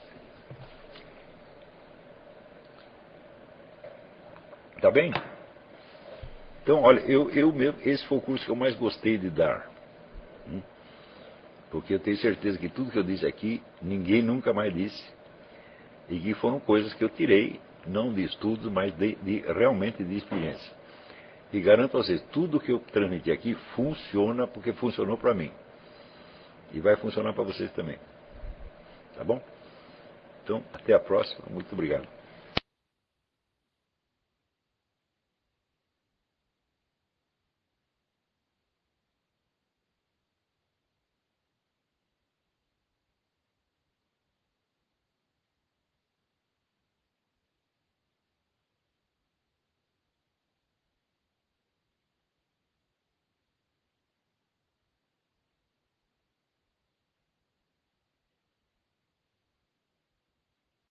Tá bem? Então, olha, eu mesmo, esse foi o curso que eu mais gostei de dar. Porque eu tenho certeza que tudo que eu disse aqui, ninguém nunca mais disse. E que foram coisas que eu tirei, não de estudos, mas realmente de experiência. E garanto a vocês, tudo que eu transmiti aqui funciona porque funcionou para mim. E vai funcionar para vocês também. Tá bom? Então, até a próxima. Muito obrigado.